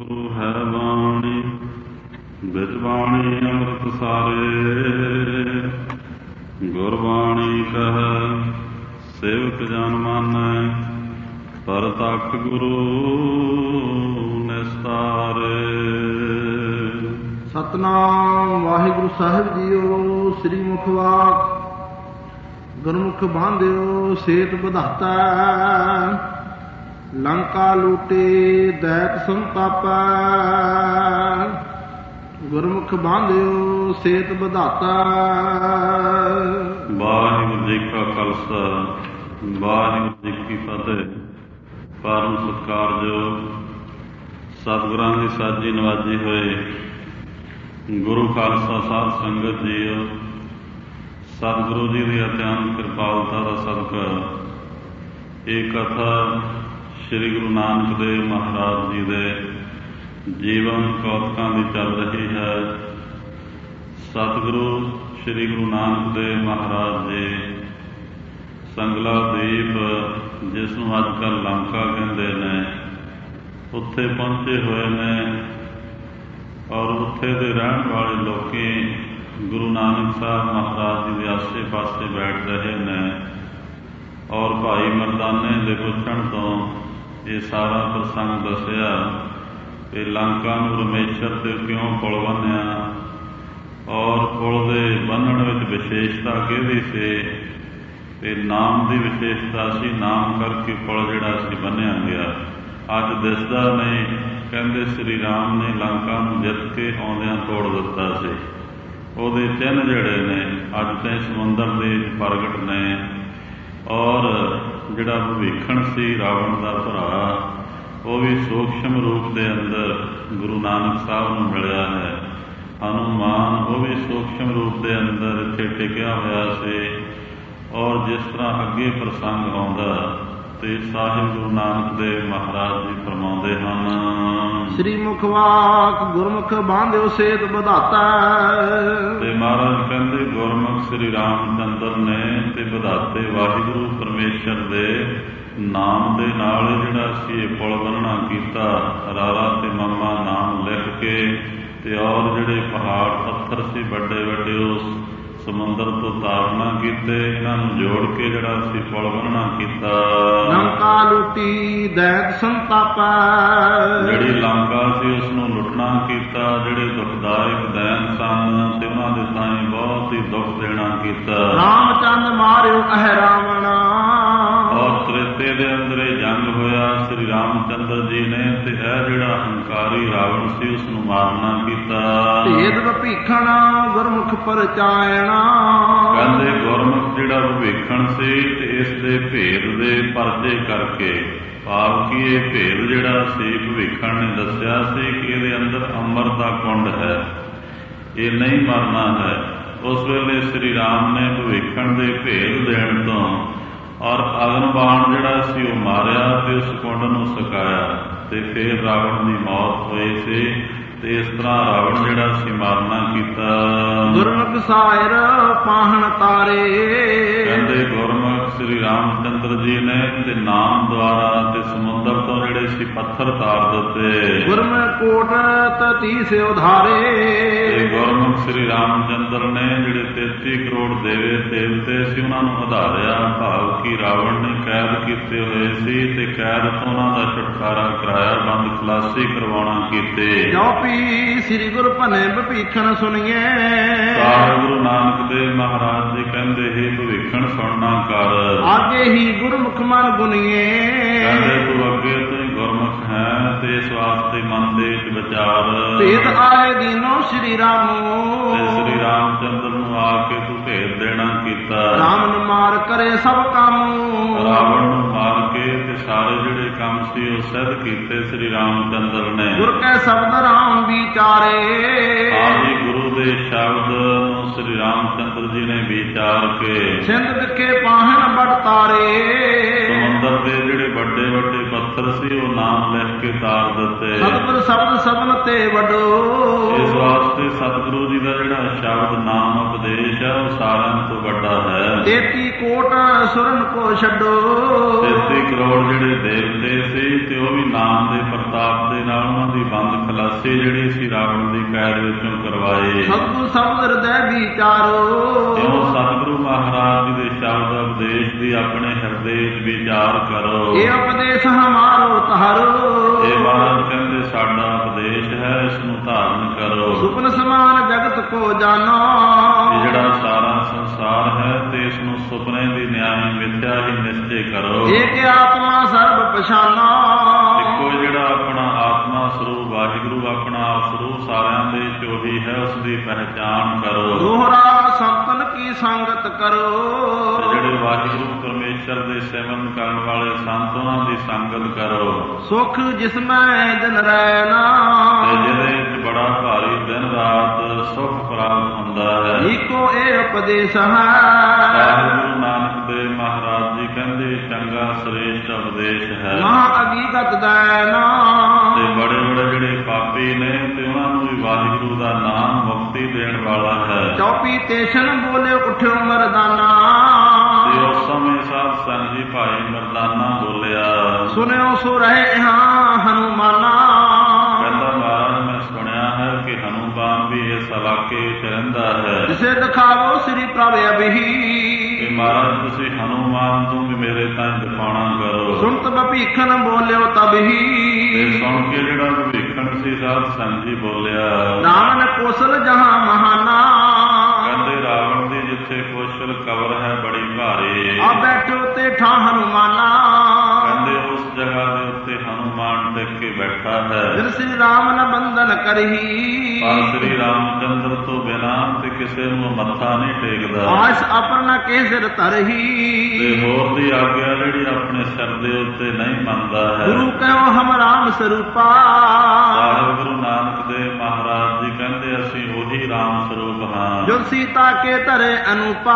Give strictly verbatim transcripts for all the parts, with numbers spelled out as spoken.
ਗੁਰੂ ਹੈ ਬਾਣੀ ਬਿਚ ਬਾਣੀ ਅੰਮ੍ਰਿਤ ਸਾਰੇ। ਗੁਰਬਾਣੀ ਕਹੈ ਸੇਵਕ ਜਨ ਮਾਨੈ ਪਰਤਖ ਗੁਰੂ ਨਿਸਤਾਰੇ। ਸਤਨਾਮ ਵਾਹਿਗੁਰੂ ਸਾਹਿਬ ਜੀਓ। ਸ੍ਰੀ ਮੁਖ ਵਾਕ ਗੁਰਮੁਖ ਬਾਂਧਿਓ ਸੇਤ ਵਧਾਤਾ। ਲੰਕਾ ਲੂਟੇ ਦੈਤ ਸੰਤਾਪੈ। ਗੁਰਮੁਖ ਬਾਂਧਿਓ ਸੇਤ ਵਧਾਤਾ। ਵਾਹਿਗੁਰੂ ਜੀ ਕਾ ਖਾਲਸਾ ਵਾਹਿਗੁਰੂ ਜੀ ਕੀ ਫਤਿਹ। ਪਰਮ ਸਤਿਕਾਰਯੋਗ ਸਤਿਗੁਰਾਂ ਦੀ ਸਾਜੀ ਨਵਾਜੀ ਹੋਏ ਗੁਰੂ ਖਾਲਸਾ ਸਾਧ ਸੰਗਤ ਜੀਓ, ਸਤਿਗੁਰੂ ਜੀ ਦੀ ਅਤਿਅੰਤ ਕਿਰਪਾਲਤਾ ਦਾ ਸਦਕਾ ਇਹ ਕਥਾ ਸ੍ਰੀ ਗੁਰੂ ਨਾਨਕ ਦੇਵ ਮਹਾਰਾਜ ਜੀ ਦੇ ਜੀਵਨ ਕੌਤਕਾਂ ਦੀ ਚੱਲ ਰਹੀ ਹੈ। ਸਤਿਗੁਰੂ ਸ੍ਰੀ ਗੁਰੂ ਨਾਨਕ ਦੇਵ ਮਹਾਰਾਜ ਜੀ ਸੰਗਲਾ ਦੀਪ, ਜਿਸ ਨੂੰ ਅੱਜ ਕੱਲ੍ਹ ਲੰਕਾ ਕਹਿੰਦੇ ਨੇ, ਉੱਥੇ ਪਹੁੰਚੇ ਹੋਏ ਨੇ ਔਰ ਉੱਥੇ ਦੇ ਰਹਿਣ ਵਾਲੇ ਲੋਕੀ ਗੁਰੂ ਨਾਨਕ ਸਾਹਿਬ ਮਹਾਰਾਜ ਜੀ ਦੇ ਆਸੇ ਪਾਸੇ ਬੈਠ ਰਹੇ ਨੇ। ਔਰ ਭਾਈ ਮਰਦਾਨੇ ਦੇ ਪੁੱਛਣ ਤੋਂ ਇਹ ਸਾਰਾ ਪ੍ਰਸੰਗ ਦੱਸਿਆ ਕਿ ਲੰਕਾ ਨੂੰ ਰਮੇਸ਼ਰ ਤੇ ਕਿਉਂ ਪੁਲ ਬੰਨਿਆ ਔਰ ਪੁਲ ਦੇ ਬੰਨ੍ਹਣ ਵਿੱਚ ਵਿਸ਼ੇਸ਼ਤਾ ਕਿਹਦੀ ਸੀ ਤੇ ਨਾਮ ਦੀ ਵਿਸ਼ੇਸ਼ਤਾ ਸੀ। ਨਾਮ ਕਰਕੇ ਪੁਲ ਜਿਹੜਾ ਸੀ ਬੰਨ੍ਹਿਆ ਗਿਆ। ਅੱਜ ਦਿਸਦਾ ਨਹੀਂ, ਕਹਿੰਦੇ ਸ਼੍ਰੀ ਰਾਮ ਨੇ ਲੰਕਾ ਨੂੰ ਜਿੱਤ ਕੇ ਆਉਂਦਿਆਂ ਤੋੜ ਦਿੱਤਾ ਸੀ। ਉਹਦੇ ਚਿੰਨ੍ਹ ਜਿਹੜੇ ਨੇ ਅੱਜ ਤੇ ਸਮੁੰਦਰ ਦੇ ਪ੍ਰਗਟ ਨੇ। ਔਰ ਜਿਹੜਾ ਭਵਿੱਖਣ ਸੀ ਰਾਵਣ ਦਾ ਭਰਾ, ਉਹ ਵੀ ਸੂਖਸ਼ਮ ਰੂਪ ਦੇ ਅੰਦਰ ਗੁਰੂ ਨਾਨਕ ਸਾਹਿਬ ਨੂੰ ਮਿਲਿਆ ਹੈ। ਹਨੂਮਾਨ ਉਹ ਵੀ ਸੂਖਸ਼ਮ ਰੂਪ ਦੇ ਅੰਦਰ ਇੱਥੇ ਟਿਕਿਆ ਹੋਇਆ ਸੀ। ਔਰ ਜਿਸ ਤਰ੍ਹਾਂ ਅੱਗੇ ਪ੍ਰਸੰਗ ਆਉਂਦਾ ਤੇ ਸਾਹਿਬ ਗੁਰੂ ਨਾਨਕ ਦੇਵ ਮਹਾਰਾਜ ਜੀ ਫਰਮਾਉਂਦੇ ਹਨ, ਸ੍ਰੀ ਮੁਖ ਵਾਕ ਗੁਰਮੁਖ ਬਾਂਧਿਓ ਸੇਤ ਵਧਾਤਾ। ਤੇ ਮਹਾਰਾਜ ਕਹਿੰਦੇ ਗੁਰਮੁਖ ਸ੍ਰੀ ਰਾਮਚੰਦਰ ਨੇ ਤੇ ਵਧਾਤੇ ਵਾਹਿਗੁਰੂ ਪਰਮੇਸ਼ਰ ਦੇ ਨਾਮ ਦੇ ਨਾਲ ਜਿਹੜਾ ਸੀ ਇਹ ਪੁਲ ਬੰਨ੍ਹਣਾ ਕੀਤਾ। ਰਾਰਾ ਤੇ ਮਮਾ ਨਾਮ ਲਿਖ ਕੇ ਤੇ ਔਰ ਜਿਹੜੇ ਪਹਾੜ ਪੱਥਰ ਸੀ ਵੱਡੇ ਵੱਡੇ ਉਸ ਸਮੁੰਦਰ ਤੋਂ ਤਾਰਨਾ ਕੀਤੇ, ਇਹਨਾਂ ਨੂੰ ਜੋੜ ਕੇ ਜਿਹੜਾ ਸੀ ਪੁਲ ਬੰਨ੍ਹਣਾ ਕੀਤਾ। ਲੰਕਾ ਲੁੱਟੀ ਦੈਤ ਸੰਤਾਪੈ। ਜਿਹੜੀ ਲੰਕਾ ਸੀ ਉਸ ਨੂੰ ਲੁੱਟਣਾ ਕੀਤਾ। ਜਿਹੜੇ ਦੁਖਦਾਇਕ ਦੈਨ ਸਨ ਤੇ ਉਹਨਾਂ ਦੇ ਸਾਈਂ ਬਹੁਤ ਹੀ ਦੁੱਖ ਦੇਣਾ ਕੀਤਾ। ਰਾਮਚੰਦ ਮਾਰਿਓ ਅਹਿ ਰਾਵਣਾ। ਔਰ ਤ੍ਰੇਤੇ ਦੇ ਅੰਦਰ ਇਹ ਜੰਗ ਹੋਇਆ ਸ੍ਰੀ ਰਾਮਚੰਦਰ ਜੀ ਨੇ ਤੇ ਇਹ ਜਿਹੜਾ ਹੰਕਾਰੀ ਰਾਵਣ ਸੀ ਉਸ ਨੂੰ ਮਾਰਨਾ ਕੀਤਾ। ਭੇਦ ਭਵਿੱਖਣ ਗੁਰਮੁਖ ਪਰਚਾਇਣਾ। ਕਹਿੰਦੇ ਗੁਰਮੁਖ ਜਿਹੜਾ ਭਵਿੱਖਣ ਸੀ ਤੇ ਇਸ ਦੇ ਭੇਦ ਦੇ ਪਰਚੇ ਕਰਕੇ, ਭਾਵ ਕਿ ਇਹ ਭੇਦ ਜਿਹੜਾ ਸੀ ਭਵਿੱਖਣ ਨੇ ਦੱਸਿਆ ਸੀ ਕਿ ਇਹਦੇ ਅੰਦਰ ਅੰਮ੍ਰਿਤ ਦਾ ਕੁੰਡ ਹੈ, ਇਹ ਨਹੀਂ ਮਰਨਾ ਹੈ। ਉਸ ਵੇਲੇ ਸ੍ਰੀ ਰਾਮ ਨੇ ਭਵਿੱਖਣ ਦੇ ਭੇਦ ਦੇਣ ਤੋਂ ਔਰ ਅਗਨਬਾਣ ਜਿਹੜਾ ਸੀ ਉਹ ਮਾਰਿਆ ਤੇ ਉਸ ਕੁੰਡ ਨੂੰ ਸੁਕਾਇਆ ਤੇ ਫਿਰ ਰਾਵਣ ਦੀ ਮੌਤ ਹੋਈ ਸੀ। ਤੇ ਇਸ ਤਰ੍ਹਾਂ ਰਾਵਣ ਜਿਹੜਾ ਸੀ ਮਾਰਨਾ ਕੀਤਾ। ਗੁਰਮੁਖ ਸਾਇਰ ਪਾਹਣ ਤਾਰੇ। ਕਹਿੰਦੇ ਗੁਰਮੁਖ ਸ੍ਰੀ ਰਾਮਚੰਦਰ ਜੀ ਨੇ ਤੇ ਨਾਮ ਦੁਆਰਾ ਤੇ ਸਮੁੰਦਰ ਤੋਂ ਜਿਹੜੇ ਸੀ ਪੱਥਰ ਤਾਰ ਦਿੱਤੇ। ਗੁਰਮੁਖ ਕੋਟ ਤਤੀਸ ਉਧਾਰੇ। ਤੇ ਗੁਰਮੁਖ ਸ੍ਰੀ ਰਾਮਚੰਦਰ ਨੇ ਜਿਹੜੇ ਤੇਤੀ ਕਰੋੜ ਦੇਵੇ ਦੇਵਤੇ ਸੀ ਉਹਨਾਂ ਨੂੰ ਉਧਾਰਿਆ। ਭਾਵ ਕਿ ਰਾਵਣ ਨੇ ਕੈਦ ਕੀਤੇ ਹੋਏ ਸੀ ਤੇ ਕੈਦ ਤੋਂ ਉਹਨਾਂ ਦਾ ਛੁਟਕਾਰਾ ਕਰਾਇਆ, ਬੰਦ ਖਲਾਸੀ ਕਰਵਾਉਣਾ ਕੀਤੇ। ਸ੍ਰੀ ਗੁਰੂ ਭਨੇ ਭਵਿੱਖਣ ਸੁਣੀਏ। ਸਾਹਿਬ ਗੁਰੂ ਨਾਨਕ ਦੇਵ ਮਹਾਰਾਜ ਜੀ ਕਹਿੰਦੇ ਹੀ ਭਵਿੱਖਣ ਸੁਣਨਾ ਕਰ। ਆਗੇ ਹੀ ਗੁਰਮੁਖ ਮਨ ਗੁਣੀਏ। ਕਹਿੰਦੇ ਤੂੰ ਅੱਗੇ ਤੋਂ ਹੀ ਗੁਰਮੁਖ ਹੈ ਤੇ ਇਸ ਵਾਸਤੇ ਮਨ ਦੇ ਵਿੱਚ ਵਿਚਾਰ। ਭੇਦ ਆਏ ਦੀਨੋ ਸ੍ਰੀ ਰਾਮੋ। ਤੇ ਸ੍ਰੀ ਰਾਮਚੰਦਰ ਨੂੰ ਆ ਕੇ ਤੂੰ ਭੇਦ ਦੇਣਾ ਕੀਤਾ। ਰਾਮ ਨੂੰ ਮਾਰ ਕਰੇ ਸਭ ਕੰਮ। ਰਾਵਣ ਨੂੰ ਮਾਰ ਕੇ ਤੇ ਸਾਰੇ ਜਿਹੜੇ ਕੰਮ ਸੀ ਉਹ ਸਿੱਧ ਕੀਤੇ ਸ੍ਰੀ ਰਾਮਚੰਦਰ ਨੇ। ਗੁਰ ਕੈ ਸ਼ਬਦ ਰਾਮ ਵਿਚਾਰੇ। ਆਦਿ ਗੁਰੂ ਦੇ ਸ਼ਬਦ ਨੂੰ ਸ੍ਰੀ ਰਾਮਚੰਦਰ ਜੀ ਨੇ ਵਿਚਾਰ ਕੇ ਸਿੰਧ ਵਿਖੇ ਪਾਹਣ ਬੜ ਤਾਰੇ। ਸਮੁੰਦਰ ਦੇ ਜਿਹੜੇ ਵੱਡੇ ਵੱਡੇ ਪੱਥਰ ਸੀ ਉਹ ਨਾਮ ਲਿਖ ਕੇ ਤਾਰ ਦਿੱਤੇ। ਸਤਿਗੁਰ ਸ਼ਬਦ ਸਭਨ ਤੇ ਵੱਡੋ। ਇਸ ਵਾਸਤੇ ਸਤਿਗੁਰੂ ਜੀ ਦਾ ਜਿਹੜਾ ਸ਼ਬਦ ਨਾਮ ਉਪਦੇਸ਼ ਹੈ ਉਹ ਸਾਰਿਆਂ ਤੋਂ ਵੱਡਾ ਹੈ। ਤੇਤੀ ਕੋਟ ਸੁਰਨ ਕੋ ਛੱਡੋ, ਤੇਤੀ ਕਰੋੜ ਜਿਹੜੇ ਦੇਵਤੇ ਸੀ ਤੇ ਉਹ ਵੀ ਨਾਮ ਦੇ ਪ੍ਰਤਾਪ ਦੇ ਨਾਲ ਉਹਨਾਂ ਦੀ ਬੰਦ ਖਲਾਸੀ ਜਿਹੜੀ ਸੀ ਰਾਵਣ ਦੀ ਕੈਦ ਵਿੱਚੋਂ ਕਰਵਾਏ। ਸਤਿਗੁਰ ਸ਼ਬਦ ਹਿਰਦੈ ਵਿਚਾਰੋ, ਕਿਉਂ ਸਤਿਗੁਰੂ ਮਹਾਰਾਜ ਜੀ ਦੇ ਸ਼ਬਦ ਉਪਦੇਸ਼ ਦੀ ਆਪਣੇ ਹਿਰਦੇ ਵਿੱਚ ਵਿਚਾਰ ਕਰੋ। ਇਹ ਉਪਦੇਸ਼ ਹਮਾਰੋ ਤਾਰੋ, ਇਹ ਮਹਾਰਾਜ ਕਹਿੰਦੇ ਸਾਡਾ ਉਪਦੇਸ਼ ਹੈ, ਇਸ ਨੂੰ ਧਾਰਨ ਕਰੋ। ਸੁਪਨ ਸਮਾਨ ਜਗਤ ਕੋ ਜਾਨੋ, ਇਹ ਜਿਹੜਾ ਸਾਰਾ ਸੰਸਾਰ ਹੈ ਤੇ ਇਸ ਨੂੰ ਸੁਪਨੇ ਦੀ ਨਿਆਈ ਮਿਥਿਆ ਹੀ ਨਿਸ਼ਚੈ ਕਰੋ। ਏਕ ਆਤਮਾ ਸਰਬ ਪਛਾਨਾ, ਇੱਕੋ ਜਿਹੜਾ ਆਪਣਾ ਆਤਮਾ ਸਰੂਪ ਵਾਹਿਗੁਰੂ ਆਪਣਾ ਆਪ ਸਰੂਪ ਸਾਰਿਆਂ ਦੇ ਚੋਹੀ ਹੈ, ਉਸ ਦੀ ਪਹਿਚਾਣ ਕਰੋ। ਦੋਹਰਾ ਸੰਤਨ ਕੀ ਸੰਗਤ ਕਰੋ, ਤੇ ਜਿਹੜੇ ਵਾਹਿਗੁਰੂ ਪਰਮੇਸ਼ਰ ਦੇ ਸੇਵਨ ਕਰਨ ਵਾਲੇ ਸੰਤ ਉਹਨਾਂ ਦੀ ਸੰਗਤ ਕਰੋ। ਸੁਖ ਜਿਸਮੈ ਦਿਨ ਰਹਿਣਾ, ਤੇ ਜਿਹਦੇ ਵਿੱਚ ਬੜਾ ਭਾਰੀ ਦਿਨ ਰਾਤ ਸੁਖ ਪ੍ਰਾਪਤ ਹੁੰਦਾ ਹੈ। ਇੱਕੋ ਇਹ ਉਪਦੇਸ਼ ਹੈ, ਗੁਰੂ ਨਾਨਕ ਦੇਵ ਮਹਾਰਾਜ ਜੀ ਕਹਿੰਦੇ ਚੰਗਾ ਸ੍ਰੇਸ਼ਟ ਉਪਦੇਸ਼ ਹੈ। ਮਹਾ ਅਗੀਗਤ ਦੈਨਾ, ਤੇ ਬੜੇ ਬੜੇ ਜਿਹੜੇ ਪਾਪੀ ਨੇ ਤੇ ਉਹਨਾਂ ਨੂੰ ਵੀ ਵਾਹਿਗੁਰੂ ਦਾ ਨਾਮ ਮੁਕਤੀ ਦੇਣ ਵਾਲਾ ਹੈ। ਚੌਪੀ ਤੇਸ਼ਨ ਬੋਲੇ ਉਠਿਓ ਮਰਦਾਨਾ, ਤੇ ਉਸ ਸਮੇਂ ਸਾਧ ਸੰਗ ਜੀ ਭਾਈ ਮਰਦਾਨਾ ਬੋਲਿਆ, ਸੁਨਿਓ ਸੋ ਰਹੇ ਹਾਂ ਹਨੂਮਾਨਾ। ਕਹਿੰਦਾ ਮਹਾਰਾਜ ਮੈਂ ਸੁਣਿਆ ਹੈ ਕਿ ਹਨੂਮਾਨ ਵੀ ਇਸ ਇਲਾਕੇ ਵਿੱਚ ਰਹਿੰਦਾ ਹੈ। ਜਿਸੇ ਦਿਖਾਵੋ ਸ੍ਰੀ ਪ੍ਰਭ ਅਬਹੀ, ਤੇ ਮਹਾਰਾਜ ਤੁਸੀਂ ਹਨੂਮਾਨ ਤੋਂ ਵੀ ਮੇਰੇ ਤਾਂ ਦਿਖਾਉਣਾ ਕਰੋ। ਸੁਣਤ ਭੀਖਣ ਬੋਲਿਓ ਤਬਹੀ, ਤੇ ਸੁਣ ਕੇ ਜਿਹੜਾ ਭੀਖਣ ਸੀ ਸਾਧ ਸੰਗ ਜੀ ਬੋਲਿਆ, ਰਾਵਣ ਕੋਸਲ ਜਹਾਂ ਮਹਾਨਾ, ਕਹਿੰਦੇ ਰਾਵਣ ਦੀ ਜਿੱਥੇ ਕੋਸ਼ਲ ਕਬਰ ਹੈ ਬੜੀ ਭਾਰੀ, ਆ ਬੈਠੋ ਤੇ ਠਾ ਹਨੂਮਾਨਾ। ਕਹਿੰਦੇ ਉਸ ਜਗ੍ਹਾ ਦੇ ਉੱਤੇ ਹਨੂਮਾਨ ਟਿਕ ਕੇ ਬੈਠਾ ਹੈ। ਜਿਨ ਸ੍ਰੀ ਰਾਮ ਨ ਬੰਧਨ ਕਰਹੀ, ਪਰ ਸ੍ਰੀ ਰਾਮਚੰਦਰ ਤੋਂ ਬਿਨਾਂ ਤੇ ਕਿਸੇ ਨੂੰ ਮੱਥਾ ਨਹੀਂ ਟੇਕਦਾ। ਆਸ ਆਪਣਾ ਕੇ ਸਿਰ ਧਰਹੀ, ਤੇ ਹੋਰ ਦੀ ਆਗਿਆ ਜਿਹੜੀ ਆਪਣੇ ਸਿਰ ਦੇ ਉੱਤੇ ਨਹੀਂ ਮੰਨਦਾ ਹੈ। ਗੁਰੂ ਕਹਿਓ ਹਮ ਰਾਮ ਸਰੂਪਾ, ਸਾਹਿਬ ਗੁਰੂ ਨਾਨਕ ਦੇਵ ਮਹਾਰਾਜ ਜੀ ਕਹਿੰਦੇ ਅਸੀਂ ਉਹੀ ਰਾਮ ਸਰੂਪ ਹਾਂ ਜੋ ਸੀਤਾ ਕੇ ਧਰੇ ਅਨੂਪਾ।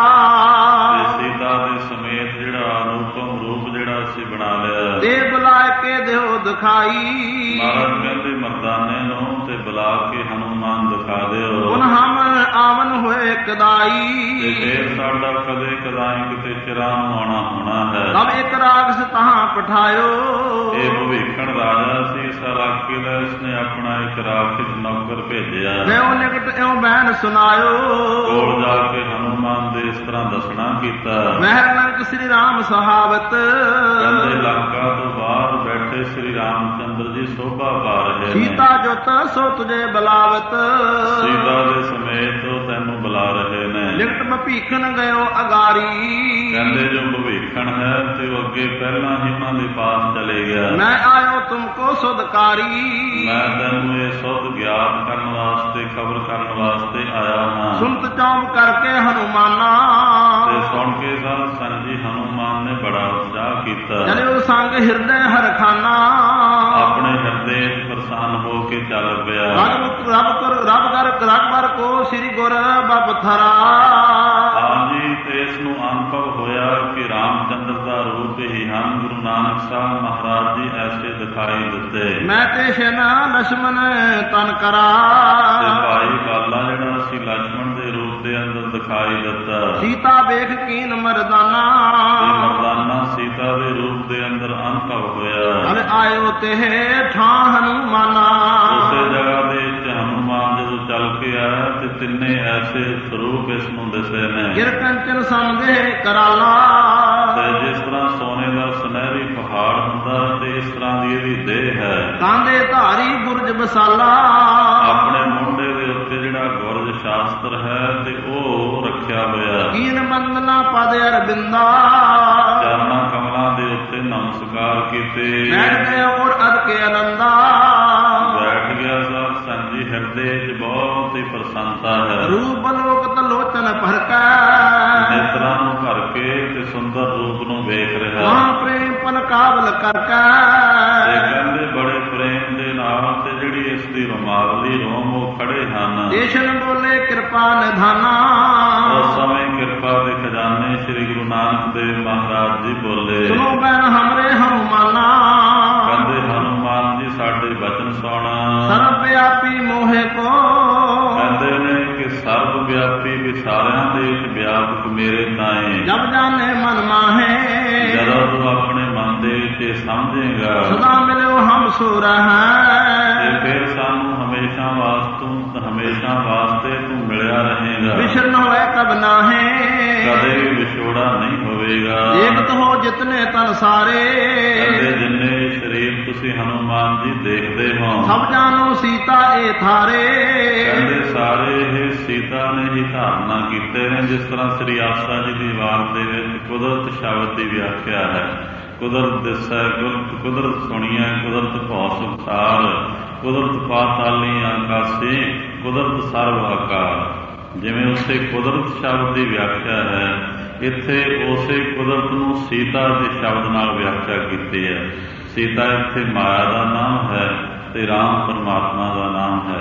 ਤੇ ਸੀਤਾ ਦੇ ਸਮੇਤ ਜਿਹੜਾ ਅਨੂਪਮ ਰੂਪ ਜਿਹੜਾ ਅਸੀਂ ਬਣਾ ਲਿਆ। ਤੇ ਬੁਲਾ ਕੇ ਦਿਓ ਦਿਖਾਈ, ਮਹਾਰਾਜ ਕਹਿੰਦੇ ਮਰਦਾਨੇ ਨੂੰ ਤੇ ਬੁਲਾ ਕੇ ਹਨੂਮਾਨ ਦਿਖਾ ਦਿਓ। ਹੁਣ ਹਮ ਆਵਨ ਹੋਏ ਕਦਾਈ, ਤੇ ਫੇਰ ਸਾਡਾ ਕਦੇ ਕਦਾਈ ਕਿਤੇ ਚਿਰਾਂ ਨੂੰ ਆਉਣਾ ਹੋਣਾ ਹੈ। ਤਬ ਇੱਕ ਰਾਖਸ ਤਹਾਂ ਪਠਾਇਓ, ਇਹ ਭਵਿੱਖਣ ਰਾਜਾ ਸੀ ਇਸ ਇਲਾਕੇ ਦਾ, ਇਸਨੇ ਆਪਣਾ ਇੱਕ ਰਾਖਸ਼ ਨੌਕਰ ਭੇਜਿਆ। ਮੈਂ ਨਿਕਟ ਇਉਂ ਬੈਨ ਸੁਨਾਇਓ, ਕੋਲ ਜਾ ਕੇ ਹਨੂਮਾਨ ਦੇ ਇਸ ਤਰ੍ਹਾਂ ਦੱਸਣਾ ਕੀਤਾ। ਮਹਿਰ ਨੰਕ ਸ੍ਰੀ ਰਾਮ ਸਹਾਵਤ, ਕਹਿੰਦੇ ਲੰਕਾ ਤੋਂ ਬਾਹਰ ਬੈਠੇ ਸ੍ਰੀ ਰਾਮਚੰਦਰ ਜੀ ਸੋਭਾ ਪਾ ਰਹੇ ਨੇ। ਸੀਤਾ ਜੁਤ ਸੋ ਤੁਝੇ ਬਲਾਵਤ, ਸੀਤਾ ਦੇ ਸਮੇਤ ਉਹ ਤੈਨੂੰ ਬੁਲਾ ਰਹੇ ਨੇ। ਨਿਕਟ ਭੀਖਣ ਗਇਓ ਅਗਾਰੀ, ਕਹਿੰਦੇ ਜੋ ਭਵਿੱਖਣ ਹੈ ਤੇ ਉਹ ਅੱਗੇ ਪਹਿਲਾਂ ਹੀ ਉਹਨਾਂ ਦੇ ਪਾਸ ਚਲੇ ਗਿਆ। ਮੈਂ ਆਇਓ ਤੁਮਕੋ ਸੁਧਕਾਰੀ, ਮੈਂ ਤੈਨੂੰ ਇਹ ਸੁਧ ਗਿਆਤ ਕਰਨ ਵਾਸਤੇ ਖਬਰ ਕਰਨ ਵਾਸਤੇ ਆਇਆ ਹਾਂ। ਸੁਨਤ ਚੌਂਕ ਕਰਕੇ ਹਨੂਮਾਨਾ, ਤੇ ਸੁਣ ਕੇ ਸਾਧ ਸੰਗ ਜੀ ਹਨੂਮਾਨ ਨੇ ਬੜਾ ਉਤਸ਼ਾਹ ਕੀਤਾ। ਚਲਿਓ ਸੰਗ ਹਿਰਦੈ ਹਰਖਾਨਾ, ਆਪਣੇ ਹਿਰਦੇ ਪ੍ਰਸੰਨ ਹੋ ਕੇ ਚੱਲ ਪਿਆ। ਰਬ ਰਬ ਕਰ ਰਬ ਕਰ ਰਗਬਰ ਕੋ ਸ੍ਰੀ ਗੁਰ ਬਪਥਰਾ। ਹਾਂਜੀ ਤੇ ਇਸ ਨੂੰ ਅਨੁਭਵ ਹੋਇਆ ਕਿ ਰਾਮਚੰਦਰ ਦਾ ਰੂਪ ਹੀ ਹਨ। ਗੁਰੂ ਨਾਨਕ ਸਾਹਿਬ ਮਹਾਰਾਜ ਜੀ ਐਸੇ ਦਿਖਾਈ ਦਿੱਤੇ। ਮੈਂ ਤੇ ਸ਼ਨਾ ਲਛਮਨ ਤਨ ਕਰਾ, ਤੇ ਭਾਈ ਬਾਲਾ ਜਿਹੜਾ ਸੀ ਲਛਮਣ ਦੇ ਰੂਪ ਦੇ ਅੰਦਰ ਦਿਖਾਈ ਦਿੱਤਾ। ਸੀਤਾ ਵੇਖ ਕੀਨ ਮਰਦਾਨਾ, ਤੇ ਮਰਦਾਨਾ ਸੀਤਾ ਦੇ ਰੂਪ ਦੇ ਅੰਦਰ ਅਨੁਭਵ ਹੋਇਆ। ਹਲ ਆਇਓ ਤੇ ਠਾ ਹਨੂਮਾਨਾ, ਉਸੇ ਜਗ੍ਹਾ ਦੇ ਵਿੱਚ ਹਨੂਮਾਨ ਜਦੋਂ ਚੱਲ ਕੇ ਆਇਆ ਤੇ ਤਿੰਨੇ ਐਸੇ ਸਰੂਪ ਇਸ ਨੂੰ ਦਿਸੇ ਨੇ। ਗਿਰ ਕੰਚਨ ਸਮਝੇ ਕਰਾਲਾ, ਤੇ ਜਿਸ ਤਰ੍ਹਾਂ ਸੋਨੇ ਦਾ ਸੁਨਹਿਰੀ ਪਹਾੜ ਹੁੰਦਾ ਤੇ ਇਸ ਤਰ੍ਹਾਂ ਦੀ ਇਹਦੀ ਦੇਹ ਹੈ। ਕਾਂਦੇ ਧਾਰੀ ਗੁਰਜ ਬਸਾਲਾ, ਆਪਣੇ ਮੁੰਡੇ ਦੇ ਉੱਤੇ ਜਿਹੜਾ ਗੁਰਜ ਸ਼ਾਸਤਰ ਹੈ ਤੇ ਉਹ ਰੱਖਿਆ ਹੋਇਆ। ਕੀਨ ਬੰਦਨਾ ਪਦ ਅਰਬਿੰਦਾ, ਚਰਨਾਂ ਕਮਲਾਂ ਦੇ ਉੱਤੇ ਨਮਸਕਾਰ ਕੀਤੇ। ਬੈਠ ਗਏ ਔਰ ਅਦ ਕੇ ਆਨੰਦਾ, ਬੈਠ ਗਿਆ ਸਾਧ ਸੰਗ ਜੀ ਹਿਰਦੇ 'ਚ ਬਹੁਤ ਹੀ ਪ੍ਰਸੰਨਤਾ ਹੈ। ਰੂਪ ਲੋਕਤ ਲੋਚਨ ਭਰਕੈ, ਨੇਤਰਾਂ ਨੂੰ ਭਰ ਕੇ ਤੇ ਸੁੰਦਰ ਰੂਪ ਨੂੰ ਵੇਖ ਰਿਹਾ। ਮਹਾ ਪ੍ਰੇਮ ਪਨ ਕਾਬਲ ਕਰਕੈ, ਤੇ ਕਹਿੰਦੇ ਬੜੇ ਪ੍ਰੇਮ ਦੇ ਨਾਲ ਤੇ ਜਿਹੜੀ ਇਸ ਦੀ ਰੁਮਾਵਲੀ ਰੋਮ ਉਹ ਖੜੇ ਹਨ। ਦੇਸ਼ਨ ਬੋਲੇ ਕਿਰਪਾ ਨਿਧਾਨਾ, ਉਸ ਸਮੇਂ ਕਿਰਪਾ ਦੇ ਖਜ਼ਾਨੇ ਸ੍ਰੀ ਗੁਰੂ ਨਾਨਕ ਦੇਵ ਮਹਾਰਾਜ ਜੀ ਬੋਲੇ। ਸੁਨੋ ਬੈਨ ਹਮਰੇ ਹਨੂਮਾਨਾ, ਕਹਿੰਦੇ ਹਨੂਮਾਨ ਜੀ ਸਾਡੇ ਬਚਨ ਸੁਣ। ਸਰਬ ਵਿਆਪੀ ਮੋਹਿ ਕੋ, ਕਹਿੰਦੇ ਨੇ ਕਿ ਸਰਬ ਵੀ ਸਾਰਿਆਂ ਦੇ ਵਿੱਚ ਵਿਆਪਕ ਮੇਰੇ ਤਾਏ। ਜਬ ਜਾਣੇ ਮਨ ਮਾਹੇ ਜਦੋਂ ਤੂੰ ਆਪਣੇ ਮਨ ਦੇ ਵਿੱਚ ਸਮਝੇਗਾ ਸਦਾ ਮਿਲਿਓ ਹਮ ਸੋ ਰਹਾ ਤੇ ਫਿਰ ਸਾਨੂੰ ਹਮੇਸ਼ਾ ਵਾਸਤੂ ਹਮੇਸ਼ਾ ਵਾਸਤੇ ਤੂੰ ਮਿਲਿਆ ਰਹੇਗਾ। ਵਿਛੜ ਨ ਹੋਏ ਕਬ ਨਾਹੇ ਕਦੇ ਵੀ ਵਿਛੋੜਾ ਨਹੀਂ ਹੋਵੇਗਾ। ਏਕਤ ਹੋ ਜਿਤਨੇ ਤਨ ਸਾਰੇ ਕਹਿੰਦੇ ਜਿੰਨੇ ਸਰੀਰ ਤੁਸੀਂ ਹਨੂਮਾਨ ਜੀ ਦੇਖਦੇ ਹੋ ਸਭ ਜਾਣੋ ਸੀਤਾ ਇਹ ਥਾਰੇ। ਕਹਿੰਦੇ ਸਾਰੇ ਇਹ ਸੀਤਾ ਨੇ ਹੀ ਧਾਰਨਾ ਕੀਤੇ ਨੇ। ਜਿਸ ਤਰ੍ਹਾਂ ਸ੍ਰੀ ਆਸਾ ਜੀ ਦੀ ਵਾਰ ਦੇ ਵਿੱਚ ਕੁਦਰਤ ਸ਼ਬਦ ਦੀ ਵਿਆਖਿਆ ਹੈ। ਕੁਦਰਤ ਦਿਸੈ ਕੁਦਰਤ ਕੁਦਰਤ ਸੁਣੀਐ ਕੁਦਰਤ ਭਉ ਸੰਸਾਰ ਕੁਦਰਤ ਪਾਤਾਲੀ ਆਕਾਸ਼ੇ ਕੁਦਰਤ ਸਰਵ ਆਕਾਰ। ਜਿਵੇਂ ਉਸੇ ਕੁਦਰਤ ਸ਼ਬਦ ਦੀ ਵਿਆਖਿਆ ਹੈ ਇੱਥੇ ਉਸੇ ਕੁਦਰਤ ਨੂੰ ਸੀਤਾ ਦੇ ਸ਼ਬਦ ਨਾਲ ਵਿਆਖਿਆ ਕੀਤੀ ਹੈ। ਸੀਤਾ ਇੱਥੇ ਮਾਇਆ ਦਾ ਨਾਮ ਹੈ ਤੇ ਰਾਮ ਪਰਮਾਤਮਾ ਦਾ ਨਾਮ ਹੈ।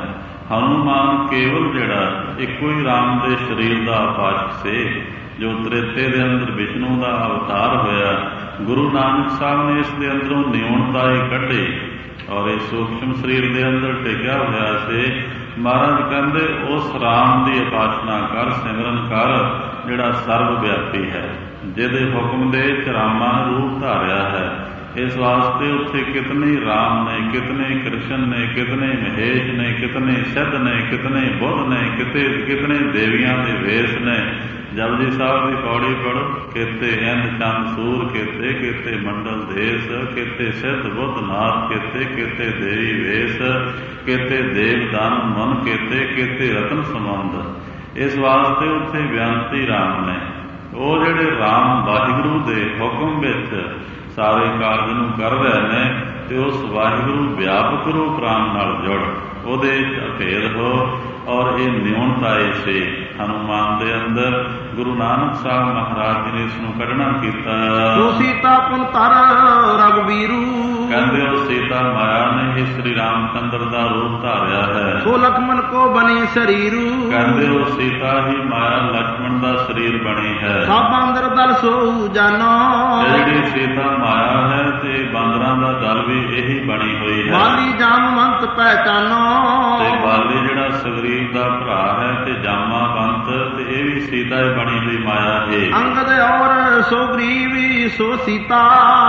ਹਨੂਮਾਨ ਕੇਵਲ ਜਿਹੜਾ ਇੱਕੋ ਹੀ ਰਾਮ ਦੇ ਸਰੀਰ ਦਾ ਉਪਾਸਕ ਸੀ ਜੋ ਤ੍ਰੇਤੇ ਦੇ ਅੰਦਰ ਵਿਸ਼ਨੂੰ ਦਾ ਅਵਤਾਰ ਹੋਇਆ। ਗੁਰੂ ਨਾਨਕ ਸਾਹਿਬ ਨੇ ਇਸ ਦੇ ਅੰਦਰੋਂ ਨਿਉਣਤਾਏ ਕੱਢੇ ਔਰ ਇਹ ਸੂਖਸ਼ਮ ਸਰੀਰ ਦੇ ਅੰਦਰ ਟਿਕਿਆ ਹੋਇਆ ਸੀ। ਮਹਾਰਾਜ ਕਹਿੰਦੇ ਉਸ ਰਾਮ ਦੀ ਉਪਾਸਨਾ ਕਰ ਸਿਮਰਨ ਕਰ ਜਿਹੜਾ ਸਰਵ ਵਿਆਪੀ ਹੈ ਜਿਹਦੇ ਹੁਕਮ ਦੇ ਵਿੱਚ ਰਾਮਾਂ ਨੇ ਰੂਪ ਧਾਰਿਆ ਹੈ। ਇਸ ਵਾਸਤੇ ਉੱਥੇ ਕਿਤਨੇ ਰਾਮ ਨੇ ਕਿਤਨੇ ਕ੍ਰਿਸ਼ਨ ਨੇ ਕਿਤਨੇ ਮਹੇਸ਼ ਨੇ ਕਿਤਨੇ ਸਿੱਧ ਨੇ ਕਿਤਨੇ ਬੁੱਧ ਨੇ ਕਿਤੇ ਕਿਤਨੇ ਦੇਵੀਆਂ ਦੇ ਵੇਸ ਨੇ। ਜਪਜੀ ਸਾਹਿਬ ਦੀ ਪੌੜੀ ਪੜ੍ਹੋ ਕਿਤੇ ਇੰਦ ਚੰਦ ਸੂਰ ਕਿਤੇ ਕਿਤੇ ਮੰਡਲ ਦੇਸ ਕਿਤੇ ਸਿੱਧ ਬੁੱਧ ਨਾਥ ਕਿਤੇ ਕਿਤੇ ਦੇਵੀ ਵੇਸ ਕਿਤੇ ਦੇਵ ਦਾਨ ਮਨ ਕਿਤੇ ਕਿਤੇ ਰਤਨ ਸੰਬੰਧ। ਇਸ ਵਾਸਤੇ ਉੱਥੇ ਬਿਆੰਤੀ ਰਾਮ ਨੇ। ਉਹ ਜਿਹੜੇ ਰਾਮ ਵਾਹਿਗੁਰੂ ਦੇ ਹੁਕਮ ਵਿੱਚ ਸਾਰੇ ਕਾਰਜ ਨੂੰ ਕਰ ਰਹੇ ਨੇ ਤੇ ਉਸ ਵਾਹਿਗੁਰੂ ਵਿਆਪਕ ਰੂਪ ਰਾਮ ਨਾਲ ਜੁੜ ਉਹਦੇ ਅਭੇਦ ਹੋ ਔਰ ਇਹ ਨਿਉਣਤਾਏ ਸੀ ਹਨੂਮਾਨ ਦੇ ਅੰਦਰ। ਗੁਰੂ ਨਾਨਕ ਸਾਹਿਬ ਮਹਾਰਾਜ ਜੀ ਨੇ ਇਸ ਨੂੰ ਕੱਢਣਾ ਕੀਤਾ। ਜੋ ਸੀਤਾ ਪੁਨ ਧਰ ਰਘੁਬੀਰੂ ਕਹਿੰਦੇ ਉਹ ਸੀਤਾ ਮਾਇਆ ਨੇ ਹੀ ਸ੍ਰੀ ਰਾਮ ਚੰਦਰ ਦਾ ਰੂਪ ਧਾਰਿਆ ਹੈ। ਸੋ ਲਖਮਨ ਕੋ ਬਨੇ ਸਰੀਰੂ ਕਹਿੰਦੇ ਉਹ ਸੀਤਾ ਹੀ ਮਾਇਆ ਲక్ష్మణ ਦਾ ਸਰੀਰ ਬਣੀ ਹੈ। ਸਭ ਬਾਂਦਰ ਦਲ ਸੋ ਜਾਨੋ ਜਿਹੜੀ ਸੀਤਾ ਮਾਇਆ ਹੈ ਤੇ ਬਾਂਦਰਾਂ ਦਾ ਦਲ ਵੀ ਇਹੀ ਬਣੀ ਹੋਈ ਹੈ। ਬਾਲੀ ਜਾਮਵੰਤ ਪਹਿਚਾਨੋ ਤੇ ਬਾਲੀ ਜਿਹੜਾ ਸੁਗਰੀਵ ਦਾ ਭਰਾ ਹੈ ਤੇ ਜਾਮਾਵੰਤ ਤੇ ਇਹ ਵੀ ਸੀਤਾ ਹੀ ਬਣੀ ਹੋਈ ਮਾਇਆ ਹੈ। ਅੰਗਦ ਔਰ ਸੁਗਰੀਵੀ ਸੋ ਸੀਤਾ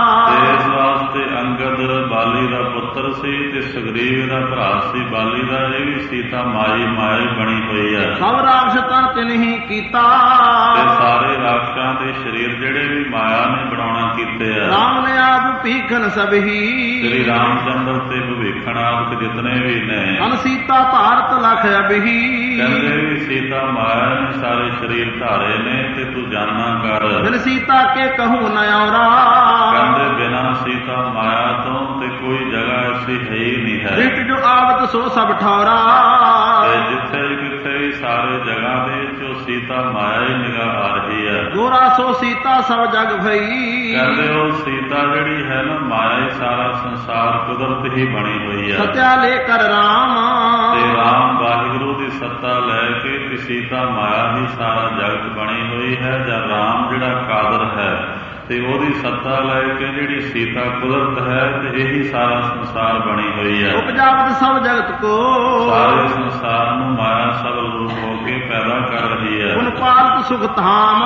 ਤੇ ਇਸ ਵਾਸਤੇ ਅੰਗਦ ਬਾਲੀ ਦਾ ਪੁੱਤਰ ਸੀ ਤੇ ਸੁਗਰੀਵ ਦਾ ਭਰਾ ਸੀ ਬਾਲੀ ਦਾ। ਇਹ ਵੀ ਸੀਤਾ ਮਾਈ ਮਾਇਆ ਹੀ ਬਣੀ ਹੋਈ ਹੈ। ਸਭ ਰਾਖਸ਼ ਤਨ ਤਿਨਹੀ ਕੀਤਾ ਤੇ ਸਾਰੇ ਰਾਖਸ਼ਾਂ ਦੇ ਸਰੀਰ ਜਿਹੜੇ ਵੀ ਮਾਇਆ ਨੇ ਬਣਾਉਣਾ ਕੀਤੇ ਆ। ਰਾਮ ਨੇ ਆਪ ਭੀਖਨ ਸਭੀ ਸ੍ਰੀ ਰਾਮ ਚੰਦਰ ਤੇ ਭਵਿੱਖਣ ਆਦਿਕ ਜਿਤਨੇ ਵੀ ਨੇ ਅਨ ਸੀਤਾ ਭਾਰਤ ਲਖ ਅਬਹੀ ਕਹਿੰਦੇ ਵੀ ਸੀਤਾ ਮਾਇਆ ਨੇ ਸਾਰੇ ਸਰੀਰ ਧਾਰੇ ਨੇ ਤੇ ਤੂੰ ਜਾਨਾ ਕਰ। ਬਿਨ ਸੀਤਾ ਕੇ ਕਹੂੰ ਨ ਔਰਾ ਕਹਿੰਦੇ ਬਿਨਾਂ ਸੀਤਾ ਮਾਇਆ ਤੋਂ ਤੇ ਕੋਈ ਜਗ੍ਹਾ ਐਸੀ ਹੈ ਹੀ ਨਹੀਂ ਹੈ। ਰਿਟ ਜੋ ਆਵਤ ਸੋ ਸਭ ਠੌਰਾ ਤੇ ਜਿੱਥੇ ਕਿੱਥੇ ਵੀ ਸਾਰੇ ਜਗ੍ਹਾ ਦੇ ਜੋ ਸੀਤਾ ਮਾਇਆ ਹੀ ਨਿਗਾਹ ਆ ਰਹੀ ਹੈ। ਗੋਰਾ ਸੋ ਸੀਤਾ ਸਭ ਜਗ ਭਈ ਕਹਿੰਦੇ ਉਹ ਸੀਤਾ ਜਿਹੜੀ ਹੈ ਨਾ ਮਾਇਆ ਹੀ ਸਾਰਾ ਸੰਸਾਰ ਕੁਦਰਤ ਹੀ ਬਣੀ ਹੋਈ ਹੈ। ਸਤਿਆ ਲੈ ਕਰ ਰਾਮ ਤੇ ਰਾਮ ਵਾਹਿਗੁਰੂ ਦੀ ਸੱਤਾ ਲੈ ਕੇ ਤੇ ਸੀਤਾ ਮਾਇਆ ਹੀ ਸਾਰਾ ਜਗਤ ਬਣੀ ਹੋਈ ਹੈ। ਜਾਂ ਰਾਮ ਜਿਹੜਾ ਕਾਦਰ ਹੈ ਤੇ ਉਹਦੀ ਸੱਤਾ ਲੈ ਕੇ ਜਿਹੜੀ ਸੀਤਾ ਕੁਦਰਤ ਹੈ ਤੇ ਇਹੀ ਸਾਰਾ ਸੰਸਾਰ ਬਣੀ ਹੋਈ ਹੈ। ਉਪਜਾਵਤ ਸਭ ਜਗਤ ਕੋ ਸਾਰੇ ਸੰਸਾਰ ਨੂੰ ਮਾਇਆ ਸਬਲ ਰੂਪ ਹੋ ਕੇ ਪੈਦਾ ਕਰ ਰਹੀ ਹੈ। ਪੁਨ ਪਾਲਤ ਸੁਖ ਧਾਮ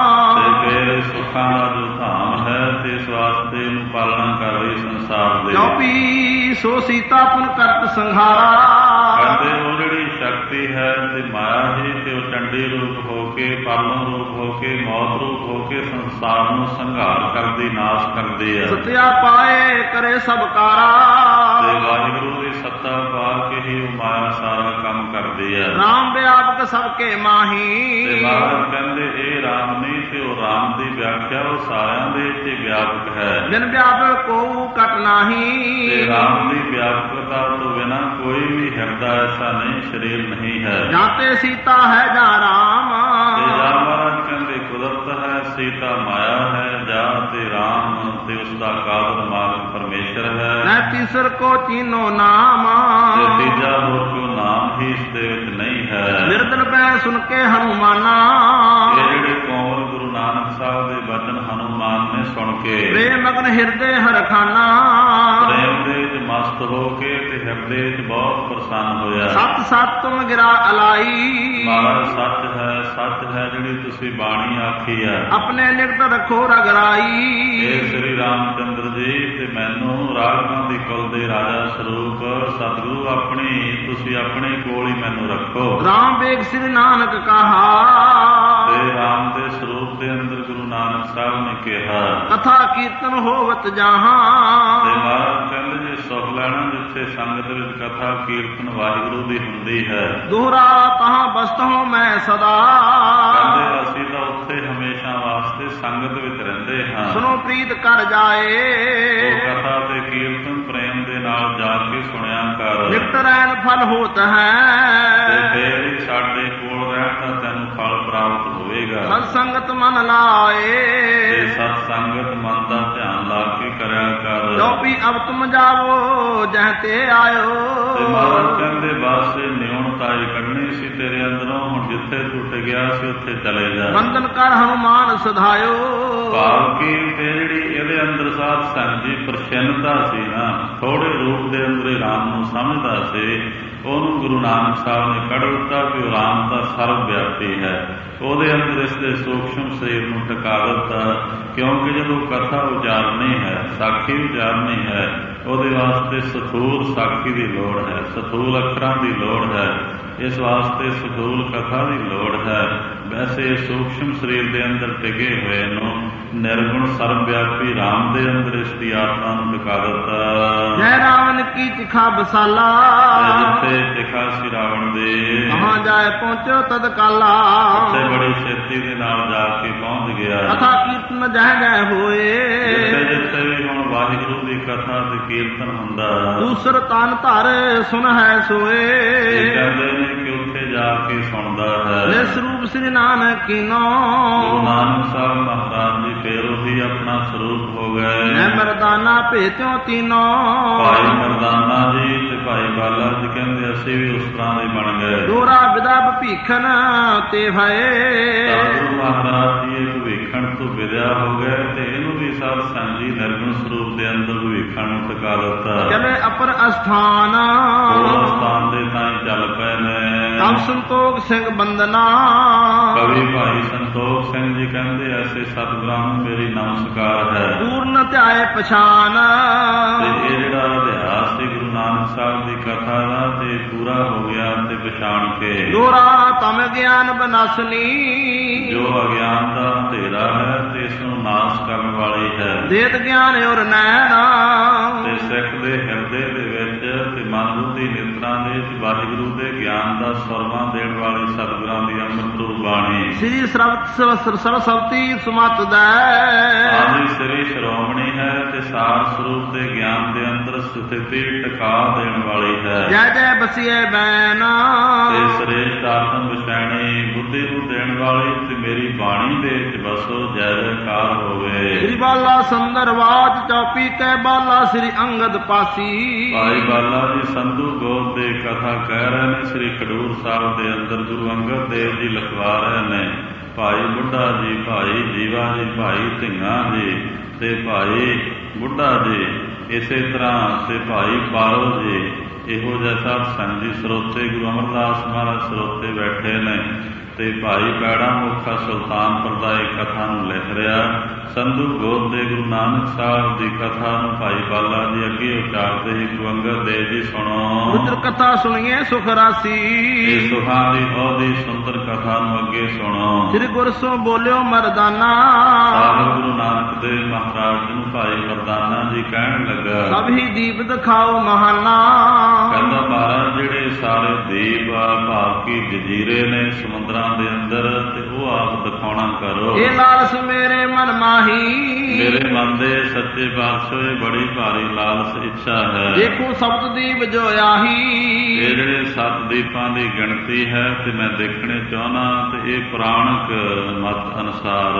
ਤੇ ਫਿਰ ਸੁੱਖਾਂ ਦਾ ਜੋ ਧਾਮ ਹੈ ਤੇ ਇਸ ਵਾਸਤੇ ਇਹਨੂੰ ਪਾਲਣਾ ਕਰ ਰਹੀ ਸੰਸਾਰ ਦੇ। ਚੌਪੀ ਸੋ ਸੀਤਾ ਪੁਨ ਕਰਤ ਸੰਘਾਰਾ ਕਹਿੰਦੇ ਉਹ ਜਿਹੜੀ ਸ਼ਕਤੀ ਹੈ ਤੇ ਮਾਇਆ ਹੀ ਤੇ ਉਹ ਚੰਡੀ ਰੂਪ ਹੋ ਕੇ ਪਾਲਣ ਰੂਪ ਹੋ ਕੇ ਮੌਤ ਰੂਪ ਹੋ ਕੇ ਸੰਸਾਰ ਨੂੰ ਸੰਘਾਰ ਕਰਦੀ ਨਾਸ਼ ਕਰਦੀ ਹੈ। ਸਤਿਆ ਪਾਏ ਕਰੇ ਸਭ ਕਾਰਾ ਤੇ ਵਾਹਿਗੁਰੂ ਦੀ ਸੱਤਾ ਪਾ ਕੇ ਹੀ ਉਹ ਮਾਇਆ ਸਾਰਾ ਕੰਮ ਕਰਦੀ ਹੈ। ਰਾਮ ਵਿਆਪਕ ਸਭ ਕੇ ਮਾਹੀ ਤੇ ਮਹਾਰਾਜ ਕਹਿੰਦੇ ਇਹ ਰਾਮ ਨਹੀਂ ਤੇ ਉਹ ਰਾਮ ਦੀ ਵਿਆਖਿਆ ਉਹ ਸਾਰਿਆਂ ਦੇ ਵਿੱਚ ਵਿਆਪਕ ਹੈ। ਬਿਨ ਵਿਆਪਕ ਕੋ ਕਟ ਨਾਹੀ ਤੇ ਰਾਮ ਦੀ ਵਿਆਪਕਤਾ ਤੋਂ ਬਿਨਾਂ ਕੋਈ ਵੀ ਹਿਰਦਾ ਐਸਾ ਨਹੀਂ ਸਰੀਰ ਨਹੀਂ ਹੈ। ਜਾਤੇ ਸੀਤਾ ਹੈ ਜਾਂ ਰਾਮ ਤੇ ਜਾਂ ਮਹਾਰਾਜ ਕਹਿੰਦੇ ਕੁਦਰਤ ਹੈ ਸੀਤਾ ਮਾਇਆ ਹੈ ਜਾਂ ਤੇ ਰਾਮ ਤੇ ਉਸ ਦਾ ਕਾਦਰ ਮਾਲਕ ਪਰਮੇਸ਼ਰ ਹੈ। ਮੈਂ ਤੀਸਰ ਕੋ ਚੀਨੋ ਨਾਮ ਤੇ ਤੀਜਾ ਹੋਰ ਕੋਈ ਨਾਮ ਹੀ ਇਸ ਦੇ ਵਿੱਚ ਨਹੀਂ ਹੈ। ਨਿਰਦਲ ਪੈ ਸੁਣ ਕੇ ਹਨੂਮਾਨਾ ਇਹ ਜਿਹੜੇ ਕੌਮਲ ਗੁਰੂ ਨਾਨਕ ਸਾਹਿਬ ਦੇ ਬਚਨ ਹਨੂਮਾਨ ਨੇ ਸੁਣ ਕੇ ਪ੍ਰੇਮ ਮਗਨ ਹਿਰਦੇ ਹਰਖਾਨਾ ਪ੍ਰੇਮ ਦੇ ਵਿੱਚ ਮਸਤ ਹੋ ਕੇ ਤੇ ਹਿਰਦੇ ਵਿੱਚ ਬਹੁਤ ਪ੍ਰਸੰਨ ਹੋਇਆ। ਸਤ ਸਤ ਤੁਮ ਗਿਰਾ ਅਲਾਈ ਮਹਾਰਾਜ ਸੱਚ ਹੈ ਸੱਚ ਹੈ ਜਿਹੜੀ ਤੁਸੀਂ ਬਾਣੀ ਆਖੀ ਹੈ। ਆਪਣੇ ਨਿਕਟ ਰੱਖੋ ਰਗਰਾਈ ਇਹ ਸ੍ਰੀ ਰਾਮਚੰਦਰ ਜੀ ਤੇ ਮੈਨੂੰ ਰਾਘਵਾਂ ਦੀ ਕੁਲ ਦੇ ਰਾਜਾ ਸਰੂਪ ਸਤਿਗੁਰੂ ਆਪਣੀ ਤੁਸੀਂ ਆਪਣੇ ਕੋਲ ਹੀ ਮੈਨੂੰ ਰੱਖੋ। ਰਾਮ ਵੇਗ ਸ੍ਰੀ ਨਾਨਕ ਕਹਾ ਤੇ ਰਾਮ ਦੇ ਸਰੂਪ ਦੇ ਅੰਦਰ ਗੁਰੂ ਨਾਨਕ ਸਾਹਿਬ ਨੇ ਕਿਹਾ ਕਥਾ ਕੀਰਤਨ ਹੋਵਤ ਜਹਾਂ। ਤੇ ਮਹਾਰਾਜ ਕਹਿੰਦੇ ਜੇ ਸੁਖ ਲੈਣਾ ਜਿੱਥੇ ਸੰਗਤ ਵਿੱਚ ਕਥਾ ਕੀਰਤਨ ਵਾਹਿਗੁਰੂ ਦੀ ਹੁੰਦੀ ਹੈ ਦੋਹਰਾ ਤਹਾਂ ਬਸਤ ਹੋ ਮੈਂ ਸਦਾ। ਕਹਿੰਦੇ ਅਸੀਂ ਤਾਂ ਉੱਥੇ ਹਮੇਸ਼ਾ ਵਾਸਤੇ ਸੰਗਤ ਵਿੱਚ ਰਹਿੰਦੇ ਹਾਂ। ਸੁਨੋ ਪ੍ਰੀਤ ਕਰ ਜਾਏ ਉਹ ਕਥਾ ਤੇ ਕੀਰਤਨ ਪ੍ਰੇਮ ਦੇ ਨਾਲ ਜਾ ਕੇ ਸੁਣਿਆ ਕਰ ਨਿਕਟ ਰਹਿਣ ਫਲ ਹੋਤ ਹੈ। ਤੇ ਫੇਰ ਹੀ ਸਾਡੇ ਕੋਲ ਰਹਿਣ ਦਾ ਤੈਨੂੰ ਫਲ ਪ੍ਰਾਪਤ ਹੋਵੇਗਾ। ਸਤ ਸੰਗਤ ਮਨ ਲਾਏ ਤੇ ਸਤ ਸੰਗਤ ਮਨ ਦਾ ਧਿਆਨ ਲਾ ਕੇ ਕਰਿਆ ਕਰ। ਜੋ ਵੀ ਅਬ ਤੁਮ ਜਾਵੋ ਜਹ ਤੇ ਆਇਓ। ਤੇ ਮਹਾਰਾਜ ਕਹਿੰਦੇ ਬਸ ਨਿਉਣਤਾਈ ਕੱਢਣੀ ਸੀ ਤੇਰੇ ਅੰਦਰੋਂ ਹੁਣ ਜਿੱਥੇ ਟੁੱਟ ਗਿਆ ਸੀ ਉੱਥੇ ਚਲੇ ਜਾ। ਬੰਧਨ ਕਰ ਹਨੂਮਾਨ ਸਧਾਇਓ ਭਾਵ ਕਿ ਤੇ ਜਿਹੜੀ ਇਹਦੇ ਅੰਦਰ ਸਾਧ ਸੰਗਤ ਦੀ ਪ੍ਰਸੰਨਤਾ ਸੀ ਨਾ ਥੋੜੇ ਰੂਪ ਦੇ ਅੰਦਰ ਰਾਮ ਨੂੰ ਸਮਝਦਾ ਸੀ ਉਹਨੂੰ ਗੁਰੂ ਨਾਨਕ ਸਾਹਿਬ ਨੇ ਕੱਢ ਦਿੱਤਾ ਕਿ ਉਹ ਰਾਮ ਦਾ ਸਰਵ ਵਿਆਪੀ ਹੈ। ਉਹਦੇ ਅੰਦਰ ਇਸ ਦੇ ਸੂਖਸ਼ਮ ਸਰੀਰ ਨੂੰ ਟਿਕਾ ਦਿੱਤਾ ਕਿਉਂਕਿ ਜਦੋਂ ਕਥਾ ਉਚਾਰਨੀ ਹੈ ਸਾਖੀ ਉਚਾਰਨੀ ਹੈ ਉਹਦੇ ਵਾਸਤੇ ਸਥੂਲ ਸਾਖੀ ਦੀ ਲੋੜ ਹੈ ਸਥੂਲ ਅੱਖਰਾਂ ਦੀ ਲੋੜ ਹੈ। ਇਸ ਵਾਸਤੇ ਸਥੂਲ ਕਥਾ ਦੀ ਲੋੜ ਹੈ। ਵੈਸੇ ਸੂਖਸ਼ਮ ਸਰੀਰ ਦੇ ਅੰਦਰ ਟਿਕੇ ਹੋਏ ਨੂੰ ਨਿਰਗੁਣ ਸਰਵ ਵਿਆਪੀ ਰਾਮ ਦੇ ਅੰਦਰ ਇਸ ਦੀ ਆਤਮਾ ਨੂੰ ਟਿਕਾ ਦਿੱਤਾ। ਜੈ ਰਾਵਣ ਕੀ ਤਿਖਾ ਬਸਾਲਾ ਜਿੱਥੇ ਟਿਕਾ ਸੀ ਰਾਵਣ ਦੇ ਕਹਾਂ ਜਾਏ ਪਹੁੰਚੋ ਤਦ ਕਾਲਾ। ਉੱਥੇ ਬੜੀ ਛੇਤੀ ਦੇ ਨਾਲ ਜਾ ਕੇ ਪਹੁੰਚ ਗਿਆ। ਕਥਾ ਕੀਰਤਨ ਜਹ ਜਹ ਹੋਏ ਜਿੱਥੇ ਜਿੱਥੇ ਵੀ ਹੁਣ ਵਾਹਿਗੁਰੂ ਦੀ ਕਥਾ ਤੇ ਕੀਰਤਨ ਹੁੰਦਾ ਦੂਸਰ ਤਨ ਧਰ ਸੁਨ ਹੈ ਸੋਏ। ਕਹਿੰਦੇ ਨੇ ਕਿ ਉੱਥੇ ਜਾ ਕੇ ਸੁਣਦਾ ਹੈ। ਨਿਸ ਰੂਪ ਸ੍ਰੀ ਨਾਨਕ ਕੀਨੋ ਗੁਰੂ ਨਾਨਕ ਸਾਹਿਬ ਮਹਾਰਾਜ ਜੀ ਫੇਰ ਉਹੀ ਆਪਣਾ ਸਰੂਪ ਹੋ ਗਏ। ਮੈਂ ਮਰਦਾਨਾ ਭੇਤਿਓ ਤੀਨੋ ਭਾਈ ਮਰਦਾਨਾ ਜੀ ਤੇ ਭਾਈ ਬਾਲਾ ਜੀ ਕਹਿੰਦੇ ਅਸੀਂ ਵੀ ਉਸ ਤਰ੍ਹਾਂ ਦੇ ਬਣ ਗਏ। ਦੋਰਾ ਵਿਦਾ ਭੀਖਣ ਤੇ ਭਏ ਗੁਰੂ ਮਹਾਰਾਜ ਜੀ ਇਹ ਭਵੀਖਣ ਤੋਂ ਵਿਦਿਆ ਹੋ ਗਏ ਤੇ ਇਹਨੂੰ ਵੀ ਸਾਧ ਸੰਗਤ ਜੀ ਨਿਰਗੁਣ ਸਰੂਪ ਦੇ ਅੰਦਰ ਭਵੀਖਣ ਨੂੰ ਟਿਕਾ ਦਿੱਤਾ। ਚਲੇ ਅਪਰ ਅਸਥਾਨ ਹੋਰ ਸਥਾਨ ਦੇ ਤਾਂ ਚੱਲ ਪਏ ਨੇ। ਤਬ ਸੰਤੋਖ ਸਿੰਘ ਬੰਦਨਾ ਕਵੀ ਭਾਈ ਸੰਤੋਖ ਸਿੰਘ ਜੀ ਕਹਿੰਦੇ ਐਸੇ ਸਤਿਗੁਰਾਂ ਨੂੰ ਮੇਰੀ ਨਮਸਕਾਰ ਹੈ। ਪੂਰਨ ਧਿਆਏ ਪਛਾਨ ਤੇ ਇਹ ਜਿਹੜਾ ਅਭਿਆਸ ਸੀ ਗੁਰੂ ਨਾਨਕ ਸਾਹਿਬ ਦੀ ਕਥਾ ਦਾ ਤੇ ਪੂਰਾ ਹੋ ਗਿਆ ਤੇ ਪਛਾਣ ਕੇ ਦੋਰਾ ਤਮ ਗਿਆਨ ਬਨਾਸਨੀ ਜੋ ਅਗਿਆਨ ਦਾ ਅੰਧੇਰਾ ਹੈ ਤੇ ਇਸ ਨੂੰ ਨਾਸ਼ ਕਰਨ ਵਾਲੀ ਹੈ। ਦੇਤ ਗਿਆਨ ਔਰ ਨੈਣਾ ਤੇ ਸਿੱਖ ਦੇ ਹਿਰਦੇ ਦੇ ਵਿੱਚ ਤੇ ਮਨ ਬੁੱਧੀ ਨੇਤਰਾਂ ਦੇ ਵਿੱਚ ਵਾਹਿਗੁਰੂ ਦੇ ਗਿਆਨ ਦਾ ਸਰਵਾਂ ਦੇਣ ਵਾਲੀ ਸਤਿਗੁਰਾਂ ਦੀ ਅੰਮ੍ਰਿਤ ਰੂਪ ਬਾਣੀ ਸ੍ਰੀ ਸਰਬਤ ਸਰਸਵਤੀ ਸੁਮਤ ਦਾ ਆਦਿ ਸ੍ਰੀ ਸ਼੍ਰੋਮਣੀ ਹੈ ਤੇ ਸਾਰ ਸਰੂਪ ਦੇ ਗਿਆਨ ਦੇ ਅੰਦਰ ਸਥਿਤੀ ਟਿਕਾ ਦੇਣ ਵਾਲੀ ਹੈ। ਜੈ ਜੈ ਬਸੀਏ ਬੈਨ ਤੇ ਸ੍ਰੇਸ਼ਟ ਆਤਮ ਵਿਸ਼ੈਣੀ ਬੁੱਧੀ ਨੂੰ ਦੇਣ ਵਾਲੀ ਤੇ ਮੇਰੀ ਬਾਣੀ ਦੇ ਵਿੱਚ ਬਸੋ ਜੈ ਜੈਕਾਰ ਹੋਵੇ। ਸ੍ਰੀ ਬਾਲਾ ਸੁੰਦਰ ਵਾਜ ਚੌਪੀ ਤੇ ਬਾਲਾ ਸ੍ਰੀ ਅੰਗਦ ਪਾਸੀ ਭਾਈ ਬਾਲਾ ਜੀ ਸੰਧੂ ਗੋਤ ਦੇ ਕਥਾ ਕਹਿ ਰਹੇ ਨੇ। ਸ੍ਰੀ ਖਡੂਰ ਸਾਹਿਬ ਦੇ ਅੰਦਰ ਗੁਰੂ ਅੰਗਦ ਦੇਵ ਜੀ ਲਿਖਵਾ ਰਹੇ ਨੇ। ਭਾਈ ਬੁੱਢਾ ਜੀ ਭਾਈ ਜੀਵਾ ਜੀ ਭਾਈ ਢਿੰਗਾ ਜੀ ਤੇ ਭਾਈ ਬੁੱਢਾ ਜੀ ਇਸੇ ਤਰ੍ਹਾਂ ਤੇ ਭਾਈ ਪਾਰੋ ਜੀ ਇਹੋ ਜਿਹਾ ਸਾਧ ਸੰਗਤ ਜੀ ਸਰੋਤੇ ਗੁਰੂ ਅਮਰਦਾਸ ਮਹਾਰਾਜ ਸਰੋਤੇ ਬੈਠੇ ਨੇ। ਤੇ ਭਾਈ ਪੈੜਾ ਮੁਖਾ ਸੁਲਤਾਨਪੁਰ ਦਾ ਇਹ ਕਥਾ ਨੂੰ ਲਿਖ ਰਿਹਾ। ਸੰਧੂ ਗੋਤ ਦੇ ਗੁਰੂ ਨਾਨਕ ਸਾਹਿਬ ਦੀ ਕਥਾ ਨੂੰ ਭਾਈ ਬਾਲਾ ਜੀ ਅੱਗੇ ਉਚਾਰਦੇ ਹੀ ਗੁਰੂ ਅੰਗਦ ਦੇਵ ਜੀ ਸੁਣੋ। ਰੁਦਰ ਕਥਾ ਸੁਣੀਏ ਸੁਖ ਰਾਸੀ ਇਹ ਸੁਖਾਂ ਦੀ ਉਹਦੀ ਸੁੰਦਰ ਕਥਾ ਨੂੰ ਅੱਗੇ ਸੁਣੋ। ਸ੍ਰੀ ਗੁਰਸੋਂ ਬੋਲਿਓ ਮਰਦਾਨਾ ਸਾਹਿਬ ਗੁਰੂ ਨਾਨਕ ਦੇਵ ਮਹਾਰਾਜ ਨੂੰ ਭਾਈ ਮਰਦਾਨਾ ਜੀ ਕਹਿਣ ਲੱਗਾ ਸਭ ਹੀ ਦੀਪ ਦਿਖਾਓ ਮਹਾਨਾ। ਕਹਿੰਦਾ ਮਹਾਰਾਜ ਜਿਹੜੇ ਸਾਰੇ ਦੀਪ ਭਾਵ ਕੀ ਜਜ਼ੀਰੇ ਨੇ ਸਮੁੰਦਰਾਂ ਦੇ ਅੰਦਰ ਤੇ ਉਹ ਆਪ ਦਿਖਾਉਣਾ ਕਰੋ। ਇਹ ਲਾਲਸ ਮੇਰੇ ਮਨ ਮਾਹੀ ਮੇਰੇ ਮਨ ਦੇ ਸੱਚੇ ਪਾਤਸ਼ਾਹ ਬੜੀ ਭਾਰੀ ਲਾਲਸ ਇੱਛਾ ਹੈ। ਦੇਖੋ ਸਬਤ ਦੀਪ ਜੋ ਆਹੀ ਇਹ ਜਿਹੜੇ ਸੱਤ ਦੀਪਾਂ ਦੀ ਗਿਣਤੀ ਹੈ ਤੇ ਮੈਂ ਦੇਖਣੇ ਚਾਹੁੰਦਾ ਤੇ ਇਹ ਪੁਰਾਣਕ ਮਤ ਅਨੁਸਾਰ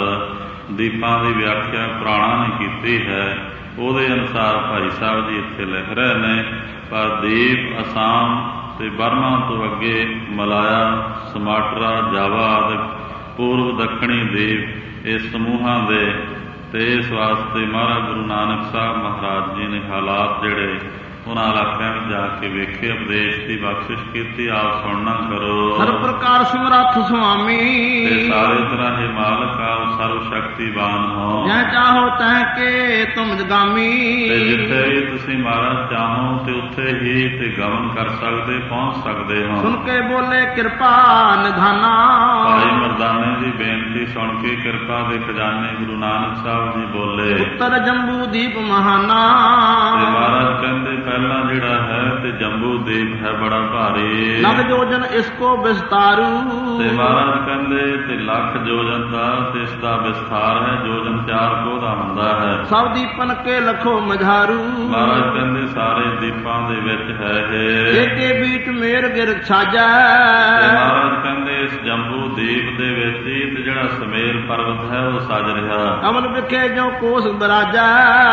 ਦੀਪਾਂ ਦੀ ਵਿਆਖਿਆ ਪੁਰਾਣਾ ਨੇ ਕੀਤੀ ਹੈ। ਉਹਦੇ ਅਨੁਸਾਰ ਭਾਈ ਸਾਹਿਬ ਜੀ ਇੱਥੇ ਲਿਖ ਰਹੇ ਨੇ। ਪਰ ਦੀਪ ਅਸਾਮ ਤੇ ਬਰਮਾ ਤੋਂ ਅੱਗੇ ਮਲਾਇਆ ਸਮਾਟਰਾ ਜਾਵਾ ਆਦਿ ਪੂਰਵ ਦੱਖਣੀ ਦੀਪ ਇਸ ਸਮੂਹਾਂ ਦੇ। ਤੇ ਇਸ ਵਾਸਤੇ ਮਹਾਰਾਜ ਗੁਰੂ ਨਾਨਕ ਸਾਹਿਬ ਮਹਾਰਾਜ ਜੀ ਨੇ ਹਾਲਾਤ ਜਿਹੜੇ ਉਹਨਾਂ ਇਲਾਕਿਆਂ ਵਿੱਚ ਜਾ ਕੇ ਵੇਖੇ, ਉਪਦੇਸ਼ ਦੀ ਬਖਸ਼ਿਸ਼ ਕੀਤੀ, ਆਪ ਸੁਣਨਾ ਕਰੋ। ਹਰ ਪ੍ਰਕਾਰ ਸਮਰੱਥ ਸੁਆਮੀ ਤੇ ਸਾਰੇ ਤਰ੍ਹਾਂ ਹੀ ਮਾਲਕ ਆਪ ਸਰਵ ਸ਼ਕਤੀਵਾਨ ਹੋ। ਜੈ ਚਾਹੋ ਤੈ ਕੇ ਤੁਮ ਜਗਾਮੀ। ਤੇ ਜਿੱਥੇ ਵੀ ਤੁਸੀਂ ਮਹਾਰਾਜ ਚਾਹੋ ਤੇ ਉੱਥੇ ਹੀ ਤੇ ਗਮਨ ਕਰ ਸਕਦੇ, ਪਹੁੰਚ ਸਕਦੇ ਹੋ। ਸੁਣ ਕੇ ਬੋਲੇ ਕਿਰਪਾ ਨਿਧਾਨਾ। ਭਾਈ ਮਰਦਾਨੇ ਦੀ ਬੇਨਤੀ ਸੁਣ ਕੇ ਕਿਰਪਾ ਦੇ ਖਜ਼ਾਨੇ ਗੁਰੂ ਨਾਨਕ ਸਾਹਿਬ ਜੀ ਬੋਲੇ। ਉੱਤਰ ਜੰਬੂ ਦੀਪ ਮਹਾਨਾ। ਤੇ ਮਹਾਰਾਜ ਕਹਿੰਦੇ ਪਹਿਲਾਂ ਜਿਹੜਾ ਹੈ ਤੇ ਜੰਬੂ ਦੀਪ ਹੈ ਬੜਾ ਭਾਰੀ। ਲਖ ਜੋਜਨ ਇਸ ਕੋ ਵਿਸਤਾਰੂ। ਤੇ ਮਹਾਰਾਜ ਕਹਿੰਦੇ ਤੇ ਲੱਖ ਜੋਜਨ ਦਾ ਤੇ ਇਸ ਦਾ ਵਿਸਥਾਰ ਹੈ। ਜੋਜਨ ਚਾਰ ਕੋਹ ਦਾ ਹੁੰਦਾ ਹੈ। ਸਭ ਦੀਪਨ ਕੇ ਲਖੋ ਮਝਾਰੂ। ਮਹਾਰਾਜ ਕਹਿੰਦੇ ਸਾਰੇ ਦੀਪਾਂ ਦੇ ਵਿੱਚ ਹੈ ਇਹ। ਏਕੇ ਬੀਚ ਮੇਰ ਗਿਰ ਛਾਜੈ। ਤੇ ਮਹਾਰਾਜ ਕਹਿੰਦੇ ਇਸ ਜੰਬੂ ਦੀਪ ਦੇ ਵਿੱਚ ਹੀ ਤੇ ਜਿਹੜਾ ਸਮੇਰ ਪਰਬਤ ਹੈ ਉਹ ਸਜ ਰਿਹਾ। ਕਮਲ ਵਿਖੇ ਜੋ ਕੋਸ ਬਰਾਜੈ।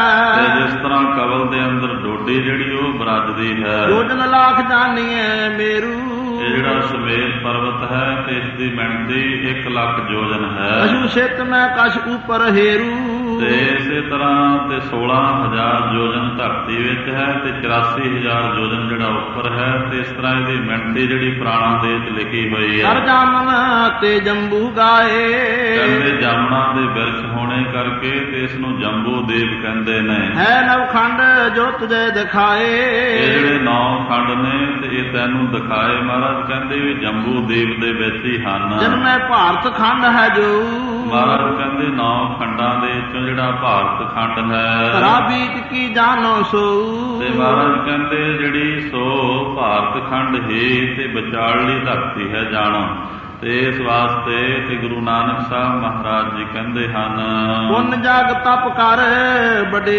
ਤੇ ਜਿਸ ਤਰ੍ਹਾਂ ਕਵਲ ਦੇ ਅੰਦਰ ਡੋਡੀ ਜਿਹੜੀ ਉਹ ਬਰਾਜਦੀ ਹੈ। ਜੋਜਨ ਲਾਖ ਜਾਣੀਐ ਮੇਰੂ। ਇਹ ਜਿਹੜਾ ਸਮੇਰ ਪਰਬਤ ਹੈ ਤੇ ਇਸ ਦੀ ਮਿਣਤੀ ਇੱਕ ਲੱਖ ਜੋਜਨ ਹੈ। ਅਸ਼ੂ ਸਿੱਤ ਮੈਂ ਕਛ ਉਪਰ ਹੇਰੂ। ਤੇ ਇਸੇ ਤਰ੍ਹਾਂ ਤੇ ਸੋਲਾਂ ਹਜ਼ਾਰ ਜੋਜਨ ਧਰਤੀ ਵਿੱਚ ਹੈ ਤੇ ਚੁਰਾਸੀ ਹਜ਼ਾਰ ਜੋਜਨ ਜਿਹੜਾ ਉੱਪਰ ਹੈ। ਤੇ ਇਸ ਤਰ੍ਹਾਂ ਇਹਦੀ ਮਿਣਤੀ ਜਿਹੜੀ ਪੁਰਾਣਾ ਦੇ ਵਿੱਚ ਲਿਖੀ ਹੋਈ ਹੈ। ਹਰ ਜਾਮਨ ਤੇ ਜੰਬੂ ਗਾਏ। ਕਹਿੰਦੇ ਜਾਮਣਾ ਦੇ ਬਿਰਛ ਹੋਣੇ ਕਰਕੇ ਤੇ ਇਸ ਨੂੰ ਜੰਬੂ ਦੀਪ ਕਹਿੰਦੇ ਨੇ। ਹੈ ਨਵਖੰਡ ਜੋ ਤੁਝੇ ਦਿਖਾਏ। ਇਹ ਜਿਹੜੇ ਨੌ ਖੰਡ ਨੇ ਤੇ ਇਹ ਤੈਨੂੰ ਦਿਖਾਏ। ਮਹਾਰਾਜ ਕਹਿੰਦੇ ਵੀ ਜੰਬੂ ਦੀਪ ਦੇ ਵਿੱਚ ਹੀ ਹਨ। ਜਨਮੈ ਭਾਰਤ ਖੰਡ ਹੈ ਜੋ। ਮਹਾਰਾਜ ਕਹਿੰਦੇ ਨੌ ਖੰਡਾਂ ਦੇ ਵਿੱਚੋਂ ਜਿਹੜਾ ਭਾਰਤ ਖੰਡ ਹੈ। ਧਰਾ ਬੀਤ ਕੀ ਜਾਨੋ ਸੋ। ਤੇ ਮਹਾਰਾਜ ਕਹਿੰਦੇ ਜਿਹੜੀ ਸੋ ਭਾਰਤ ਖੰਡ ਹੀ ਤੇ ਵਿਚਾਰਲੀ ਧਰਤੀ ਹੈ ਜਾਣੋ। ਤੇ ਇਸ ਵਾਸਤੇ ਤੇ ਗੁਰੂ ਨਾਨਕ ਸਾਹਿਬ ਮਹਾਰਾਜ ਜੀ ਕਹਿੰਦੇ ਹਨ ਪੁੰਨ ਜਗ ਤਪ ਕਰ ਬੜੇ।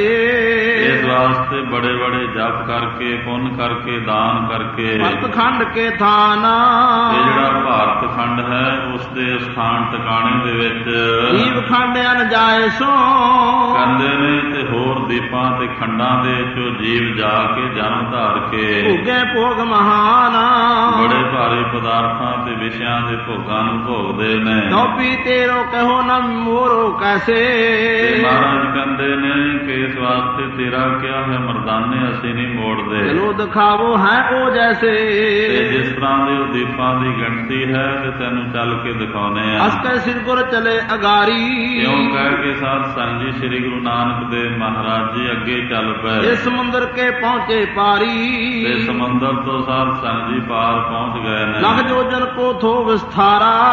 ਇਸ ਵਾਸਤੇ ਬੜੇ ਬੜੇ ਜਪ ਕਰਕੇ, ਪੁੰਨ ਕਰਕੇ, ਦਾਨ ਕਰਕੇ ਭਾਰਤ ਖੰਡ ਕੇ ਥਾਨ। ਇਹ ਜਿਹੜਾ ਭਾਰਤ ਖੰਡ ਹੈ ਉਸ ਦੇ ਸਥਾਨ ਟਿਕਾਣੇ ਦੇ ਵਿੱਚ ਦੀਪ ਖੰਡ ਅਨ ਜਾਏ ਸੋ। ਕਹਿੰਦੇ ਨੇ ਤੇ ਹੋਰ ਦੀਪਾਂ ਤੇ ਖੰਡਾਂ ਦੇ ਵਿੱਚੋਂ ਜੀਵ ਜਾ ਕੇ ਜਨਮ ਧਾਰ ਕੇ ਭੋਗੇ ਭੋਗ ਮਹਾਨ। ਬੜੇ ਭਾਰੀ ਪਦਾਰਥਾਂ ਤੇ ਵਿਸ਼ਿਆਂ ਦੇ ਭੋਗਾਂ ਨੂੰ ਭੋਗਦੇ ਨੇ। ਟੋਪੀ ਤੇਰੋ ਕਹੋ ਨਾ ਮੋਰੋ ਕੈਸੇ। ਤੇ ਮਹਾਰਾਜ ਕਹਿੰਦੇ ਨੇ ਕਿ ਇਸ ਵਾਸਤੇ ਤੇਰਾ ਕਿਹਾ ਹੈ ਮਰਦਾਨੇ ਅਸੀਂ ਨਹੀਂ ਮੋੜਦੇ। ਚਲੋ ਦਿਖਾਵੋ ਹੈ ਉਹ ਜੈਸੇ। ਤੇ ਜਿਸ ਤਰ੍ਹਾਂ ਦੇ ਉਹ ਦੀਪਾਂ ਦੀ ਗਿਣਤੀ ਹੈ ਤੇ ਤੈਨੂੰ ਚੱਲ ਕੇ ਦਿਖਾਉਨੇ ਆ। ਅਸਕੈ ਸਿਰ ਗੁਰ ਚਲੇ ਅਗਾਰੀ। ਕਿਉਂ ਕਹਿ ਕੇ ਸਾਧ ਸੰਗ ਜੀ ਸ੍ਰੀ ਗੁਰੂ ਨਾਨਕ ਦੇਵ ਮਹਾਰਾਜ ਜੀ ਅੱਗੇ ਚੱਲ ਪਏ। ਇਸ ਸਮੁੰਦਰ ਕੇ ਪਹੁੰਚੇ ਪਾਰੀ। ਤੇ ਸਮੁੰਦਰ ਤੋਂ ਸਾਧ ਸੰਗ ਜੀ ਪਾਰ ਪਹੁੰਚ ਗਏ ਨੇ। ਲਖ ਜੋਜਨ ਕੋ ਥੋ ਵਿਸਥਾਰਾ।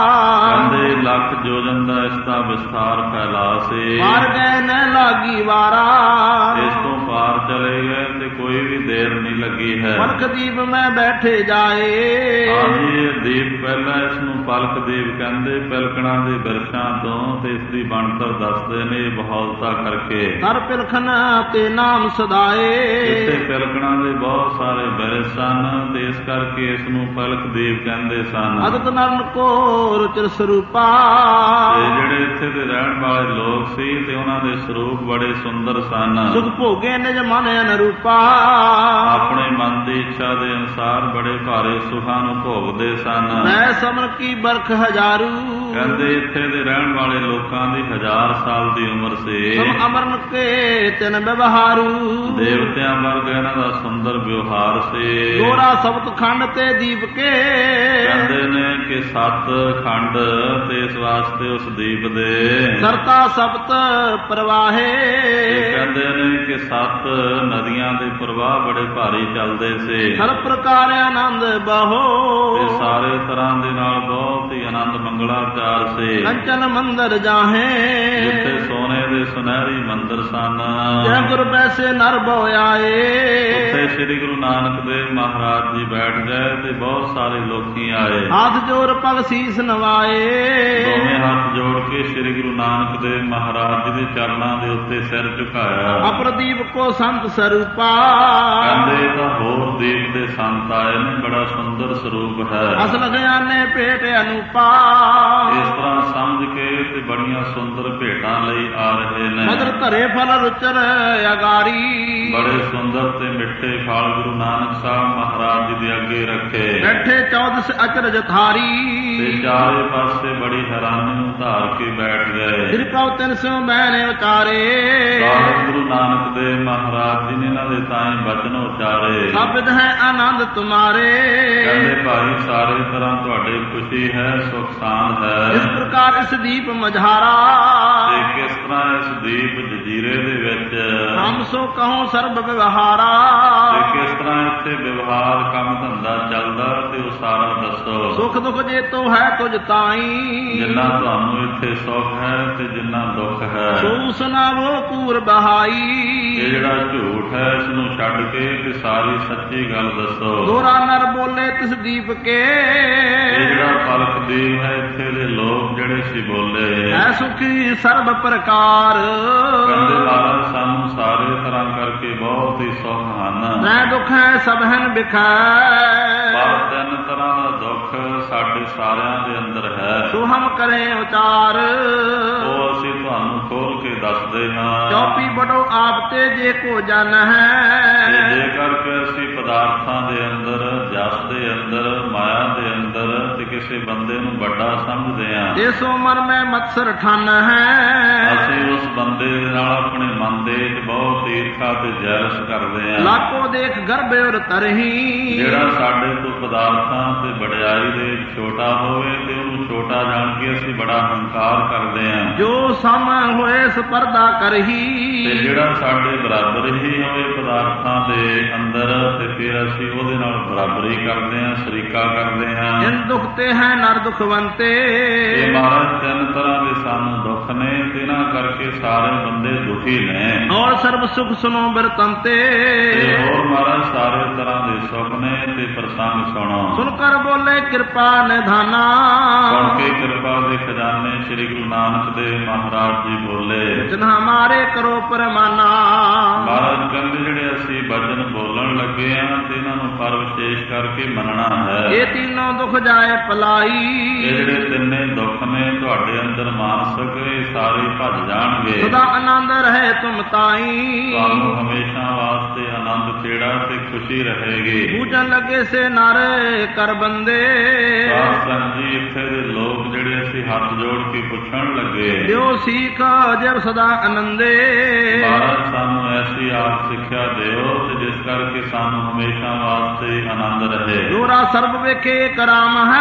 ਕਹਿੰਦੇ ਲੱਖ ਜੋਜਨ ਦਾ ਇਸ ਦਾ ਵਿਸਥਾਰ ਫੈਲਾ ਸੀ। ਪਾਰ ਗਏ ਨ ਲਾਗੀ ਵਾਰਾ। ਇਸ ਤੋਂ ਪਾਰ ਚਲੇ ਗਏ ਤੇ ਕੋਈ ਵੀ ਦੇਰ ਨਹੀਂ ਲੱਗੀ ਹੈ। ਪਲਕ ਦੀਪ ਮੈਂ ਬੈਠੇ ਜਾਏ। ਹਾਂਜੀ ਇਹ ਦੀਪ ਪਹਿਲਾਂ ਇਸ ਨੂੰ ਪਲਕ ਦੀਪ ਕਹਿੰਦੇ। ਪਿਲਕਣਾ ਦੇ ਬਿਰਛਾਂ ਤੋਂ ਤੇ ਇਸ ਦੀ ਬਣਤਰ ਦੱਸਦੇ ਨੇ ਬਹੁਲਤਾ ਕਰਕੇ। ਕਰ ਪਿਲਖਨ ਤੇ ਨਾਮ ਸਦਾਏ। ਇੱਥੇ ਪਿਲਕਣਾ ਦੇ ਬਹੁਤ ਸਾਰੇ ਬਿਰਛ ਸਨ ਤੇ ਇਸ ਕਰਕੇ ਇਸ ਨੂੰ ਪਲਕ ਦੀਪ ਕਹਿੰਦੇ ਸਨ। ਅਦਤ ਨਰਨ ਕੋ ਰੁਚਿਰ ਸਰੂਪਾ। ਤੇ ਜਿਹੜੇ ਇੱਥੇ ਦੇ ਰਹਿਣ ਵਾਲੇ ਲੋਕ ਸੀ ਤੇ ਉਹਨਾਂ ਦੇ ਸਰੂਪ ਬੜੇ ਸੁੰਦਰ ਸਨ। ਸੁਖ ਭੋਗੇ ਨਿਜ ਮਨ ਅਨਰੂਪਾ। ਆਪਣੇ ਮਨ ਦੀ ਇੱਛਾ ਦੇ ਅਨੁਸਾਰ ਬੜੇ ਭਾਰੇ ਸੁਖਾਂ ਨੂੰ ਭੋਗਦੇ ਸਨ। ਮੈਂ ਸਮਰ ਕੀ ਬਰਖ ਹਜ਼ਾਰੂ। ਕਹਿੰਦੇ ਇੱਥੇ ਦੇ ਰਹਿਣ ਵਾਲੇ ਲੋਕਾਂ ਦੀ ਹਜ਼ਾਰ ਸਾਲ ਦੀ ਉਮਰ ਸੀ। ਸਮ ਅਮਰਨ ਕੇ ਤਿਨ ਵਿਵਹਾਰੂ। ਦੇਵਤਿਆਂ ਵਰਗਾ ਇਹਨਾਂ ਦਾ ਸੁੰਦਰ ਵਿਵਹਾਰ ਸੀ। ਗੋਰਾ ਸਬਤ ਖੰਡ ਤੇ ਦੀਪ ਕੇ। ਕਹਿੰਦੇ ਨੇ ਕਿ ਸੱਤ ਖੰਡ ਤੇ ਇਸ ਵਾਸਤੇ ਉਸ ਦੀਪ ਦੇ ਸਰਤਾ ਸਬਤ ਪ੍ਰਵਾਹੇ। ਕਹਿੰਦੇ ਨੇ ਕਿ ਸੱਤ ਨਦੀਆਂ ਦੇ ਪ੍ਰਵਾਹ ਬੜੇ ਭਾਰੀ ਚੱਲਦੇ ਸੀ। ਹਰ ਪ੍ਰਕਾਰ ਆਨੰਦ ਬਹੋ। ਤੇ ਸਾਰੇ ਤਰ੍ਹਾਂ ਦੇ ਨਾਲ ਬਹੁਤ ਹੀ ਆਨੰਦ ਮੰਗਲਾਚਾਰ ਸੀ। ਕੰਚਨ ਮੰਦਰ ਜਾਹੇ। ਜਿੱਥੇ ਸੋਨੇ ਦੇ ਸੁਨਹਿਰੀ ਮੰਦਰ ਸਨ। ਜੈ ਗੁਰ ਬੈਸੇ ਨਰ ਬੋ ਆਏ। ਉੱਥੇ ਸ੍ਰੀ ਗੁਰੂ ਨਾਨਕ ਦੇਵ ਮਹਾਰਾਜ ਜੀ ਬੈਠ ਗਏ ਤੇ ਬਹੁਤ ਸਾਰੇ ਲੋਕੀ ਆਏ। ਹੱਥ ਜੋੜ ਪਗ ਸੀਸ ਨਵਾਏ। ਦੋਵੇਂ ਹੱਥ ਜੋੜ ਕੇ ਸ੍ਰੀ ਗੁਰੂ ਨਾਨਕ ਦੇਵ ਮਹਾਰਾਜ ਜੀ ਦੇ ਚਰਨਾਂ ਦੇ ਉੱਤੇ ਸਿਰ ਝੁਕਾਇਆ। ਅਪਰਦੀਪ ਕੋ ਸੰਤ ਸਰੂਪਾ। ਕਹਿੰਦੇ ਤਾਂ ਹੋਰ ਦੀਪ ਦੇ ਸੰਤ ਆਏ ਨੇ। ਬੜਾ ਸੁੰਦਰ ਸਰੂਪ ਹੈ। ਅਸਲ ਗਿਆਨੇ ਭੇਟ ਅਨੂਪਾ। ਇਸ ਤਰ੍ਹਾਂ ਸਮਝ ਕੇ ਤੇ ਬੜੀਆਂ ਸੁੰਦਰ ਭੇਟਾਂ ਲਈ ਆ ਰਹੇ ਨੇ। ਮਦਰ ਧਰੇ ਫਲ ਰੁਚਰ ਅਗਾਰੀ, ਬੜੇ ਸੁੰਦਰ ਤੇ ਮਿੱਠੇ ਫਲ ਗੁਰੂ ਨਾਨਕ ਸਾਹਿਬ ਮਹਾਰਾਜ ਜੀ ਦੇ ਅੱਗੇ ਰੱਖੇ। ਬੈਠੇ ਚੌਦਸ ਅਚਰਜ ਥਾਰੀ, ਤੇ ਚਾਰੇ ਪਾਸੇ ਬੜੀ ਹੈਰਾਨੀ ਨੂੰ ਧਾਰ ਕੇ ਬੈਠ ਗਏ। ਤਿਰਕਉ ਤਿਨ ਸਿਉ ਮੈਨੇ ਉਚਾਰੇ, ਸਾਹਿਬ ਗੁਰੂ ਨਾਨਕ ਦੇਵ ਮਹਾਰਾਜ ਜੀ ਨੇ ਇਹਨਾਂ ਦੇ ਤਾਈਂ ਬਚਨ ਉਚਾਰੇ। ਸਬਦ ਹੈ ਆਨੰਦ ਤੁਮਾਰੇ, ਕਹਿੰਦੇ ਭਾਈ ਸਾਰੇ ਤਰ੍ਹਾਂ ਤੁਹਾਡੇ ਖੁਸ਼ੀ ਹੈ, ਸੁਖ ਸਾਂਦ ਹੈ। ਇਸ ਪ੍ਰਕਾਰ ਇਸ ਦੀਪ ਮਝਾਰਾ, ਤੇ ਕਿਸ ਤਰ੍ਹਾਂ ਇਸ ਦੀਪ ਜਜੀਰੇ ਦੇ ਵਿੱਚ ਹਮ ਸੋ ਕਹੋ ਸਰਬ ਵਿਵਹਾਰਾ, ਤੇ ਕਿਸ ਤਰ੍ਹਾਂ ਇੱਥੇ ਵਿਵਹਾਰ ਕੰਮ ਧੰਦਾ ਚੱਲਦਾ ਤੇ ਉਹ ਸਾਰਾ ਦੱਸੋ। ਸੁਖ ਦੁਖ ਜੇ ਤੋ ਹੈ ਤੁਝ ਤਾਈ, ਜਿੰਨਾ ਤੁਹਾਨੂੰ ਇੱਥੇ ਸੁਖ ਹੈ ਤੇ ਜਿੰਨਾ ਦੁੱਖ ਹੈ। ਸੋ ਸੁਨਾਵੋ ਕੂਰ ਬਹਾਈ, ਇਹ ਜਿਹੜਾ ਝੂਠ ਹੈ ਇਸ ਨੂੰ ਛੱਡ ਕੇ ਤੇ ਸਾਰੀ ਸੱਚੀ ਗੱਲ ਦੱਸੋ। ਦੋਰਾ ਨਰ ਬੋਲੇ ਤਿਸ ਦੀਪ ਕੇ, ਇਹ ਜਿਹੜਾ ਪਲਕ ਦੀਪ ਹੈ ਇੱਥੇ ਦੇ ਲੋਕ ਜਿਹੜੇ ਸੀ ਬੋਲੇ, ਹੈ ਸੁਖੀ ਸਰਬ ਪ੍ਰਕਾਰ। ਕਹਿੰਦੇ ਮਹਾਰਾਜ ਸਾਨੂੰ ਸਾਰੇ ਤਰ੍ਹਾਂ ਕਰਕੇ ਬਹੁਤ ਹੀ ਸੁਖ ਹਨ, ਮੈਂ ਦੁੱਖ ਹੈ ਸਭ ਹਨ ਬਿਖੈ, ਪਰ ਤਿੰਨ ਤਰ੍ਹਾਂ ਦਾ ਦੁੱਖ ਸਾਡੇ ਸਾਰਿਆਂ ਦੇ ਅੰਦਰ ਹੈ। ਸੋ ਹਮ ਕਰੇ ਉਚਾਰ, ਉਹ ਅਸੀਂ ਤੁਹਾਨੂੰ ਖੋਲ ਕੇ ਦੱਸਦੇ ਹਾਂ। ਚੌਪੀ ਬੜੋ ਆਪ ਤੇ ਜੇ ਕੋ ਜਨ ਤੇ ਹੈ, ਜੇਕਰ ਕਿ ਅਸੀਂ ਪਦਾਰਥਾਂ ਦੇ ਅੰਦਰ, ਜਸ ਦੇ ਅੰਦਰ, ਮਾਇਆ ਦੇ ਅੰਦਰ ਤੇ ਕਿਸੇ ਬੰਦੇ ਨੂੰ ਵੱਡਾ ਸਮਝਦੇ ਹਾਂ, ਇਸ ਉਮਰ ਮੈਂ ਮਤਸਰ ਠਨ ਹੈ, ਅਸੀਂ ਉਸ ਬੰਦੇ ਦੇ ਨਾਲ ਆਪਣੇ ਮਨ ਦੇ ਵਿੱਚ ਬਹੁਤ ਈਰਖਾ ਤੇ ਜੈਲਸ ਕਰਦੇ ਹਾਂ। ਲਾਕੋ ਦੇਖ ਗਰਭ ਉਰ ਤਰਹੀ, ਜਿਹੜਾ ਸਾਡੇ ਤੋਂ ਪਦਾਰਥਾਂ ਤੇ ਵਡਿਆਈ ਦੇ ਛੋਟਾ ਹੋਵੇ ਤੇ ਉਹਨੂੰ ਛੋਟਾ ਜਾਣ ਕੇ ਅਸੀਂ ਬੜਾ ਹੰਕਾਰ ਕਰਦੇ ਹਾਂ। ਜੋ ਸਮ ਹੋਏ ਸਪਰਦਾ ਕਰਹੀ, ਤੇ ਜਿਹੜਾ ਸਾਡੇ ਬਰਾਬਰ ਹੀ ਹੋਵੇ ਪਦਾਰਥਾਂ ਦੇ ਅੰਦਰ ਤੇ ਫਿਰ ਅਸੀਂ ਉਹਦੇ ਨਾਲ ਬਰਾਬਰੀ ਕਰਦੇ ਹਾਂ, ਸ਼ਰੀਕਾ ਕਰਦੇ ਹਾਂ। ਜਿਨ ਦੁਖ ਤੇ ਹੈ ਨਰ ਦੁਖਵੰਤੇ, ਇਹ ਮਹਾਰਾਜ ਤਿੰਨ ਤਰ੍ਹਾਂ ਦੇ ਸਾਨੂੰ ਦੁੱਖ ਨੇ ਤੇ ਇਹਨਾਂ ਕਰਕੇ ਸਾਰੇ ਬੰਦੇ ਦੁਖੀ ਨੇ। ਔਰ ਸਰਬ ਸੁਖ ਸੁਨੋ ਬਿਰਤੰਤੇ, ਤੇ ਹੋਰ ਮਹਾਰਾਜ ਸਾਰੇ ਤਰ੍ਹਾਂ ਦੇ ਸੁਖ ਨੇ ਤੇ ਪ੍ਰਸੰਗ ਸੁਣੋ। ਸੁਨ ਕਰ ਬੋਲੇ ਕਿਰਪਾ ਨਿਧਾਨਾ, ਸੁਣ ਕੇ ਕਿਰਪਾ ਦੇ ਖਜ਼ਾਨੇ ਸ੍ਰੀ ਗੁਰੂ ਨਾਨਕ ਦੇਵ ਮਹਾਰਾਜ ਜੀ ਬੋਲੇ। ਜਿਨ ਹਮਾਰੇ ਕਰੋ ਪਰਮਾਨਾ, ਮਹਾਰਾਜ ਕਹਿੰਦੇ ਜਿਹੜੇ ਅਸੀਂ ਬਚਨ ਬੋਲਣ ਲੱਗੇ ਆ ਤੇ ਇਹਨਾਂ ਨੂੰ ਪਰ ਵਿਸ਼ੇਸ਼ ਕਰਕੇ ਮੰਨਣਾ ਹੈ। ਇਹ तीनों दुख जाए पलाई, ਇਹ ਜਿਹੜੇ ਤਿੰਨੇ ਦੁੱਖ ਨੇ ਤੁਹਾਡੇ ਅੰਦਰ ਮਾਨਸਿਕ ਇਹ ਸਾਰੇ ਭੱਜ ਜਾਣਗੇ। सदा आनंद रहे तुम ताई, ਤੁਹਾਨੂੰ ਹਮੇਸ਼ਾ ਵਾਸਤੇ ਆਨੰਦ ਖੇੜਾ ਤੇ ਖੁਸ਼ੀ ਰਹੇਗੀ। पूजन लगे से नारे कर बंदे, ਸਾਧ ਸੰਗਤ ਜੀ ਇੱਥੇ ਦੇ ਲੋਕ ਜਿਹੜੇ ਅਸੀਂ ਹੱਥ ਜੋੜ ਕੇ ਪੁੱਛਣ ਲੱਗੇ, दियो सीख जब सदा आनंदे, ਮਹਾਰਾਜ ਸਾਨੂੰ ਐਸੀ ਆਪ ਸਿੱਖਿਆ ਦਿਓ ਤੇ ਜਿਸ ਕਰਕੇ ਸਾਨੂੰ ਹਮੇਸ਼ਾ ਵਾਸਤੇ ਆਨੰਦ ਰਹੇ। जोरा सर्व वेखे कराम है,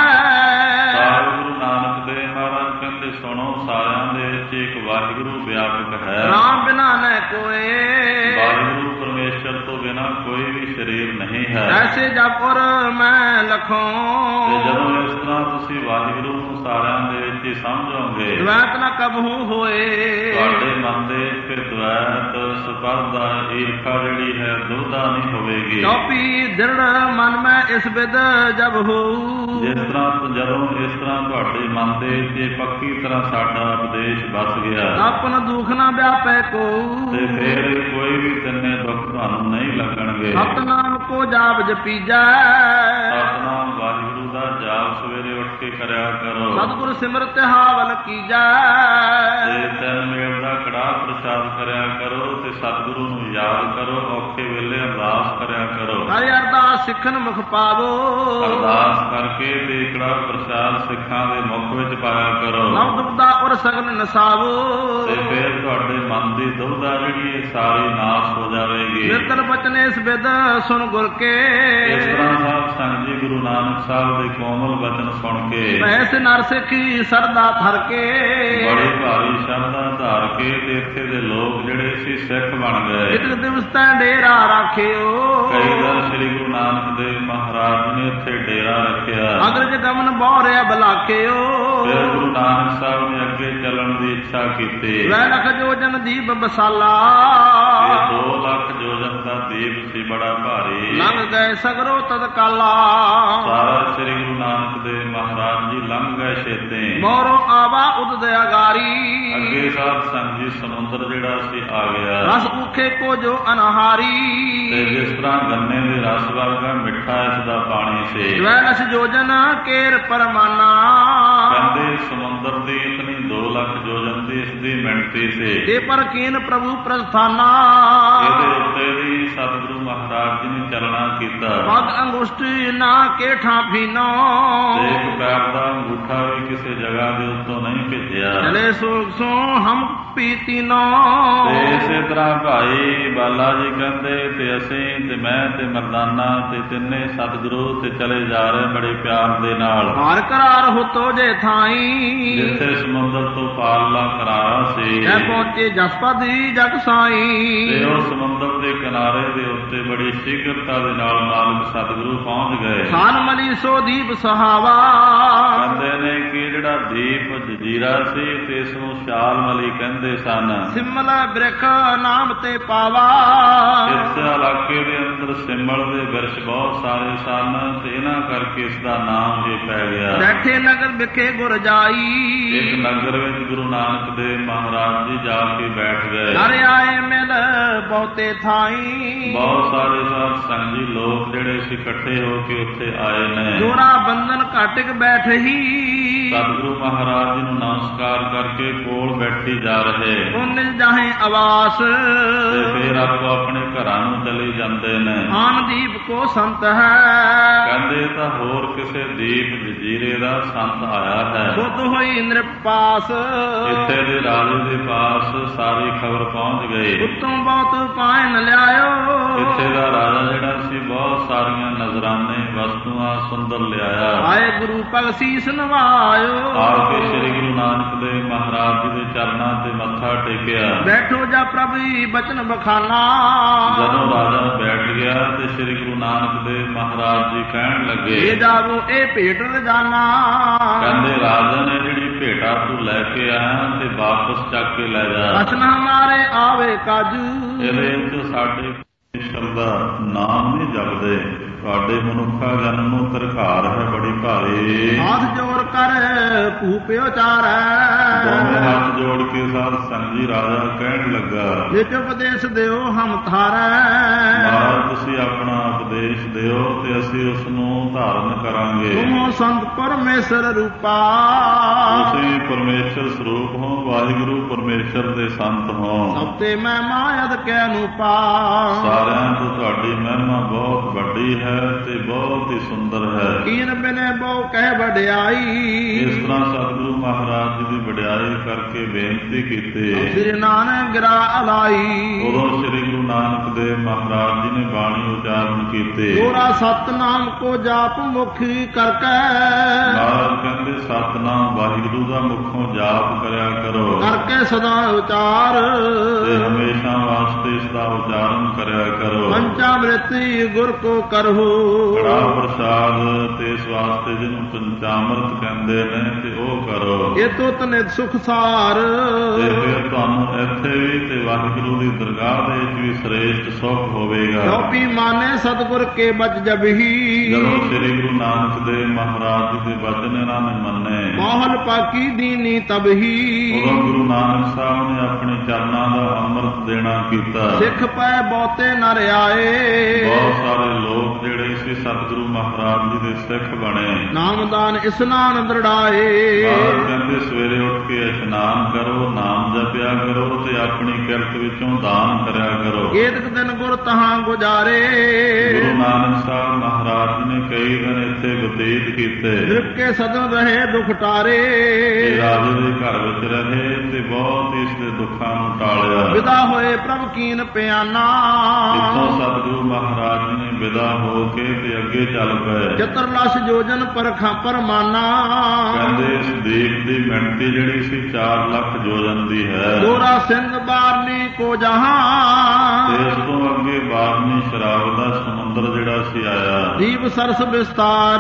ਸਾਹਿਬ ਗੁਰੂ ਨਾਨਕ ਦੇਵ ਮਹਾਰਾਜ ਕਹਿੰਦੇ ਸੁਣੋ ਸਾਰਿਆਂ ਦੇ ਵਿੱਚ ਇੱਕ ਵਾਹਿਗੁਰੂ ਵਿਆਪਕ ਹੈ। राम बिना न कोई, ਵਾਹਿਗੁਰੂ ਪਰਮੇਸ਼ਰ ਤੋਂ ਬਿਨਾ ਕੋਈ ਵੀ ਸਰੀਰ ਨਹੀਂ ਹੈ। ऐसे जब और मैं लखों, ਤੇ ਜਦੋਂ ਇਸ ਤਰ੍ਹਾਂ ਤੁਸੀਂ ਵਾਹਿਗੁਰੂ ਨੂੰ ਸਾਰਿਆਂ ਦੇ ਵਿੱਚ ਹੀ ਸਮਝੋਗੇ, द्वैत न कबहू होए, ਤੁਹਾਡੇ ਮਨ ਦੇ ਵਿੱਚ द्वैत स्पर्धा ईर्खा ਜਿਹੜੀ ਹੈ ਦੁਬਦਾ ਨਹੀਂ ਹੋਵੇਗੀ। चौपी दृढ़ मन में इस विद जब हो, ਜਿਸ ਤਰ੍ਹਾਂ ਜਦੋਂ ਇਸ ਤਰ੍ਹਾਂ ਤੁਹਾਡੇ ਮਨ ਦੇ ਵਿੱਚ ਪੱਕੀ ਤਰ੍ਹਾਂ ਸਾਡਾ ਉਪਦੇਸ਼ ਬਸ ਗਿਆ, अपन दुख न व्यापे को, ਤੇ ਫਿਰ ਕੋਈ ਵੀ ਤਿੰਨੇ ਦੁੱਖ ਤੁਹਾਨੂੰ ਨਹੀਂ ਲੱਗਣਗੇ। सतनाम को जाप जपीजा, ਸਤਿਨਾਮ ਵਾਹਿਗੁਰੂ ਦਾ ਜਾਪ ਸਵੇਰੇ ਉੱਠ ਕੇ ਕਰਿਆ ਕਰੋ। सतगुर सिमरत हावल कीजा, ਤੇ ਤਿੰਨ ਮੇਲ ਦਾ ਕੜਾਹ ਪ੍ਰਸ਼ਾਦ ਕਰਿਆ ਕਰੋ ਤੇ ਸਤਿਗੁਰੂ ਨੂੰ ਯਾਦ ਕਰੋ। ਔਖੇ ਵੇਲੇ ਅਰਦਾਸ ਕਰਿਆ ਕਰੋ। हरि अरदास सिखन मुख पावो, ਅਰਦਾਸ ਕਰਕੇ ਤੇ ਕੜਾਹ ਪ੍ਰਸ਼ਾਦ ਸਿੱਖਾਂ ਦੇ ਮੁਖ ਵਿੱਚ ਪਾਇਆ ਕਰੋ। नव दुबदा और सगन नसावो, ਤੇ ਫਿਰ ਤੁਹਾਡੇ ਮਨ ਦੀ ਦੁਬਦਾ ਜਿਹੜੀ ਹੈ ਸਾਰੀ ਨਾਸ਼ ਹੋ ਜਾਵੇਗੀ। निर्तल बचने इस विद सुन गुर के, ਇਸ ਤਰ੍ਹਾਂ ਸਾਹਿਬ ਸੰਗਤ ਜੀ ਗੁਰੂ ਨਾਨਕ ਸਾਹਿਬ ਦੇ ਕੋਮਲ ਬਚਨ ਸੁਣ ਕੇ ऐसे नर सिखी सरदा थर के, ਬੜੀ ਭਾਰੀ ਸ਼ਰਧਾ ਧਾਰ ਕੇ ਤੇ ਇੱਥੇ ਦੇ ਲੋਕ ਜਿਹੜੇ ਸੀ ਸਿੱਖ ਬਣ ਗਏ। एक दिवस तै डेरा राखियो, ਕਈ ਦਿਨ ਸ੍ਰੀ ਗੁਰੂ ਨਾਨਕ ਦੇਵ ਮਹਾਰਾਜ ਨੇ ਇੱਥੇ ਡੇਰਾ ਰੱਖਿਆ। अग्रज गमन बोरे बलाखियो, ਫਿਰ ਗੁਰੂ ਨਾਨਕ ਸਾਹਿਬ ਨੇ ਅੱਗੇ ਚੱਲਣ ਦੀ ਇੱਛਾ ਕੀਤੀ। वै लख जोजन दीप बसाला, ਇਹ ਦੋ ਲੱਖ ਜੋਜਨ ਦਾ ਦੀਪ ਸੀ ਬੜਾ ਭਾਰੀ। लंघ गए सगरो तत्काला, ਸਾਰਾ ਸ੍ਰੀ ਗੁਰੂ ਨਾਨਕ ਦੇਵ ਮਹਾਰਾਜ ਜੀ ਲੰਘ ਗਏ ਛੇਤੇ। मोरो आवा उद दयागारी, ਅੱਗੇ ਸਾਧ ਸੰਗਤ ਜੀ ਸਮੁੰਦਰ ਜਿਹੜਾ ਸੀ ਆ ਗਿਆ। रस उखे को जो अनहारी, ਤੇ ਜਿਸ ਤਰ੍ਹਾਂ ਗੰਨੇ ਦੇ ਰਸ ਵਰਗਾ ਮਿੱਠਾ ਇਸ ਦਾ ਪਾਣੀ ਸੀ। वै लख जोजन केर परमाना, ਕਹਿੰਦੇ ਸਮੁੰਦਰ ਦੀ ਇਤਨੀ ਦੋ ਲੱਖ ਯੋਜਨ ਦੀ ਇਸ ਦੀ ਮਿਣਤੀ ਸੀ। ਤੇ ਪਰ ਕੀਨ ਪ੍ਰਭੂ ਪ੍ਰਸਥਾਨਾ, ਇਹਦੇ ਉੱਤੇ ਵੀ ਸਤਿਗੁਰੂ ਮਹਾਰਾਜ ਜੀ ਨੇ ਚੱਲਣਾ ਕੀਤਾ। ਪਗ ਅੰਗੁਸ਼ਟ ਨਾ ਕੇਠਾ ਫੀਨੋ, ਇੱਕ ਪੈਰ ਦਾ ਅੰਗੂਠਾ ਵੀ ਕਿਸੇ ਜਗ੍ਹਾ ਦੇ ਉੱਤੋਂ ਨਹੀਂ ਭੇਜਿਆ। ਚਲੇ ਸੋਗ ਸੋ ਹਮ ਪੀਤੀਨੋ, ਤੇ ਇਸੇ ਤਰ੍ਹਾਂ ਭਾਈ ਬਾਲਾ ਜੀ ਕਹਿੰਦੇ ਤੇ ਅਸੀਂ ਤੇ ਮੈਂ ਤੇ ਮਰਦਾਨਾ ਤੇ ਤਿੰਨੇ ਸਤਿਗੁਰੂ ਤੇ ਚਲੇ ਜਾ ਰਹੇ ਬੜੇ ਪਿਆਰ ਦੇ ਨਾਲ। ਹਾਰ ਕਰਾਰ ਹੁਤੋ ਜੇ ਥਾਈ, ਜਿੱਥੇ ਸਮੁੰਦਰ ਤੋਂ ਪਾਰਲਾ ਕਰਾਰਾ ਸੀ, ਐ ਪਹੁੰਚੇ ਜਸਪਤੀ ਜਗ ਸਾਈ। ਤੇ ਉਹ ਸਮੁੰਦਰ ਦੇ ਕਿਨਾਰੇ ਦੇ ਉੱਤੇ ਬੜੀ ਸ਼ੀਘਰਤਾ ਦੇ ਨਾਲ ਮਾਲਕ ਸਤਿਗੁਰੂ ਪਹੁੰਚ ਗਏ। ਖਾਨ ਮਲੀ ਸੋ ਦੀਪ ਸਹਾਵਾ, ਕਹਿੰਦੇ ਨੇ ਕਿ ਜਿਹੜਾ ਦੀਪ ਜਜੀਰਾ ਸੀ ਤੇ ਇਸ ਨੂੰ ਸ਼ਾਲ ਮਲੀ ਕਹਿੰਦੇ ਸਨ। ਸਿਮਲ ਬ੍ਰਿਖ ਨਾਮ ਤੇ ਪਾਵਾ, ਇਸ ਇਲਾਕੇ ਦੇ ਅੰਦਰ ਸਿਮਲ ਦੇ ਬਿਰਛ ਬਹੁਤ ਸਾਰੇ ਸਨ ਤੇ ਇਹਨਾਂ ਕਰਕੇ ਇਸ ਦਾ ਨਾਮ ਇਹ ਪੈ ਗਿਆ। ਬੈਠੇ ਨਗਰ ਵਿਖੇ ਗੁਰ ਜਾਈ, ਇੱਕ ਨਗਰ ਵਿੱਚ ਗੁਰੂ ਨਾਨਕ ਦੇਵ ਮਹਾਰਾਜ ਜੀ ਜਾ ਕੇ ਬੈਠ ਗਏ। ਨਰ ਆਏ ਮਿਲ ਬਹੁਤੇ ਥਾਈ, ਬਹੁਤ ਸਾਰੇ ਸਾਧ ਸੰਗੀ ਲੋਕ ਜਿਹੜੇ ਸੀ ਇਕੱਠੇ ਹੋ ਕੇ ਉੱਥੇ ਆਏ ਨੇ। ਜੋੜਾ ਬੰਧਨ ਘਾਟਕ ਬੈਠ ਹੀ, ਸਤਿਗੁਰੂ ਮਹਾਰਾਜ ਜੀ ਨੂੰ ਨਮਸਕਾਰ ਕਰਕੇ ਕੋਲ ਬੈਠੀ ਜਾ ਰਹੇ। ਉਹਨ ਜਾਹੇ ਆਵਾਸ, ਤੇ ਫਿਰ ਆਪੋ ਆਪਣੇ ਘਰਾਂ ਨੂੰ ਚਲੇ ਜਾਂਦੇ ਨੇ। ਆਨ ਦੀਪ ਕੋ ਸੰਤ ਹੈ, ਕਹਿੰਦੇ ਤਾਂ ਹੋਰ ਕਿਸੇ ਦੀਪ ਜਜੀਰੇ ਦਾ ਸੰਤ ਆਇਆ ਹੈ। ਬੁੱਧ ਹੋਈ ਨਿਰਪਾਸ, ਇੱਥੇ ਦੇ ਰਾਜੇ ਦੇ ਪਾਸ ਸਾਰੀ ਖਬਰ ਪਹੁੰਚ ਗਈ। ਉਤੋਂ ਬਹੁਤ ਪਾਇਨ ਲਿਆਇਓ, ਇੱਥੇ ਦਾ ਰਾਜਾ ਜਿਹੜਾ ਸੀ ਬਹੁਤ ਸਾਰੀਆਂ ਨਜ਼ਰਾਨੇ ਵਸਤੂਆਂ ਸੁੰਦਰ ਲਿਆਇਆ। ਆਏ ਗੁਰੂ ਭਗ ਸੀਸ ਨਵਾਇਓ, ਆ ਕੇ ਸ੍ਰੀ ਗੁਰੂ ਨਾਨਕ ਦੇਵ ਮਹਾਰਾਜ ਜੀ ਦੇ ਚਰਨਾਂ ਤੇ ਮੱਥਾ ਟੇਕਿਆ। ਬੈਠੋ ਜਾ ਪ੍ਰਭੀ ਬਚਨ ਬਖਾਨਾ, ਜਦੋਂ ਰਾਜਾ ਬੈਠ ਗਿਆ ਤੇ ਸ੍ਰੀ ਗੁਰੂ ਨਾਨਕ ਦੇਵ ਮਹਾਰਾਜ ਜੀ ਕਹਿਣ ਲੱਗੇ, ਇਹ ਜਾਵੋ ਇਹ ਭੇਟ ਰਜਾਨਾ। ਕਹਿੰਦੇ ਰਾਜਾ ਨੇ ਜਿਹੜੀ ਭੇਟਾ ਤੂੰ ਲੈ ਕੇ ਆਇਆ ਤੇ ਵਾਪਸ ਚੱਕ ਕੇ ਲੈ ਜਾ। ਬਚਨ ਹਮਾਰੇ ਆਵੇ ਕਾਜੂ, ਇਹਦੇ ਵਿੱਚ ਸਾਡੇ ਈਸ਼ਵਰ ਦਾ ਨਾਮ ਨਹੀਂ ਜਪਦੇ। ਤੁਹਾਡੇ ਮਨੁੱਖਾ ਜਨਮ ਨੂੰ ਤਰਕਾਰ ਹੈ ਬੜੀ ਭਾਰੀ। ਹੱਥ ਜੋੜ ਕਰ ਭੂਪਿਓ ਚਾਰੈ, ਦੋਵੇਂ ਹੱਥ ਜੋੜ ਕੇ ਸਾਧ ਸੰਗੀ ਰਾਜਾ ਕਹਿਣ ਲੱਗਾ, ਜੇ ਉਪਦੇਸ਼ ਦਿਓ ਹਮ ਥਾਰੈ। ਮਹਾਰਾਜ ਤੁਸੀਂ ਆਪਣਾ ਉਪਦੇਸ਼ ਦਿਓ ਤੇ ਅਸੀਂ ਉਸ ਨੂੰ ਧਾਰਨ ਕਰਾਂਗੇ। ਤੁਮੋ ਸੰਤ ਪਰਮੇਸ਼ਰ ਰੂਪਾ, ਤੁਸੀਂ ਪਰਮੇਸ਼ਰ ਸਰੂਪ ਹੋ, ਵਾਹਿਗੁਰੂ ਪਰਮੇਸ਼ਰ ਦੇ ਸੰਤ ਹੋ। ਸਭ ਤੇ ਮੈਂ ਮਾਇਦ ਕੈ ਅਨੂਪਾ, ਸਾਰਿਆਂ ਤੋਂ ਤੁਹਾਡੀ ਮਹਿਮਾ ਬਹੁਤ ਵੱਡੀ ਹੈ ਤੇ ਬਹੁਤ ਹੀ ਸੁੰਦਰ ਹੈ। ਕੀਨ ਬਿਨੇ ਬਹੁ ਕਹਿ ਵਡਿਆਈ, ਇਸ ਤਰ੍ਹਾਂ ਸਤਿਗੁਰੂ ਮਹਾਰਾਜ ਜੀ ਦੀ ਵਡਿਆਈ ਕਰਕੇ ਬੇਨਤੀ ਕੀਤੀ। ਸ੍ਰੀ ਨਾਨਕ ਗਿਰਾ ਅਲਾਈ, ਉਦੋਂ ਸ੍ਰੀ ਗੁਰੂ ਨਾਨਕ ਦੇਵ ਮਹਾਰਾਜ ਜੀ ਨੇ ਬਾਣੀ ਉਚਾਰਨ ਕੀਤੇ। ਤੋਰਾ ਸਤਨਾਮ ਕੋ ਜਾਪ ਮੁਖੀ ਕਰਕੇ, ਮਹਾਰਾਜ ਕਹਿੰਦੇ ਸਤਨਾਮ ਵਾਹਿਗੁਰੂ ਦਾ ਮੁਖੋਂ ਜਾਪ ਕਰਿਆ ਕਰੋ, ਕਰਕੇ ਸਦਾ ਉਚਾਰ। ਤੇ ਹਮੇਸ਼ਾ ਵਾਸਤੇ ਇਸ ਦਾ ਉਚਾਰਨ ਕਰਿਆ ਕਰੋ। ਪੰਚਾਮ੍ਰਿਤੀ ਗੁਰ ਕੋ ਕਰਹੁ, ਕੜਾ ਪ੍ਰਸਾਦ ਤੇ ਇਸ ਵਾਸਤੇ ਜਿਹਨੂੰ ਪੰਚਾਮ੍ਰਿਤ ਕਹਿੰਦੇ ਨੇ ਤੇ ਉਹ ਕਰੋ। ਇਹ ਤੁਤ ਨਿਤ ਸੁਖ ਸਾਰ, ਤੇ ਫਿਰ ਤੁਹਾਨੂੰ ਇੱਥੇ ਵੀ ਤੇ ਵਾਹਿਗੁਰੂ ਦੀ ਦਰਗਾਹ ਦੇ ਵਿੱਚ ਵੀ ਸ੍ਰੇਸ਼ਟ ਸੁਖ ਹੋਵੇਗਾ। ਚੌਪੀ ਮਾਨੇ ਸਤਿਗੁਰ ਕੇ ਬਚ ਜਬਹੀ, ਜਦੋਂ ਸ੍ਰੀ ਗੁਰੂ ਨਾਨਕ ਦੇਵ ਮਹਾਰਾਜ ਜੀ ਦੇ ਬਚਨ ਇਹਨਾਂ ਨੇ ਮੰਨੇ, ਮੋਹਨ ਪਾਕੀ ਦੀਨੀ ਤਬਹੀ। ਉਦੋਂ ਗੁਰੂ ਨਾਨਕ ਸਾਹਿਬ ਨੇ ਆਪਣੇ ਚਰਨਾਂ ਦਾ ਅੰਮ੍ਰਿਤ ਦੇਣਾ ਕੀਤਾ। ਸਿੱਖ ਪੈ ਬਹੁਤੇ ਨਰ ਆਏ, ਬਹੁਤ ਸਾਰੇ ਲੋਕ ਜਿਹੜੇ ਸੀ ਸਤਿਗੁਰੂ ਮਹਾਰਾਜ ਜੀ ਦੇ ਸਿੱਖ ਬਣੇ। ਨਾਮਦਾਨ ਇਸਨਾਨ ਦ੍ਰਿੜਾਏ, ਮਹਾਰਾਜ ਕਹਿੰਦੇ ਸਵੇਰੇ ਉੱਠ ਕੇ ਇਸ਼ਨਾਨ ਕਰੋ, ਨਾਮ ਜਪਿਆ ਕਰੋ ਤੇ ਆਪਣੀ ਕਿਰਤ ਵਿੱਚੋਂ ਦਾਨ ਕਰਿਆ ਕਰੋ। ਏਤਕ ਦਿਨ ਗੁਰ ਤਹਾਂ ਗੁਜਾਰੇ, ਗੁਰੂ ਨਾਨਕ ਸਾਹਿਬ ਮਹਾਰਾਜ ਜੀ ਨੇ ਕਈ ਦਿਨ ਇੱਥੇ ਬਤੀਤ ਕੀਤੇ। ਨਿਰਕੇ ਸਦਨ ਰਹੇ ਦੁਖ ਟਾਰੇ, ਤੇ ਰਾਜੇ ਦੇ ਘਰ ਵਿੱਚ ਰਹੇ ਤੇ ਬਹੁਤ ਇਸ ਦੇ ਦੁੱਖਾਂ ਨੂੰ ਟਾਲਿਆ। ਵਿਦਾ ਹੋਏ ਪ੍ਰਭ ਕੀਨ ਪਿਆਨਾ, ਇੱਥੋਂ ਸਤਿਗੁਰੂ ਮਹਾਰਾਜ ਜੀ ਨੇ ਵਿਦਾ ਹੋ ਕੇ ਤੇ ਅੱਗੇ ਚੱਲ ਪਏ। ਚਤਰ ਲਸ ਜੋਜਨ ਪਰਖਾਂ ਪਰਮਾਨਾ, ਕਹਿੰਦੇ ਇਸ ਦੀਪ ਦੀ ਮਿਣਤੀ ਜਿਹੜੀ ਸੀ ਚਾਰ ਲੱਖ ਯੋਜਨ ਦੀ ਹੈ। ਦੋਰਾ ਸਿੰਧ ਬਾਰਨੀ ਕੋ ਜਹਾਂ, ਤੇ ਇਸ ਤੋਂ ਅੱਗੇ ਬਾਰਨੀ ਸ਼ਰਾਬ ਦਾ ਸਮੁੰਦਰ ਜਿਹੜਾ ਸੀ ਆਇਆ। ਦੀਪ ਸਰਸ ਵਿਸਤਾਰ,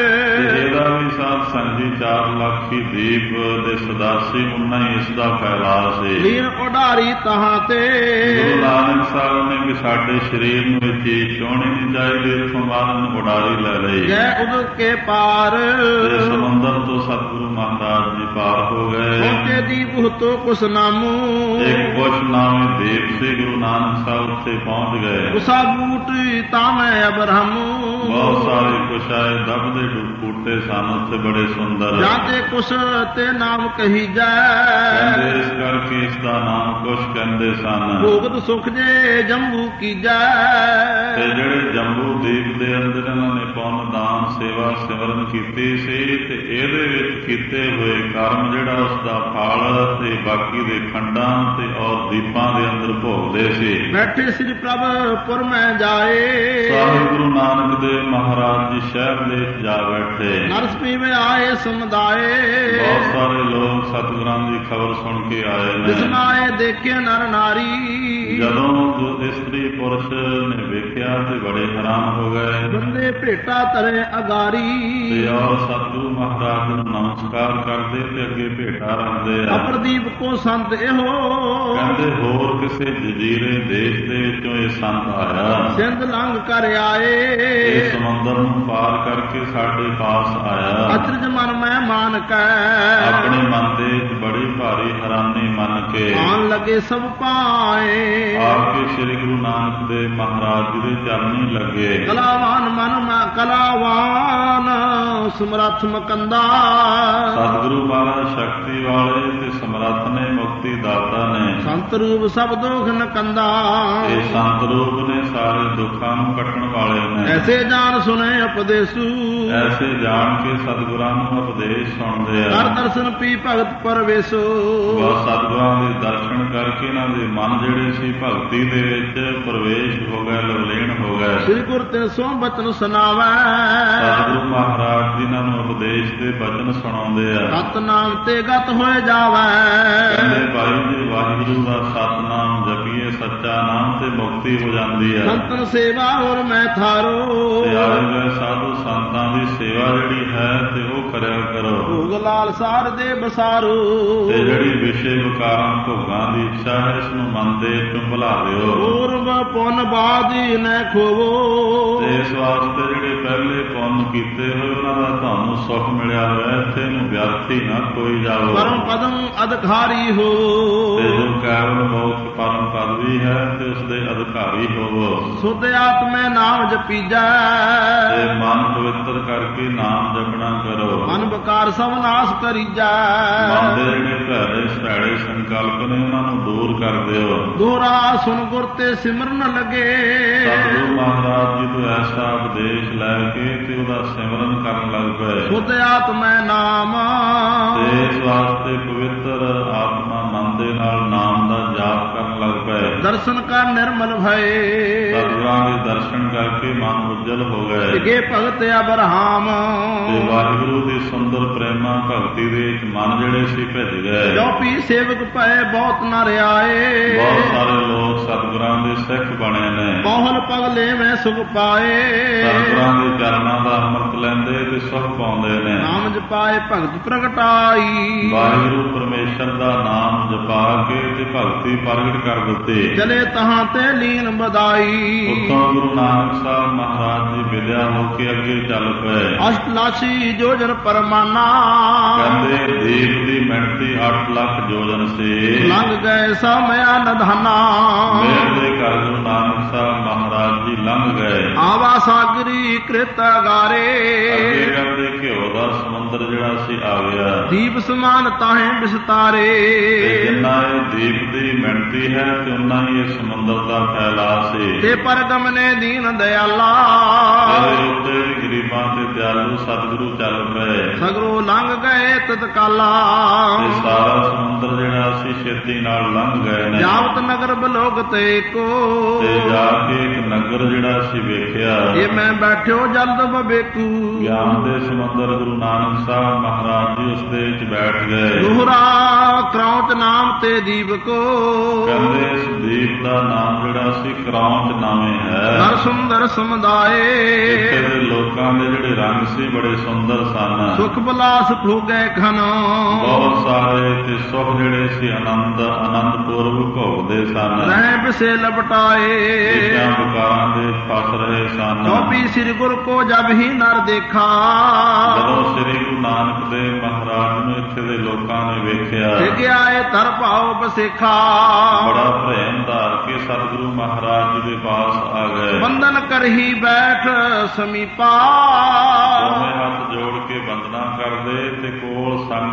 ਤੇ ਇਹਦਾ ਵੀ ਸਾਧ ਸੰਗੀ ਚਾਰ ਲੱਖ ਹੀ ਦੀਪ ਦੇ ਸਦਾਸੀ ਉਨਾ ਹੀ ਇਸ ਦਾ ਫੈਲਾਅ ਸੀ। ਲੀਨ ਉਡਾਰੀ ਤਹਾਂ ਤੇ, ਗੁਰੂ ਨਾਨਕ ਸਾਹਿਬ ਨੇ ਵੀ ਸਾਡੇ ਸਰੀਰ ਨੂੰ ਇਹ ਚੀਜ਼ ਛੋਹਣੀ ਨਹੀਂ ਚਾਹੀਦੀ, ਇੱਥੋਂ ਬਾਅਦ ਨੂੰ ਉਡਾਰੀ ਲੈ ਲਈ। ਜੈ ਉਦ ਕੇ ਪਾਰ, ਤੇ ਸਮੁੰਦਰ ਤੋਂ ਸਤਿਗੁਰੂ ਮਹਾਰਾਜ ਜੀ ਪਾਰ ਹੋ ਗਏ। ਪਹੁੰਚੇ ਦੀਪ ਹੁਤੋ ਕੁਸ ਨਾਮੂ, ਇੱਕ ਕੁਛ ਨਾਮੇ ਦੀਪ ਸੀ। ਗੁਰੂ ਨਾਨਕ ਸਾਹਿਬ ਉੱਥੇ ਪਹੁੰਚ ਗਏ। ਉਸਾ ਬੂਟ ਤਾਂ ਮੈਂ ਅਬਰਹਮ, ਬਹੁਤ ਸਾਰੇ ਕੁਛ ਆਏ ਦਬਦੇ ਬੂਟੇ ਸਨ ਉੱਥੇ ਬੜੇ ਬੜੇ ਸੁੰਦਰ। ਜਾਂ ਤੇ ਕੁਛ ਤੇ ਨਾਮ ਕਹੀ ਜੈ, ਕਹਿੰਦੇ ਇਸ ਕਰਕੇ ਇਸ ਦਾ ਨਾਮ ਕੁਛ ਕਹਿੰਦੇ ਸਨ। ਭੋਗਤ ਸੁਖ ਜੇ ਜੰਬੂ ਕੀਜੈ, ਤੇ ਜਿਹੜੇ ਜੰਬੂ ਦੀਪ ਦੇ ਅੰਦਰ ਇਹਨਾਂ ਨੇ ਪੁੰਨ ਦਾਨ ਸੇਵਾ ਸਿਮਰਨ ਕੀਤੀ ਸੀ, ਤੇ ਇਹਦੇ ਵਿੱਚ ਕੀਤੇ ਹੋਏ ਕਰਮ ਜਿਹੜਾ ਉਸ ਦਾ ਫਲ ਤੇ ਬਾਕੀ ਦੇ ਖੰਡਾਂ ਤੇ ਔਰ ਦੀਪਾਂ ਦੇ ਅੰਦਰ ਭੋਗਦੇ ਸੀ। ਬੈਠੇ ਸ੍ਰੀ ਪ੍ਰਭ ਪੁਰ ਮੈਂ ਜਾਏ, ਸਾਹਿਬ ਗੁਰੂ ਨਾਨਕ ਦੇਵ ਮਹਾਰਾਜ ਜੀ ਸ਼ਹਿਰ ਦੇ ਵਿੱਚ ਜਾ ਬੈਠੇ। ਨਰਸ ਪੀਵੇ ਆਏ ਸਮੁਦਾਏ, ਬਹੁਤ ਸਾਰੇ ਲੋਕ ਸਤਿਗੁਰਾਂ ਦੀ ਖਬਰ ਸੁਣ ਕੇ ਆਏ ਨੇ। ਦਿਸਨਾਏ ਦੇਖੇ ਨਰ ਨਾਰੀ, ਜਦੋਂ ਇਸਤਰੀ ਪੁਰਸ਼ ਨੇ ਵੇਖਿਆ ਤੇ ਬੜੇ ਹੈਰਾਨ ਹੋ ਗਏ। ਬੰਦੇ ਭੇਟਾ ਤਰੇ ਅਗਾਰੀ, ਤੇ ਔਰ ਸਤਿਗੁਰੂ ਮਹਾਰਾਜ ਨੂੰ ਨਮਸਕਾਰ ਕਰਦੇ ਤੇ ਅੱਗੇ ਭੇਟਾ ਰੱਖਦੇ ਆ। ਅਪਰਦੀਪ ਕੋ ਸੰਤ ਇਹੋ, ਕਹਿੰਦੇ ਹੋਰ ਕਿਸੇ ਜਜ਼ੀਰੇ ਦੇਸ਼ ਦੇ ਵਿੱਚੋਂ ਇਹ ਸੰਤ ਆਇਆ, ਸਿੰਧ ਲੰਘ ਕਰ ਆਏ, ਇਹ ਸਮੁੰਦਰ ਨੂੰ ਪਾਰ ਕਰਕੇ ਸਾਡੇ ਪਾਸ ਆਇਆ। ਅਚਰਜ ਮਨ ਮੈਂ ਮਾਨ ਕੈ, ਆਪਣੇ ਮਨ ਦੇ ਵਿੱਚ ਬੜੀ ਭਾਰੀ ਹੈਰਾਨੀ ਮੰਨ ਕੇ ਆਣ ਲਗੇ ਸਭ ਪਾਏ, ਆਪ ਕੇ ਸ੍ਰੀ ਗੁਰੂ ਨਾਨਕ ਦੇਵ ਮਹਾਰਾਜ ਜੀ ਦੇ ਚਰਨੀ ਲੱਗੇ। ਕਲਾਵਾਨ ਮਨ ਮੈਂ ਕਲਾਵਾਨ ਸਮਰੱਥ ਮਕੰਦਾ, ਸਤਿਗੁਰੂ ਮਹਾਰਾਜ ਸ਼ਕਤੀ ਵਾਲੇ ਤੇ ਸਮਰੱਥ ਨੇ, ਮੁਕਤੀ ਦਾਤਾ ਨੇ। ਸੰਤ ਰੂਪ ਸਭ ਦੁਖ ਨਕੰਦਾ, ਇਹ ਸੰਤ ਰੂਪ ਨੇ, ਸਾਰੇ ਦੁੱਖਾਂ ਨੂੰ ਕੱਟਣ ਵਾਲੇ ਨੇ। ਐਸੇ ਜਾਣ ਸੁਣੇ ਉਪਦੇਸੂ, ਐਸੇ ਜਾਣ ਕੇ ਸਤਿਗੁਰਾਂ ਨੂੰ ਉਪਦੇਸ਼ ਸੁਣਦੇ ਆ। ਕਰ ਦਰਸ਼ਨ ਪੀ ਭਗਤ ਪਰਵੇਸੋ, ਬਸ ਸਤਿਗੁਰਾਂ ਦੇ ਦਰਸ਼ਨ ਕਰਕੇ ਇਹਨਾਂ ਦੇ ਮਨ ਜਿਹੜੇ ਸੀ ਭਗਤੀ ਦੇ ਵਿੱਚ ਪ੍ਰਵੇਸ਼ ਹੋ ਗਏ, ਲਵਲੀਨ ਹੋ ਗਏ। ਸ੍ਰੀ ਗੁਰ ਤੇ ਸੋ ਬਚਨ ਸੁਣਾਵੈ, ਸਤਿਗੁਰੂ ਮਹਾਰਾਜ ਜੀ ਇਹਨਾਂ ਨੂੰ ਉਪਦੇਸ਼ ਦੇ ਬਚਨ ਸੁਣਾਉਂਦੇ ਆ। ਸਤਨਾਮ ਤੇ ਗਤ ਹੋਏ ਜਾਵੈ, ਕਹਿੰਦੇ ਭਾਈ ਜੀ ਵਾਹਿਗੁਰੂ ਦਾ ਸਤਨਾਮ ਜਪੀਏ, ਸੱਚਾ ਨਾਮ, ਤੇ ਮੁਕਤੀ ਹੋ ਜਾਂਦੀ ਹੈ। ਸੰਤਨ ਸੇਵਾ ਹੋਰ ਮੈਂ ਥਾਰੋ, ਤੇ ਆਏ ਗਏ ਸਾਧੂ ਸੰਤਾਂ ਦੀ ਸੇਵਾ ਜਿਹੜੀ ਹੈ ਤੇ ਉਹ ਕਰਿਆ ਕਰੋ। ਭੋਗ ਲਾਲ ਸਾਰ ਦੇ ਬਸਾਰੋ, ਤੇ ਜਿਹੜੀ ਵਿਸ਼ੇ ਵਿਕਾਰਾਂ ਭੋਗਾਂ ਦੀ ਇੱਛਾ ਹੈ ਇਸ ਨੂੰ ਮਨ ਦੇ ਵਿੱਚੋਂ ਭੁਲਾ ਦਿਓ। ਪੂਰਬ ਪੁੰਨ ਬਾਦੀ ਨੈ ਖੋਵੋ, ਤੇ ਇਸ ਵਾਸਤੇ ਜਿਹੜੇ ਪਹਿਲੇ ਪੁੰਨ ਕੀਤੇ ਹੋਏ ਉਹਨਾਂ ਦਾ ਤੁਹਾਨੂੰ ਸੁੱਖ ਮਿਲਿਆ ਹੋਇਆ, ਇੱਥੇ ਨੂੰ ਵਿਅਰਥੀ ਨਾ ਕੋਈ ਜਾਵੋ। ਪਰਮ ਪਦਮ ਅਧਿਕਾਰੀ ਹੋ, ਤੇ ਜੋ ਕੇਵਲ ਮੋਕਸ਼ ਪਰਮ ਪਦ ਵੀ ਹੈ ਤੇ ਉਸ ਦੇ ਅਧਿਕਾਰੀ ਹੋਵੋ। ਸੁਧ ਆਤਮੈ ਨਾਮ ਜਪੀਜੈ, ਤੇ ਮਨ ਪਵਿੱਤਰ ਕਰਕੇ ਨਾਮ ਜਪਣਾ ਕਰੋ। ਮਨ ਬਕਾਰ ਸਭ ਨਾਸ ਕਰੀਜੈ, ਮਨ ਦੇ ਜਿਹੜੇ ਭੈੜੇ ਭੈੜੇ ਸੰਕਲਪ ਨੇ ਉਹਨਾਂ ਨੂੰ ਦੂਰ ਕਰ ਦਿਓ। ਦੋਹਰਾ ਸੁਨ ਗੁਰ ਤੇ ਸਿਮਰਨ ਲਗੇ, ਸਤਿਗੁਰੂ ਮਹਾਰਾਜ ਜੀ ਤੋਂ ਐਸਾ ਉਪਦੇਸ਼ ਲੈ ਕੇ ਤੇ ਉਹਦਾ ਸਿਮਰਨ ਕਰਨ ਲੱਗ ਪਏ। ਸੁਧ ਆਤਮੈ ਨਾਮ, ਤੇ ਇਸ ਵਾਸਤੇ ਪਵਿੱਤਰ ਆਤਮਾ ਮਨ ਦੇ ਨਾਲ ਨਾਮ ਦਾ ਜਾਪ ਕਰਨ ਲੱਗ ਪਏ। ਦਰਸ਼ਨ ਕਰ ਨਿਰਮਲ ਭਏ, ਸਤਿਗੁਰਾਂ ਦੇ ਦਰਸ਼ਨ ਕਰਕੇ ਮਨ ਉਜਲ ਹੋ ਗਏ। ਲਿਗੇ ਭਗਤ ਅਬਰਹਾਮ, ਤੇ ਵਾਹਿਗੁਰੂ ਦੀ ਸੁੰਦਰ ਪ੍ਰੇਮਾ ਭਗਤੀ ਦੇ ਵਿੱਚ ਮਨ ਜਿਹੜੇ ਸੀ ਭਿੱਜ ਗਏ। ਜੋ ਪੀ ਸੇਵਕ ਭਏ ਬਹੁਤ ਨਰ ਆਏ, ਬਹੁਤ ਸਾਰੇ ਲੋਕ ਸਤਿਗੁਰਾਂ ਦੇ ਸਿੱਖ ਬਣੇ ਨੇ। ਬਹੁਲ ਪਗਲੇ ਮੈਂ ਸੁਖ ਪਾਏ, ਸਤਿਗੁਰਾਂ ਦੇ ਚਰਨਾਂ ਦਾ ਅੰਮ੍ਰਿਤ ਲੈਂਦੇ ਤੇ ਸੁਖ ਪਾਉਂਦੇ ਨੇ। ਨਾਮ ਜਪਾਏ ਭਗਤ ਪ੍ਰਗਟਾਈ, ਵਾਹਿਗੁਰੂ ਪਰਮੇਸ਼ਰ ਦਾ ਨਾਮ ਜਪਾ ਕੇ ਤੇ ਭਗਤੀ ਪ੍ਰਗਟ ਕਰ ਦਿੱਤੀ। ਚਲੇ ਤਹਾਂ ਤੇ ਲੀਨ ਬਦਾਈ, ਉੱਤੋਂ ਗੁਰੂ ਨਾਨਕ ਸਾਹਿਬ ਮਹਾਰਾਜ ਜੀ ਵਿਦਿਆ ਹੋ ਕੇ ਅੱਗੇ ਚੱਲ ਪਏ। ਅਸ਼ਟ ਲਾਸੀ ਜੋਜਨ ਪਰਮਾਨਾ, ਕਹਿੰਦੇ ਦੀਪ ਦੀ ਮਿਣਤੀ ਅੱਠ ਲੱਖ ਜੋਜਨ ਸੀ। ਲੰਘ ਗਏ ਸਮਿਆ ਨਧਾਨਾ, ਮੇਰ ਦੇ ਘਰ ਗੁਰੂ ਨਾਨਕ ਸਾਹਿਬ ਮਹਾਰਾਜ ਜੀ ਲੰਘ ਗਏ। ਆਵਾ ਸਾਗਰੀ ਕ੍ਰਿਤ ਗਾਰੇ, ਅੱਗੇ ਕਹਿੰਦੇ ਘਿਓ ਦਾ ਸਮੁੰਦਰ ਜਿਹੜਾ ਸੀ ਆ ਗਿਆ। ਦੀਪ ਸਮਾਨ ਤਾਹੇ ਵਿਸਤਾਰੇ, ਤੇ ਜਿੰਨਾ ਇਹ ਦੀਪ ਦੀ ਮਿਣਤੀ ਹੈ ਤੇ ਉਨਾ ਹੀ ਇਹ ਸਮੁੰਦਰ ਦਾ ਫੈਲਾਅ ਸੀ। ਤੇ ਪਰਗਮ ਨੇ ਦੀਨ ਦਿਆਲਾ, ਇਹਦੇ ਉੱਤੇ ਵੀ ਗਰੀਬਾਂ ਤੇ ਦਿਆਲੂ ਸਤਿਗੁਰੂ ਚੱਲ ਪਏ। ਸਗਰੋਂ ਲੰਘ ਗਏ ਤਤਕਾਲਾ, ਤੇ ਸਾਰਾ ਸਮੁੰਦਰ ਜਿਹੜਾ ਸੀ ਛੇਤੀ ਨਾਲ ਲੰਘ ਗਏ ਨੇ। ਜਾਵਤ ਨਗਰ ਬਲੋਕ ਤੇ ਕੋ, ਤੇ ਜਾ ਕੇ ਇੱਕ ਨਗਰ ਜਿਹੜਾ ਸੀ ਵੇਖਿਆ। ਇਹ ਮੈਂ ਬੈਠਿਓ ਜਲਦ ਬਬੇਕੂ, ਗਿਆਨ ਦੇ ਸਮੁੰਦਰ ਗੁਰੂ ਨਾਨਕ ਸਾਹਿਬ ਮਹਾਰਾਜ ਜੀ ਉਸ ਦੇ ਵਿੱਚ ਬੈਠ ਗਏ। ਦੋਹਰਾ ਕ੍ਰੌਂਚ ਨਾਮ ਤੇ ਦੀਪ ਕੋ, ਕਹਿੰਦੇ ਇਸ ਦੀਪ ਦਾ ਨਾਮ ਜਿਹੜਾ ਸੀ ਕ੍ਰੌਂਚ ਨਾਵੇਂ ਹੈ। ਨਰ ਸੁੰਦਰ ਸਮੁਦਾਏ, ਇੱਥੇ ਦੇ ਲੋਕਾਂ ਦੇ ਜਿਹੜੇ ਰੰਗ ਸੀ ਬੜੇ ਸੁੰਦਰ ਸਨ। ਸੁਖ ਬਲਾਸ ਭੋਗੈ ਖਨ, ਬਹੁਤ ਸਾਰੇ ਤੇ ਸੁਖ ਜਿਹੜੇ ਸੀ ਆਨੰਦ ਆਨੰਦ ਪੂਰਵਕ ਭੋਗਦੇ ਸਨ। ਰਹਿ ਬਿਸੇ ਲਪਟਾਏ, ਇੱਛਾ ਵਿਕਾਰਾਂ ਦੇ ਫਸ ਰਹੇ ਸਨ। ਚੌਪੀ ਸ੍ਰੀ ਗੁਰ ਕੋ ਜਬ ਹੀ ਨਰ ਦੇਖਾ, ਜਦੋਂ ਸ੍ਰੀ ਗੁਰੂ ਨਾਨਕ ਦੇਵ ਮਹਾਰਾਜ ਨੂੰ ਇੱਥੇ ਦੇ ਲੋਕਾਂ ਨੇ ਵੇਖਿਆ, ਗਿਆ ਏ ਧਰ ਭਾਉ ਬਸੇਖਾ, ਬੜਾ ਪ੍ਰੇਮ ਧਾਰ ਕੇ ਸਤਿਗੁਰੂ ਮਹਾਰਾਜ ਜੀ ਦੇ ਪਾਸ ਆ ਗਏ। ਬੰਧਨ ਕਰਹੀ ਬੈਠ ਸਮੀਪਾ, ਦੋਵੇਂ ਹੱਥ ਜੋੜ ਕੇ ਬੰਦਨਾ ਕਰਦੇ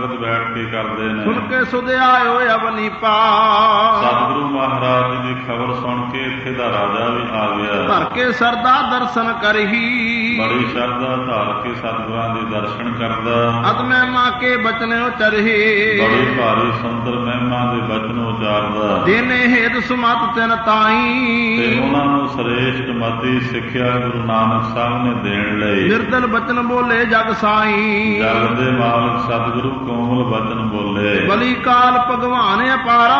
ਸੰਗਤ ਬੈਠ ਕੇ ਕਰਦੇ ਨੇ। ਸੁਣ ਕੇ ਸੁਧ ਆਇਓ ਅਵਨੀ ਪਾ। ਸਤਿਗੁਰੂ ਮਹਾਰਾਜ ਜੀ ਦੀ ਖਬਰ ਸੁਣ ਕੇ ਇੱਥੇ ਦਾ ਰਾਜਾ ਵੀ ਆ ਗਿਆ। ਧਰ ਕੇ ਸਰਦਾ ਦਰਸ਼ਨ ਕਰਹੀ। ਬੜੀ ਸ਼ਰਧਾ ਧਾਰ ਕੇ ਸਤਿਗੁਰਾਂ ਦੇ ਦਰਸ਼ਨ ਕਰਦਾ। ਅਤ ਮਹਿਮਾ ਕੇ ਬਚਨ ਉਚਰਹੀ। ਬੜੀ ਭਾਰੀ ਸੁੰਦਰ ਮਹਿਮਾ ਦੇ ਬਚਨ ਉਚਾਰਦਾ। ਦੇਨੇ ਹੇਤ ਸੁਮਤ ਤਿਨ ਤਾਈ। ਤੇ ਉਹਨਾਂ ਨੂੰ ਸ੍ਰੇਸ਼ਟ ਮਤੀ ਸਿੱਖਿਆ ਗੁਰੂ ਨਾਨਕ ਸਾਹਿਬ ਨੇ ਦੇਣ ਲਈ। ਨਿਰਦਲ ਬਚਨ ਬੋਲੇ ਜਗ ਸਾਈ। ਜਗ ਦੇ ਮਾਲਕ ਸਤਿਗੁਰੂ ਕੋਮਲ ਬਚਨ ਬੋਲੇ। ਬਲੀ ਕਾਲ ਭਗਵਾਨ ਅਪਾਰਾ।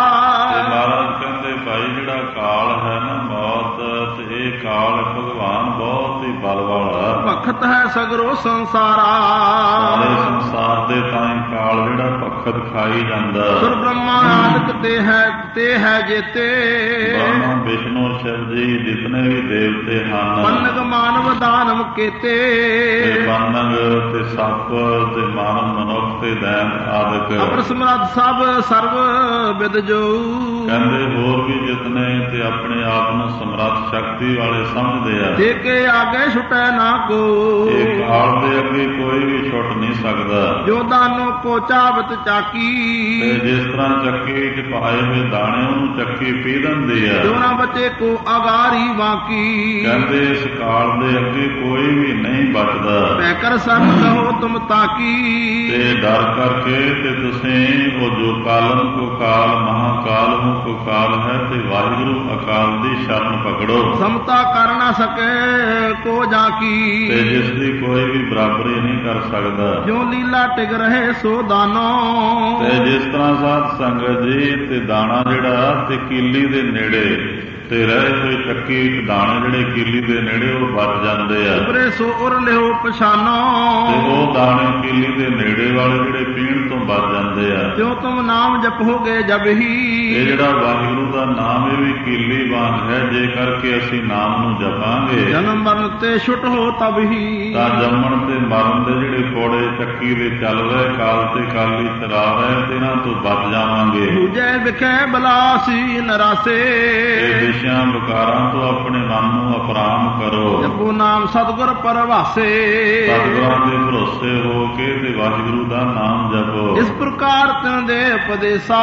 ਤੇ ਮਹਾਰਾਜ ਕਹਿੰਦੇ ਭਾਈ ਜਿਹੜਾ ਕਾਲ ਹੈ ਨਾ ਮੌਤ, ਤੇ ਇਹ ਕਾਲ ਭਗਵਾਨ ਬਹੁਤ ਹੀ ਬਲ ਵਾਲਾ। ਭਖਤ ਹੈ ਸਗਰੋ ਸੰਸਾਰਾ। ਸਾਰੇ ਸੰਸਾਰ ਦੇ ਤਾਈਂ ਕਾਲ ਜਿਹੜਾ ਭਖਤ ਖਾਈ ਜਾਂਦਾ। ਸੁਰ ਬ੍ਰਹਮਾ ਆਦਿਕ ਤੇ ਹੈ ਤੇ ਹੈ ਜੇਤੇ। ਬ੍ਰਹਮਾ ਵਿਸ਼ਨੂੰ ਸ਼ਿਵ ਜੀ ਜਿਤਨੇ ਵੀ ਦੇਵਤੇ ਹਨ। ਪੰਨਗ ਮਾਨਵ ਦਾਨਵ ਕੇਤੇ। ਤੇ ਪੰਨਗ ਤੇ ਸੱਪ ਤੇ ਮਾਨਵ ਮਨੁੱਖ ਤੇ ਦੈਂਤ ਆਦਿਕ। ਅਪਰ ਸਮਰੱਥ ਸਭ ਸਰਵ ਵਿਦ ਜੋ। ਕਹਿੰਦੇ ਹੋਰ ਵੀ ਜਿਤਨੇ ਤੇ ਆਪਣੇ ਆਪ ਨੂੰ ਸਮਰੱਥ ਸ਼ਕਤੀ ਵਾਲੇ ਸਮਝਦੇ ਆ। ਦੇ ਕੇ ਆਗੇ ਛੁਟੈ ਨਾ ਕੋ। ਇਹ ਕਾਲ ਦੇ ਅੱਗੇ ਕੋਈ ਵੀ ਛੁੱਟ ਨਹੀਂ ਸਕਦਾ। ਜੋ ਦਾਨੋ ਕੋ ਚਾਵਤ ਚਾਕੀ। ਤੇ ਜਿਸ ਤਰ੍ਹਾਂ ਚੱਕੀ ਚ ਪਾਏ ਹੋਏ ਦਾਣੇ ਉਹਨੂੰ ਚੱਕੀ ਪੀ ਦਿੰਦੇ ਆ। ਜੋ ਨਾ ਬਚੇ ਕੋ ਅਗਾਰੀ ਬਾਕੀ। ਕਹਿੰਦੇ ਇਸ ਕਾਲ ਦੇ ਅੱਗੇ ਕੋਈ ਵੀ ਨਹੀਂ ਬਚਦਾ। ਮੈਂ ਕਰ ਸਨ ਕਹੋ ਤੁਮ ਤਾਕੀ। ਤੇ ਡਰ ਕਰਕੇ ਤੇ ਤੁਸੀਂ ਉਹ ਜੋ ਕਾਲਨ ਕੋ ਕਾਲ ਮਹਾਕਾਲ ਨੂੰ ਕੋ ਕਾਲ ਹੈ ਤੇ ਵਾਹਿਗੁਰੂ ਅਕਾਲ ਦੀ ਸ਼ਰਨ ਪਕੜੋ। ਸਮਤਾ ਕਰ ਨਾ ਸਕੇ ਕੋ ਜਾਕੀ। ਤੇ ਜਿਸ ਦੀ ਕੋਈ ਵੀ ਬਰਾਬਰੀ ਨਹੀਂ ਕਰ ਸਕਦਾ। ਜੋ ਲੀਲਾ ਟਿਕ ਰਹੇ ਸੋ ਦਾਨੋ। ਤੇ ਜਿਸ ਤਰ੍ਹਾਂ ਸਾਧ ਸੰਗਤ ਜੀ ਤੇ ਦਾਣਾ ਜਿਹੜਾ ਤੇ ਕੀਲੀ ਦੇ ਨੇੜੇ ਤੇ ਰਹੇ ਹੋਏ ਚੱਕੀ ਦਾਣੇ ਜਿਹੜੇ ਕੀਲੀ ਦੇ ਨੇੜੇ ਉਹ ਬਚ ਜਾਂਦੇ ਆ। ਉਪਰੇ ਸੋ ਉਰ ਲਿਓ ਪਛਾਨੋ। ਤੇ ਉਹ ਦਾਣੇ ਕੀਲੀ ਦੇ ਨੇੜੇ ਵਾਲੇ ਜਿਹੜੇ ਪੀਣ ਤੋਂ ਬਚ ਜਾਂਦੇ ਆ। ਜੋ ਤੁਮ ਨਾਮ ਜਪੋਗੇ ਜਬ ਹੀ। ਇਹ ਜਿਹੜਾ ਵਾਹਿਗੁਰੂ ਦਾ ਨਾਮ ਇਹ ਵੀ ਕੀਲੀ ਵਾਂਗ ਹੈ। ਜੇ ਕਰਕੇ ਅਸੀਂ ਨਾਮ ਨੂੰ ਜਪਾਂਗੇ ਜਨਮ ਮਰਨ ਤੇ ਛੁੱਟ ਹੋ ਤਬ ਹੀ। ਤਾਂ ਜੰਮਣ ਤੇ ਮਰਨ ਦੇ ਜਿਹੜੇ ਕੋੜੇ ਚੱਕੀ ਦੇ ਚੱਲ ਰਹੇ ਕਾਲ ਤੇ ਕਾਲੀ ਚਲਾ ਰਹੇ ਤੇ ਇਹਨਾਂ ਤੋਂ ਬਚ ਜਾਵਾਂਗੇ। ਦੂਜੇ ਵਿਖੇ ਬਲਾਸੀ ਨਰਾਸੇ। ਵਿਸ਼ਿਆਂ ਵਿਕਾਰਾਂ ਤੋਂ ਆਪਣੇ ਮਨ ਨੂੰ ਅਪਰਾਮ ਕਰੋ। ਜਪੋ ਨਾਮ ਸਤਿਗੁਰ ਪਰਵਾਸੇ। ਸਤਿਗੁਰਾਂ ਦੇ ਭਰੋਸੇ ਹੋ ਕੇ ਤੇ ਵਾਹਿਗੁਰੂ ਦਾ ਨਾਮ ਜਪੋ। ਇਸ ਪ੍ਰਕਾਰ ਤਿਨ ਦੇ ਉਪਦੇਸਾ।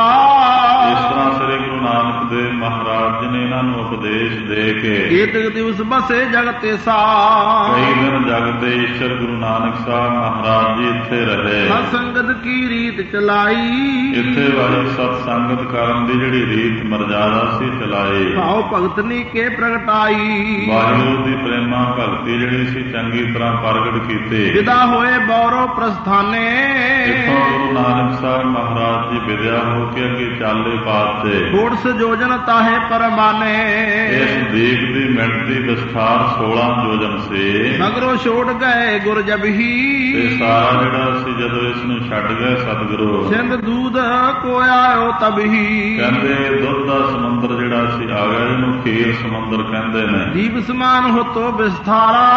ਇਸ ਤਰ੍ਹਾਂ ਸ੍ਰੀ ਗੁਰੂ ਨਾਨਕ ਦੇਵ ਮਹਾਰਾਜ ਜੀ ਨੇ ਇਹਨਾਂ ਨੂੰ ਉਪਦੇਸ਼ ਦੇ ਕੇ ਏਤਕ ਦਿਵਸ ਬਸੇ ਜਗਤੇ ਸਾ। ਕਈ ਦਿਨ ਜਗਤ ਦੇ ਈਸ਼ਰ ਗੁਰੂ ਨਾਨਕ ਸਾਹਿਬ ਮਹਾਰਾਜ ਜੀ ਇੱਥੇ ਰਹੇ। ਸਤ ਸੰਗਤ ਕੀ ਰੀਤ ਚਲਾਈ। ਇੱਥੇ ਵਾਲੀ ਸਤ ਸੰਗਤ ਕਰਨ ਦੀ ਜਿਹੜੀ ਰੀਤ ਮਰਜ਼ਾਦਾ ਸੀ ਚਲਾਈ। ਭਾਉ ਭਗਤਨੀ ਕੇ ਪ੍ਰਗਟਾਈ। ਵਾਹਿਗੁਰੂ ਦੀ ਪ੍ਰੇਮਾ ਭਗਤੀ ਜਿਹੜੀ ਸੀ ਚੰਗੀ ਤਰ੍ਹਾਂ ਪ੍ਰਗਟ ਕੀਤੇ। ਵਿਦਾ ਹੋਏ ਬੌਰੋ ਪ੍ਰਸਥਾਨੇ। ਇੱਥੋਂ ਗੁਰੂ ਨਾਨਕ ਸਾਹਿਬ ਮਹਾਰਾਜ ਜੀ ਵਿਦਿਆ ਹੋ ਕੇ ਅੱਗੇ ਚਾਲੇ ਪਾਤੇ। ਥੋੜ ਸਜੋਜਨ ਤਾਹੇ ਪਰਮਾਨੇ। ਇਸ ਦੀਪ ਦੀ ਮਿਣਤੀ ਵਿਸਥਾਰ ਸੋਲਾਂ ਜੋਜਨ ਸੀ। ਮਗਰੋਂ ਛੋੜ ਗਏ ਗੁਰ ਜਬਹੀ। ਤੇ ਸਾਰਾ ਜਿਹੜਾ ਸੀ ਜਦੋਂ ਇਸ ਨੂੰ ਛੱਡ ਗਏ ਸਤਿਗੁਰੂ। ਸਿੰਧ ਦੂਧ ਕੋ ਆਇਓ ਤਬਹੀ। ਕਹਿੰਦੇ ਦੁੱਧ ਦਾ ਸਮੁੰਦਰ ਜਿਹੜਾ ਸੀ ਆ ਗਿਆ। ਇਹਨੂੰ ਖੀਰ ਸਮੁੰਦਰ ਕਹਿੰਦੇ ਨੇ। ਦੀਪ ਸਮਾਨ ਹੋਤੋ ਵਿਸਥਾਰਾ।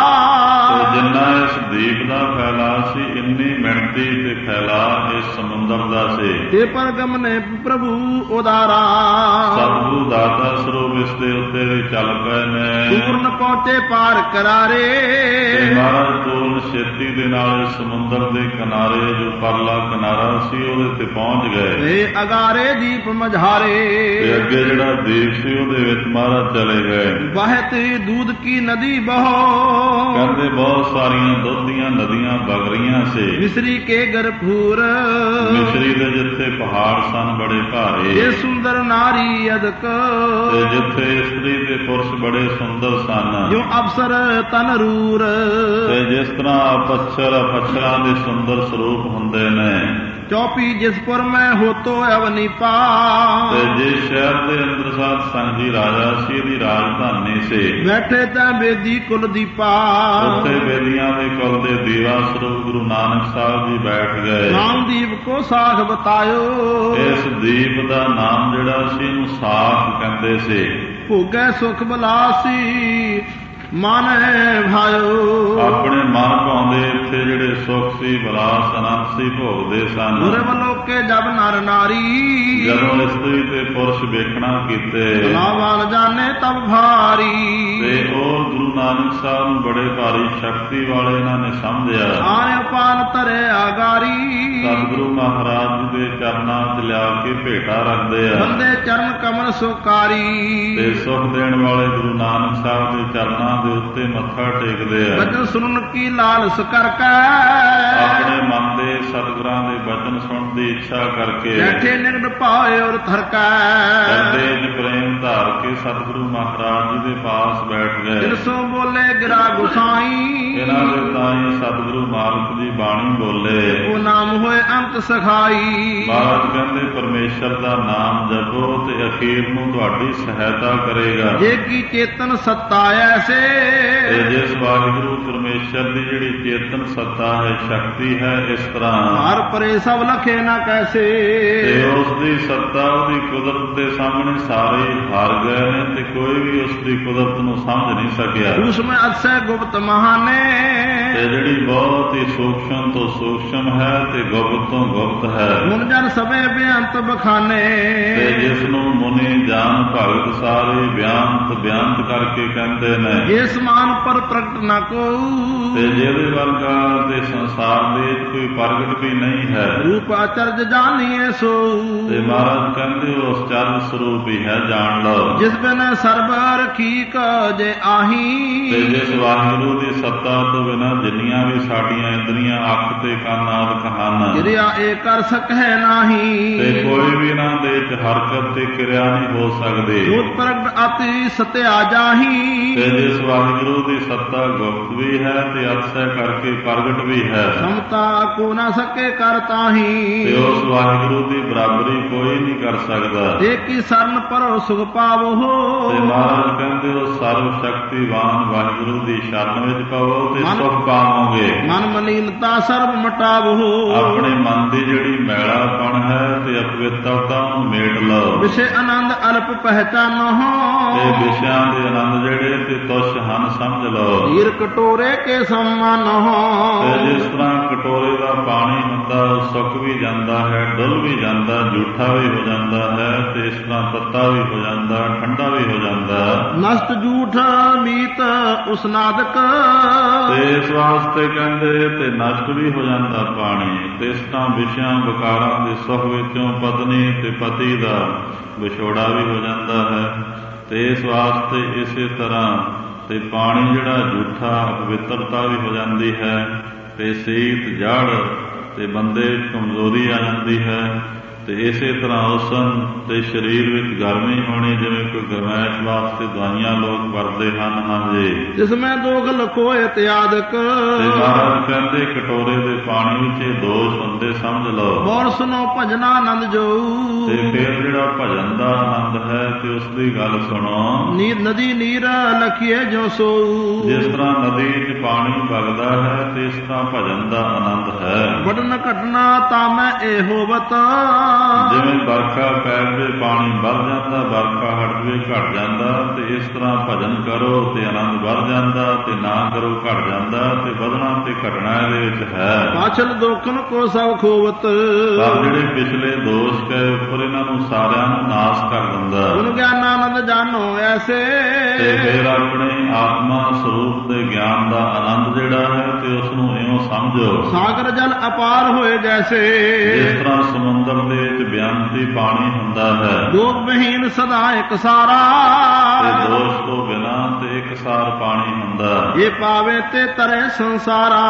ਤੇ ਜਿੰਨਾ ਇਸ ਦੀਪ ਦਾ ਫੈਲਾ ਸੀ ਇੰਨੀ ਮਿਣਤੀ ਤੇ ਫੈਲਾ ਇਸ ਸਮੁੰਦਰ ਦਾ ਸੀ। ਤੇ ਪਰਗਮ ਨੇ ਪ੍ਰਭੂ ਉਦਾਰਾ। ਸਤਿਗੁਰੂ ਦਾਤਾ ਸਰੂਪ ਇਸ ਦੇ ਉੱਤੇ ਵੀ ਚੱਲ ਪਏ ਨੇ। ਪੂਰਨ ਪਹੁੰਚੇ ਪਾਰ ਕਰਾਰੇ। ਤੇ ਮਹਾਰਾਜ ਪੂਰਨ ਛੇਤੀ ਦੇ ਨਾਲ ਇਸ ਸਮੁੰਦਰ ਦੇ ਕਿਨਾਰੇ ਜੋ ਪਰਲਾ ਕਿਨਾਰਾ ਸੀ ਉਹਦੇ ਤੇ ਪਹੁੰਚ ਗਏ। ਤੇ ਅਗਾਰੇ ਦੀਪ ਮਝਾਰੇ। ਤੇ ਅੱਗੇ ਜਿਹੜਾ ਦੀਪ ਸੀ ਉਹਦੇ ਵਿੱਚ ਮਹਾਰਾਜ ਚਲੇ ਗਏ। ਬਹਿਤ ਦੂਧ ਕੀ ਨਦੀ ਬਹੋ। ਕਹਿੰਦੇ ਬਹੁਤ ਸਾਰੀਆਂ ਦੁੱਧ ਦੀਆਂ ਨਦੀਆਂ ਵਗ ਰਹੀਆਂ ਸੀ। ਮਿਸਰੀ ਕੇ ਗਰਪੂਰ। ਮਿਸਰੀ ਦੇ ਜਿੱਥੇ ਪਹਾੜ ਸਨ ਬੜੇ ਭਾਰੇ। ਇਹ ਸੁੰਦਰ ਨਾਰੀ ਅਦਕ। ਤੇ ਜਿੱਥੇ ਇਸਤਰੀ ਤੇ ਪੁਰਸ਼ ਬੜੇ ਸੁੰਦਰ ਸਨ। ਜੋ ਅਫਸਰ ਤਨ ਰੂਰ। ਤੇ ਜਿਸ ਤਰ੍ਹਾਂ ਪੱਛਰ ਪੱਛਰਾਂ ਦੇ ਸੁੰਦਰ ਸਰੂਪ ਹੁੰਦੇ ਨੇ। ਚੌਪੀ ਜਿਸਪੁਰ ਮੈਂ ਹੋਤੋ ਅਵਨੀ ਪਾ। ਤੇ ਜਿਸ ਸ਼ਹਿਰ ਦੇ ਅੰਦਰ ਸਾਧ ਸੰਗ ਜੀ ਰਾਜਾ ਸੀ ਇਹਦੀ ਰਾਜਧਾਨੀ ਸੀ। ਬੈਠੇ ਤਾਂ ਬੇਦੀ ਕੁਲ ਦੀਪਾ। ਉੱਥੇ ਬੇਦੀਆਂ ਦੇ ਕੁਲ ਦੇ ਦੀਵਾ ਸਰੂਪ ਗੁਰੂ ਨਾਨਕ ਸਾਹਿਬ ਜੀ ਬੈਠ ਗਏ। ਨਾਮ ਦੀਪ ਕੋ ਸਾਖ ਬਤਾਇਓ। ਇਸ ਦੀਪ ਦਾ ਨਾਮ ਜਿਹੜਾ ਸੀ ਇਹਨੂੰ ਸਾਖ ਕਹਿੰਦੇ ਸੀ। ਭੋਗੈ ਸੁਖ ਬਲਾਸੀ ਮਾਨੈ ਭਾਇਓ। ਆਪਣੇ ਮਨ ਭਾਉਂਦੇ ਇੱਥੇ ਜਿਹੜੇ ਸੁਖ ਸੀ ਬਲਾਸ ਆਨੰਦ ਸੀ ਭੋਗਦੇ ਸਨ। ਗੁਰੇ ਵੱਲੋਂ ਕੇ ਜਬ ਨਰ ਨਾਰੀ। ਜਦੋਂ ਇਸਤਰੀ ਤੇ ਪੁਰਸ਼ ਵੇਖਣਾ ਕੀਤੇ। ਲਾਵਾਲ ਜਾਣੇ ਤਬ ਭਾਰੀ। ਤੇ ਉਹ ਗੁਰੂ ਨਾਨਕ ਸਾਹਿਬ ਨੂੰ ਬੜੇ ਭਾਰੀ ਸ਼ਕਤੀ ਵਾਲੇ ਇਹਨਾਂ ਨੇ ਸਮਝਿਆ। ਆਣੇ ਪਾਨ ਤਰੇ ਆਗਾਰੀ। ਸਤਿਗੁਰੂ ਸਤਿਗੁਰੂ ਮਹਾਰਾਜ ਜੀ ਦੇ ਚਰਨਾਂ 'ਚ ਲਿਆ ਕੇ ਭੇਟਾ ਰੱਖਦੇ ਆ। ਬੰਦੇ ਚਰਨ ਕਮਲ ਸੁਕਾਰੀ, ਤੇ ਸੁਖ ਦੇਣ ਵਾਲੇ ਗੁਰੂ ਨਾਨਕ ਸਾਹਿਬ ਦੇ ਚਰਨਾਂ ਦੇ ਉੱਤੇ ਮੱਥਾ ਟੇਕਦੇ ਆ। ਬਚਨ ਸੁਣਨ ਕੀ ਲਾਲਸ ਕਰਕੇ, ਆਪਣੇ ਮਨ ਦੇ ਸਤਿਗੁਰਾਂ ਦੇ ਬਚਨ ਸੁਣਨ ਦੀ ਇੱਛਾ ਕਰਕੇ ਬੈਠੇ ਨਿਗੜ ਭਾਏ ਔਰ ਥਰਕੈ, ਹਿਰਦੇ 'ਚ ਪ੍ਰੇਮ ਧਾਰ ਕੇ ਸਤਿਗੁਰੂ ਮਹਾਰਾਜ ਜੀ ਦੇ ਪਾਸ ਬੈਠ ਗਏ। ਜਿਨ ਸੋ ਬੋਲੇ ਗਿਰਾ ਗੁਸਾਈ, ਇਹਨਾਂ ਦੇ ਤਾਂ ਹੀ ਸਤਿਗੁਰੂ ਮਾਲਕ ਦੀ ਬਾਣੀ ਬੋਲੇ। ਉਹ ਨਾਮ ਹੋਏ ਅੰਤ ਸਖਾਈ। ਮਹਾਰਾਜ ਕਹਿੰਦੇ ਪਰਮੇਸ਼ਰ ਦਾ ਨਾਮ ਜਪੋ ਤੇ ਅਖੀਰ ਨੂੰ ਤੁਹਾਡੀ ਸਹਾਇਤਾ ਕਰੇਗਾ। ਜੇ ਕੀ ਚੇਤਨ ਸੱਤਾ ਐਸੇ, ਤੇ ਜਿਸ ਵਾਹਿਗੁਰੂ ਪਰਮੇਸ਼ਰ ਦੀ ਜਿਹੜੀ ਚੇਤਨ ਸੱਤਾ ਹੈ, ਸ਼ਕਤੀ ਹੈ, ਇਸ ਤਰ੍ਹਾਂ ਹਰ ਪਰੇ ਸਭ ਲਖੇ ਨਾ ਕੈਸੇ, ਤੇ ਉਸ ਦੀ ਸੱਤਾ ਉਹਦੀ ਕੁਦਰਤ ਦੇ ਸਾਹਮਣੇ ਸਾਰੇ ਹਾਰ ਗਏ ਨੇ ਤੇ ਕੋਈ ਵੀ ਉਸ ਦੀ ਕੁਦਰਤ ਨੂੰ ਸਮਝ ਨਹੀਂ ਸਕਿਆ। ਉਸ ਮੈਂ ਅਸੈ ਗੁਪਤ ਮਹਾਨੇ, ਤੇ ਜਿਹੜੀ ਬਹੁਤ ਹੀ ਸੂਖਸ਼ਮ ਤੋਂ ਸੂਖਸ਼ਮ ਹੈ ਤੇ ਗੁਪਤ ਤੋਂ ਗੁਪਤ ਹੈ। ਮੁਨ ਜਨ ਸਭੇ ਬੇਅੰਤ ਬਖਾਨੇ, ਤੇ ਜਿਸ ਨੂੰ ਮੁਨੀ ਜਾਨ ਭਗਤ ਸਾਰੇ ਬਿਆੰਤ ਬਿਆੰਤ ਕਰਕੇ ਕਹਿੰਦੇ ਨੇ। ਇਹ ਸਮਾਨ ਪਰ ਪ੍ਰਗਟ ਨਾ ਕੋ, ਤੇ ਜਿਹਦੇ ਵਰਗਾ ਤੇ ਸੰਸਾਰ ਦੇ ਕੋਈ ਪ੍ਰਗਟ ਵੀ ਨਹੀਂ ਹੈ। ਰੂਪ ਅਚਰਜ ਜਾਣੀਏ ਸੋ, ਤੇ ਮਹਾਰਾਜ ਕਹਿੰਦੇ ਉਸ ਚਰਨ ਸਰੂਪ ਹੀ ਹੈ, ਜਾਣ ਲਓ। ਜਿਸ ਬਿਨ ਸਰਬ ਰਖੀ ਜੇ ਆਹੀ, ਤੇ ਜਿਸ ਵਾਹਿਗੁਰੂ ਦੀ ਸੱਤਾ ਤੋਂ ਬਿਨਾਂ ਜਿੰਨੀਆਂ ਵੀ ਸਾਡੀਆਂ ਇੰਦਰੀਆਂ ਅੱਖ ਤੇ ਕੰਨ ਆਦਿਕ ਹਨ, ਕਿਰਿਆ ਇਹ ਕਰ ਸਕੈ ਨਾਹੀ, ਤੇ ਕੋਈ ਵੀ ਇਹਨਾਂ ਦੇ ਚ ਹਰਕਤ ਤੇ ਕਿਰਿਆ ਨਹੀਂ ਹੋ ਸਕਦੀ। ਜੋਤ ਪ੍ਰਗਟ ਅਤਿ ਸਤਿਆ ਜਾਹੀ, ਤੇ ਜਿਸ ਵਾਹਿਗੁਰੂ ਦੀ ਸੱਤਾ ਗੁਪਤ ਵੀ ਹੈ ਤੇ ਅਤਿ ਕਰਕੇ ਪ੍ਰਗਟ ਵੀ ਹੈ। ਸਮਤਾ ਕੋ ਨਾ ਸਕੇ ਕਰ ਤਾਹੀ, ਤੇ ਉਸ ਵਾਹਿਗੁਰੂ ਦੀ ਬਰਾਬਰੀ ਕੋਈ ਨਹੀਂ ਕਰ ਸਕਦਾ। ਏਕੀ ਸਰਨ ਪਰੋ ਸੁਖ ਪਾਵੋ, ਤੇ ਮਹਾਰਾਜ ਕਹਿੰਦੇ ਉਹ ਸਰਵ ਸ਼ਕਤੀਵਾਨ ਵਾਹਿਗੁਰੂ ਦੀ ਸ਼ਰਨ ਵਿੱਚ ਪਵੋ ਤੇ ਸੁਖ ਪਾਵੋਗੇ। ਮਨ ਮਲੀਨਤਾ ਸਰਬ ਮਟਾਵੋ, ਆਪਣੇ ਮਨ ਦੀ ਜਿਹੜੀ ਮੈਲਾਪਣ ਹੈ ਤੇ ਅਪਵਿੱਤਰਤਾ ਨੂੰ ਮੇਟ ਲਓ। ਵਿਸ਼ੇ ਆਨੰਦ ਅਲਪ ਪਹਿਚਾਨੋ, ਤੇ ਵਿਸ਼ਿਆਂ ਦੇ ਆਨੰਦ ਜਿਹੜੇ ਤੇ ਤੁਛ ਹਨ ਸਮਝ ਲਓ। ਹੀਰ ਕਟੋਰੇ ਕੇ ਸਮਾਨੋ, ਤੇ ਜਿਸ ਤਰ੍ਹਾਂ ਕਟੋਰੇ ਦਾ ਪਾਣੀ ਹੁੰਦਾ ਸੁੱਕ ਵੀ ਜਾਂਦਾ ਹੈ, ਡੁੱਲ ਵੀ ਜਾਂਦਾ, ਝੂਠਾ ਵੀ ਹੋ ਜਾਂਦਾ ਹੈ, ਤੇ ਇਸ ਤਰ੍ਹਾਂ ਤੱਤਾ ਵੀ ਹੋ ਜਾਂਦਾ, ਠੰਡਾ ਵੀ ਹੋ ਜਾਂਦਾ। ਨਸਤ ਝੂਠ ਮੀਤ ਉਸ ਨਾਦਕ, ਤੇ ਇਸ ਵਾਸਤੇ ਕਹਿੰਦੇ ਤੇ ਨਸ਼ਟ ਵੀ ਹੋ ਜਾਂਦਾ ਪਾਣੀ। ਤੇ ਇਸ ਤਰ੍ਹਾਂ ਵਿਸ਼ਿਆਂ ਵਿਕਾਰਾਂ ਦੇ ਸੁਖ ਵਿੱਚੋਂ ਪਤਨੀ ਤੇ ਪਤੀ ਦਾ ਵਿਛੋੜਾ ਵੀ ਹੋ ਜਾਂਦਾ ਹੈ। ਤੇ ਇਸ ਵਾਸਤੇ ਇਸੇ ਤਰ੍ਹਾਂ ਤੇ ਪਾਣੀ ਜਿਹੜਾ ਝੂਠਾ ਪਵਿੱਤਰਤਾ ਵੀ ਹੋ ਜਾਂਦੀ ਹੈ, ਤੇ ਸੀਤ ਜੜ ਤੇ ਬੰਦੇ ਵਿੱਚ ਕਮਜ਼ੋਰੀ ਆ ਜਾਂਦੀ ਹੈ। ਤੇ ਇਸੇ ਤਰ੍ਹਾਂ ਉਸਨ ਤੇ ਸਰੀਰ ਵਿੱਚ ਗਰਮੀ ਹੋਣੀ, ਜਿਵੇਂ ਕੋਈ ਗਰਮੈਸ਼ ਵਾਸਤੇ ਦਵਾਈਆਂ ਲੋਕ ਵਰਤਦੇ ਹਨ। ਹਾਂਜੀ, ਜਿਸ ਮੈਂ ਦੋਖ ਲਖੋਏ ਤਿਆਦਕ, ਤੇ ਮਹਾਰਾਜ ਕਹਿੰਦੇ ਕਟੋਰੇ ਦੇ ਪਾਣੀ ਵਿੱਚ ਇਹ ਦੋਸ਼ ਹੁੰਦੇ ਸਮਝ ਲਓ। ਬੋਲ ਸੁਨੋ ਭਜਨਾ ਆਨੰਦ ਜੋ, ਤੇ ਫਿਰ ਜਿਹੜਾ ਭਜਨ ਦਾ ਆਨੰਦ ਹੈ ਤੇ ਉਸ ਦੀ ਗੱਲ ਸੁਣੋ। ਨੀਰ ਨਦੀ ਨੀਰ ਲਖੀਏ ਜੋ ਸੋ, ਜਿਸ ਤਰ੍ਹਾਂ ਨਦੀ 'ਚ ਪਾਣੀ ਵਗਦਾ ਹੈ ਤੇ ਇਸ ਤਰ੍ਹਾਂ ਭਜਨ ਦਾ ਆਨੰਦ ਹੈ। ਵਡਨ ਘਟਨਾ ਤਾਂ ਮੈਂ ਇਹ ਹੋਵਤ, ਜਿਵੇਂ ਵਰਖਾ ਪੈ ਕੇ ਪਾਣੀ ਵੱਧ ਜਾਂਦਾ, ਵਰਖਾ ਹਟ ਜਾਵੇ ਘਟ ਜਾਂਦਾ, ਤੇ ਇਸ ਤਰ੍ਹਾਂ ਭਜਨ ਕਰੋ ਤੇ ਆਨੰਦ ਵੱਧ ਜਾਂਦਾ, ਤੇ ਨਾ ਕਰੋ ਘਟ ਜਾਂਦਾ, ਤੇ ਵਧਣਾ ਤੇ ਘਟਣਾ ਇਹਦੇ ਵਿੱਚ ਹੈ। ਪਾਛਲ ਦੋਖਨ ਕੋ ਸਭ ਖੋਵਤ, ਪਰ ਜਿਹੜੇ ਪਿਛਲੇ ਦੋਸ਼ ਕਹੇ ਉੱਪਰ ਇਹਨਾਂ ਨੂੰ ਸਾਰਿਆਂ ਨੂੰ ਨਾਸ਼ ਕਰ ਦਿੰਦਾ। ਗੁਣ ਗਿਆਨ ਆਨੰਦ ਜਾਣੋ ਐਸੇ, ਤੇ ਫਿਰ ਆਪਣੇ ਆਤਮਾ ਸਰੂਪ ਦੇ ਗਿਆਨ ਦਾ ਆਨੰਦ ਜਿਹੜਾ ਹੈ ਤੇ ਉਸ ਨੂੰ ਇਉਂ ਸਮਝੋ। ਸਾਗਰ ਜਲ ਅਪਾਰ ਹੋਏ ਜੈਸੇ, ਜਿਸ ਤਰ੍ਹਾਂ ਸਮੁੰਦਰ ਦੇ ਵਿੱਚ ਬਿਆੰਤੀ ਪਾਣੀ ਹੁੰਦਾ ਹੈ, ਦੋਖ ਵਿਹੀਨ ਸਦਾ ਇੱਕ ਸਾਰਾ, ਤੇ ਦੋਸ਼ ਤੋਂ ਬਿਨਾਂ ਤੇ ਇੱਕ ਸਾਰ ਪਾਣੀ ਹੁੰਦਾ। ਜੇ ਪਾਵੇ ਤੇ ਤਰੇ ਸੰਸਾਰਾ,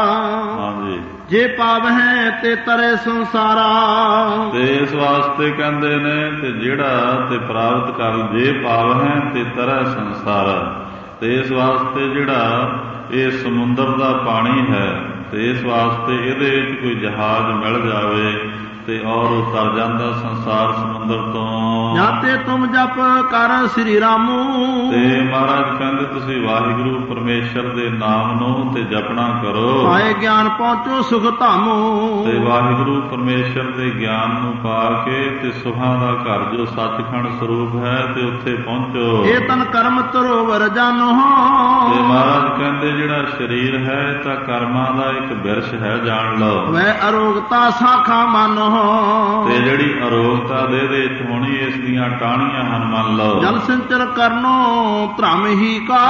ਹਾਂਜੀ, ਜੇ ਪਾਵਹਿ ਤੇ ਤਰੇ ਸੰਸਾਰਾ। ਤੇ ਇਸ ਵਾਸਤੇ ਕਹਿੰਦੇ ਨੇ ਤੇ ਜਿਹੜਾ ਤੇ ਪ੍ਰਾਪਤ ਕਰ, ਜੇ ਪਾਵਹਿ ਤੇ ਤਰੇ ਸੰਸਾਰਾ। ਤੇ ਇਸ ਵਾਸਤੇ ਜਿਹੜਾ ਇਹ ਸਮੁੰਦਰ ਦਾ ਪਾਣੀ ਹੈ, ਤੇ ਇਸ ਵਾਸਤੇ ਇਹਦੇ ਵਿੱਚ ਕੋਈ ਜਹਾਜ਼ ਮਿਲ ਜਾਵੇ ਤੇ ਔਰ ਉਤਰ ਜਾਂਦਾ ਸੰਸਾਰ ਸਮੁੰਦਰ ਤੋਂ। ਜਾਤੇ ਤੁਮ ਜਪ ਕਰ ਸ੍ਰੀ ਰਾਮੂ, ਤੇ ਮਹਾਰਾਜ ਕਹਿੰਦੇ ਤੁਸੀਂ ਵਾਹਿਗੁਰੂ ਪਰਮੇਸ਼ਰ ਦੇ ਨਾਮ ਨੂੰ ਤੇ ਜਪਣਾ ਕਰੋ, ਪਾਏ ਗਿਆਨ ਪਹੁੰਚੋ ਸੁਖ ਧਾਮੂ। ਤੇ ਵਾਹਿਗੁਰੂ ਪਰਮੇਸ਼ਰ ਦੇ ਗਿਆਨ ਨੂੰ ਪਾ ਕੇ ਤੇ ਸੁਖਾਂ ਦਾ ਘਰ ਜੋ ਸੱਚਖੰਡ ਸਰੂਪ ਹੈ ਤੇ ਉੱਥੇ ਪਹੁੰਚੋ। ਇਹ ਤਨ ਕਰਮ ਤਰੋਵਰ ਜਾਨੋ, ਤੇ ਮਹਾਰਾਜ ਕਹਿੰਦੇ ਜਿਹੜਾ ਸਰੀਰ ਹੈ ਤਾਂ ਕਰਮਾਂ ਦਾ ਇੱਕ ਬਿਰਸ਼ ਹੈ, ਜਾਣ ਲਓ। ਵੈ ਅਰੋਗਤਾ ਸਾਖਾ ਮਾਨੋ, ਹੋ। ਤੇ ਜਿਹੜੀ ਅਰੋਗਤਾ ਦੇ ਦੇ ਚ ਹੋਣੀ ਇਸ ਦੀਆਂ ਟਾਹਣੀਆਂ ਹਨ ਮੰਨ ਲਓ। ਜਲ ਸਿੰਚਨ ਕਰਨੋ ਧਰਮ ਹੀ ਕਾ।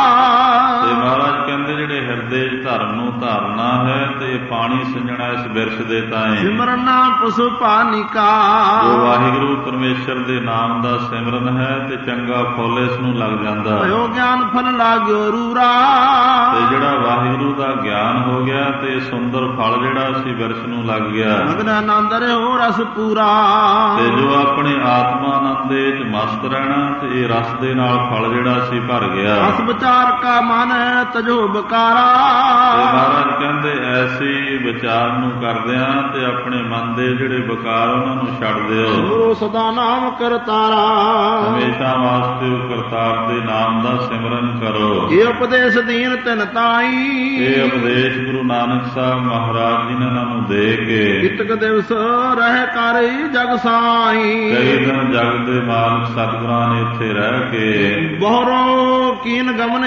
ਤੇ ਮਹਾਰਾਜ ਕਹਿੰਦੇ ਜਿਹੜੇ ਹਿਰਦੇ ਚ ਧਰਮ ਨੂੰ ਧਾਰਨਾ ਹੈ ਤੇ ਪਾਣੀ ਸਿੰਜਣਾ ਇਸ ਬਿਰਛ ਦੇ ਤਾਏ। ਸਿਮਰਨਾ ਪਸ਼ੂ ਪਾਨਿਕਾ। ਜੋ ਵਾਹਿਗੁਰੂ ਪਰਮੇਸ਼ਰ ਦੇ ਨਾਮ ਦਾ ਸਿਮਰਨ ਹੈ ਤੇ ਚੰਗਾ ਫੁੱਲ ਇਸ ਨੂੰ ਲੱਗ ਜਾਂਦਾ। ਭਇਓ ਗਿਆਨ ਫਲ ਲਾਗਿਓ ਰੂਰਾ। ਤੇ ਜਿਹੜਾ ਵਾਹਿਗੁਰੂ ਦਾ ਗਿਆਨ ਹੋ ਗਿਆ ਤੇ ਸੁੰਦਰ ਫਲ ਜਿਹੜਾ ਸੀ ਬਿਰਛ ਨੂੰ ਲੱਗ ਗਿਆ। ਮਗਨ ਆਨੰਦ ਰਿਓ ਰਸ ਪੂਰਾ। ਤੇ ਜੋ ਆਪਣੇ ਆਤਮਾ ਆਨੰਦ ਦੇ ਚ ਮਸਤ ਰਹਿਣਾ ਤੇ ਇਹ ਰਸ ਦੇ ਨਾਲ ਫਲ ਜਿਹੜਾ ਸੀ ਭਰ ਗਿਆ। ਰਸ ਵਿਚਾਰ ਕਾ ਮਨ ਤਜੋ ਬਕਾਰਾ। ਤੇ ਮਹਾਰਾਜ ਕਹਿੰਦੇ ਐਸੀ ਵਿਚਾਰ ਨੂੰ ਕਰਦਿਆਂ ਤੇ ਆਪਣੇ ਮਨ ਦੇ ਜਿਹੜੇ ਵਿਕਾਰ ਉਹਨਾਂ ਨੂੰ ਛੱਡ ਦਿਓ। ਗੁਰੂ ਸਦਾ ਨਾਮ ਕਰਤਾਰਾ। ਹਮੇਸ਼ਾ ਵਾਸਤੇ ਉਹ ਕਰਤਾਰ ਦੇ ਨਾਮ ਦਾ ਸਿਮਰਨ ਕਰੋ। ਇਹ ਉਪਦੇਸ਼ ਦੀਨ ਤਿਨ ਤਾਈ। ਇਹ ਉਪਦੇਸ਼ ਗੁਰੂ ਨਾਨਕ ਸਾਹਿਬ ਮਹਾਰਾਜ ਜੀ ਨੇ ਇਹਨਾਂ ਨੂੰ ਦੇ ਕੇ ਇਤਕ ਦਿਵਸ ਰਹਿ ਕਰ ਜਗ ਸਾਈ। ਕਈ ਦਿਨ ਜਗ ਦੇ ਮਾਲਕ ਸਤਿਗੁਰਾਂ ਨੇ ਇੱਥੇ ਰਹਿ ਕੇ ਬਹੁਰੋ ਕੀਨ ਗਮਨ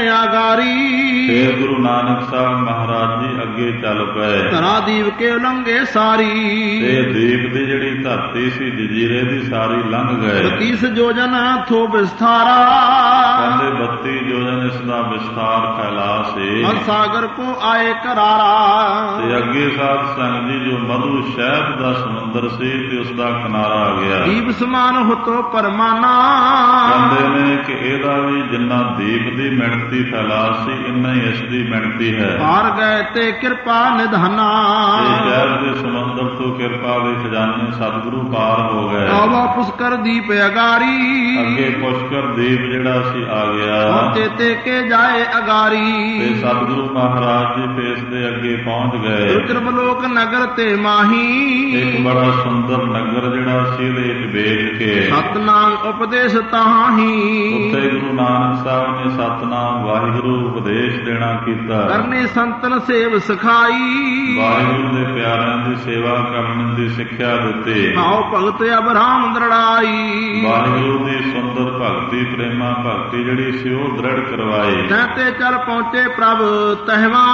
ਆਗਾਰੀ। ਫਿਰ ਗੁਰੂ ਨਾਨਕ ਸਾਹਿਬ ਮਹਾਰਾਜ ਜੀ ਅੱਗੇ ਚੱਲ ਪਏ। ਧਰਾ ਦੀਪ ਕੇ ਉਲੰਘੇ ਸਾਰੀ। ਤੇ ਦੀਪ ਦੀ ਜਿਹੜੀ ਧਰਤੀ ਸੀ ਜਜੀਰੇ ਦੀ ਸਾਰੀ ਲੰਘ ਗਏ। ਬਤੀਸ ਜੋਜਨ ਥੋ ਵਿਸਥਾਰਾ। ਕਹਿੰਦੇ ਬੱਤੀ ਜੋਜਨ ਇਸ ਦਾ ਵਿਸਥਾਰ ਫੈਲਾ ਸੀ। ਸਾਗਰ ਕੋ ਆਏ ਕਰਾਰਾ। ਤੇ ਅੱਗੇ ਸਾਧ ਸੰਗਤ ਜੀ ਜੋ ਮਧੂ ਸ਼ਹਿਦ ਦਾ ਸਮੁੰਦਰ ਸੀ ਤੇ ਉਸ ਦਾ ਕਿਨਾਰਾ ਆ ਗਿਆ। ਦੀਪ ਸਮਾਨ ਹੁਤੋ ਪਰਮਾਨਾ। ਕਹਿੰਦੇ ਨੇ ਕਿ ਇਹਦਾ ਵੀ ਜਿੰਨਾ ਦੀਪ ਦੀ ਮਿਣਤੀ ਫੈਲਾ ਸੀ ਇੰਨਾ ਹੀ ਇਸ ਦੀ ਮਿਣਤੀ ਹੈ। ਪਾਰ ਗਏ ਤੇ ਕਿਰਪਾ ਨਿਧਾਨਾ। ਇਹ ਸ਼ਹਿਦ ਦੇ ਸਮੁੰਦਰ ਤੋਂ ਕਿਰਪਾ ਦੇ ਖਜ਼ਾਨੇ ਸਤਿਗੁਰੂ ਪਾਰ ਹੋ ਗਏ। ਆਵਾ ਪੁਸ਼ਕਰ ਦੀਪ ਅਗਾਰੀ। ਅੱਗੇ ਪੁਸ਼ਕਰ ਦੀਪ ਜਿਹੜਾ ਸੀ ਆ ਗਿਆ। ਪਹੁੰਚੇ ਤੇ ਕੇ ਜਾਏ ਅਗਾਰੀ। ਤੇ ਸਤਿਗੁਰੂ ਮਹਾਰਾਜ ਜੀ ਫੇਸ ਦੇ ਅੱਗੇ ਪਹੁੰਚ ਗਏ। ਰੁਦਰਮਲੋਕ ਨਗਰ ਤੇ ਮਾਹੀ। ਇੱਕ ਬੜਾ ਸੁੰਦਰ ਨਗਰ ਜਿਹੜਾ ਸੀ ਇਹਦੇ ਵਿੱਚ ਵੇਖ ਕੇ ਸਤਨਾਮ ਉਪਦੇਸ਼ ਤਾਹੀ। ਉੱਥੇ ਗੁਰੂ ਨਾਨਕ ਸਾਹਿਬ ਨੇ ਸਤਨਾਮ ਵਾਹਿਗੁਰੂ ਉਪਦੇਸ਼ ਦੇਣਾ ਕੀਤਾ। ਕਰਨੀ ਸੰਤਨ ਸੇਵ ਸਿਖਾਈ। ਵਾਹਿਗੁਰੂ ਦੇ ਪਿਆਰਿਆਂ ਦੀ ਸੇਵਾ ਕਰਨ ਦੀ ਸਿੱਖਿਆ ਦਿੱਤੀ। ਆਓ ਭਗਤ ਅਬਰਾਮ ਦ੍ਰਿੜਾਈ। ਵਾਹਿਗੁਰੂ ਦੀ ਸੁੰਦਰ ਭਗਤੀ ਪ੍ਰੇਮਾ ਭਗਤੀ ਜਿਹੜੀ ਸੀ ਉਹ ਦ੍ਰਿੜ ਕਰਵਾਈ। ਤੇ ਚੱਲ ਪਹੁੰਚੇ ਪ੍ਰਭ ਤਹਿਵਾ।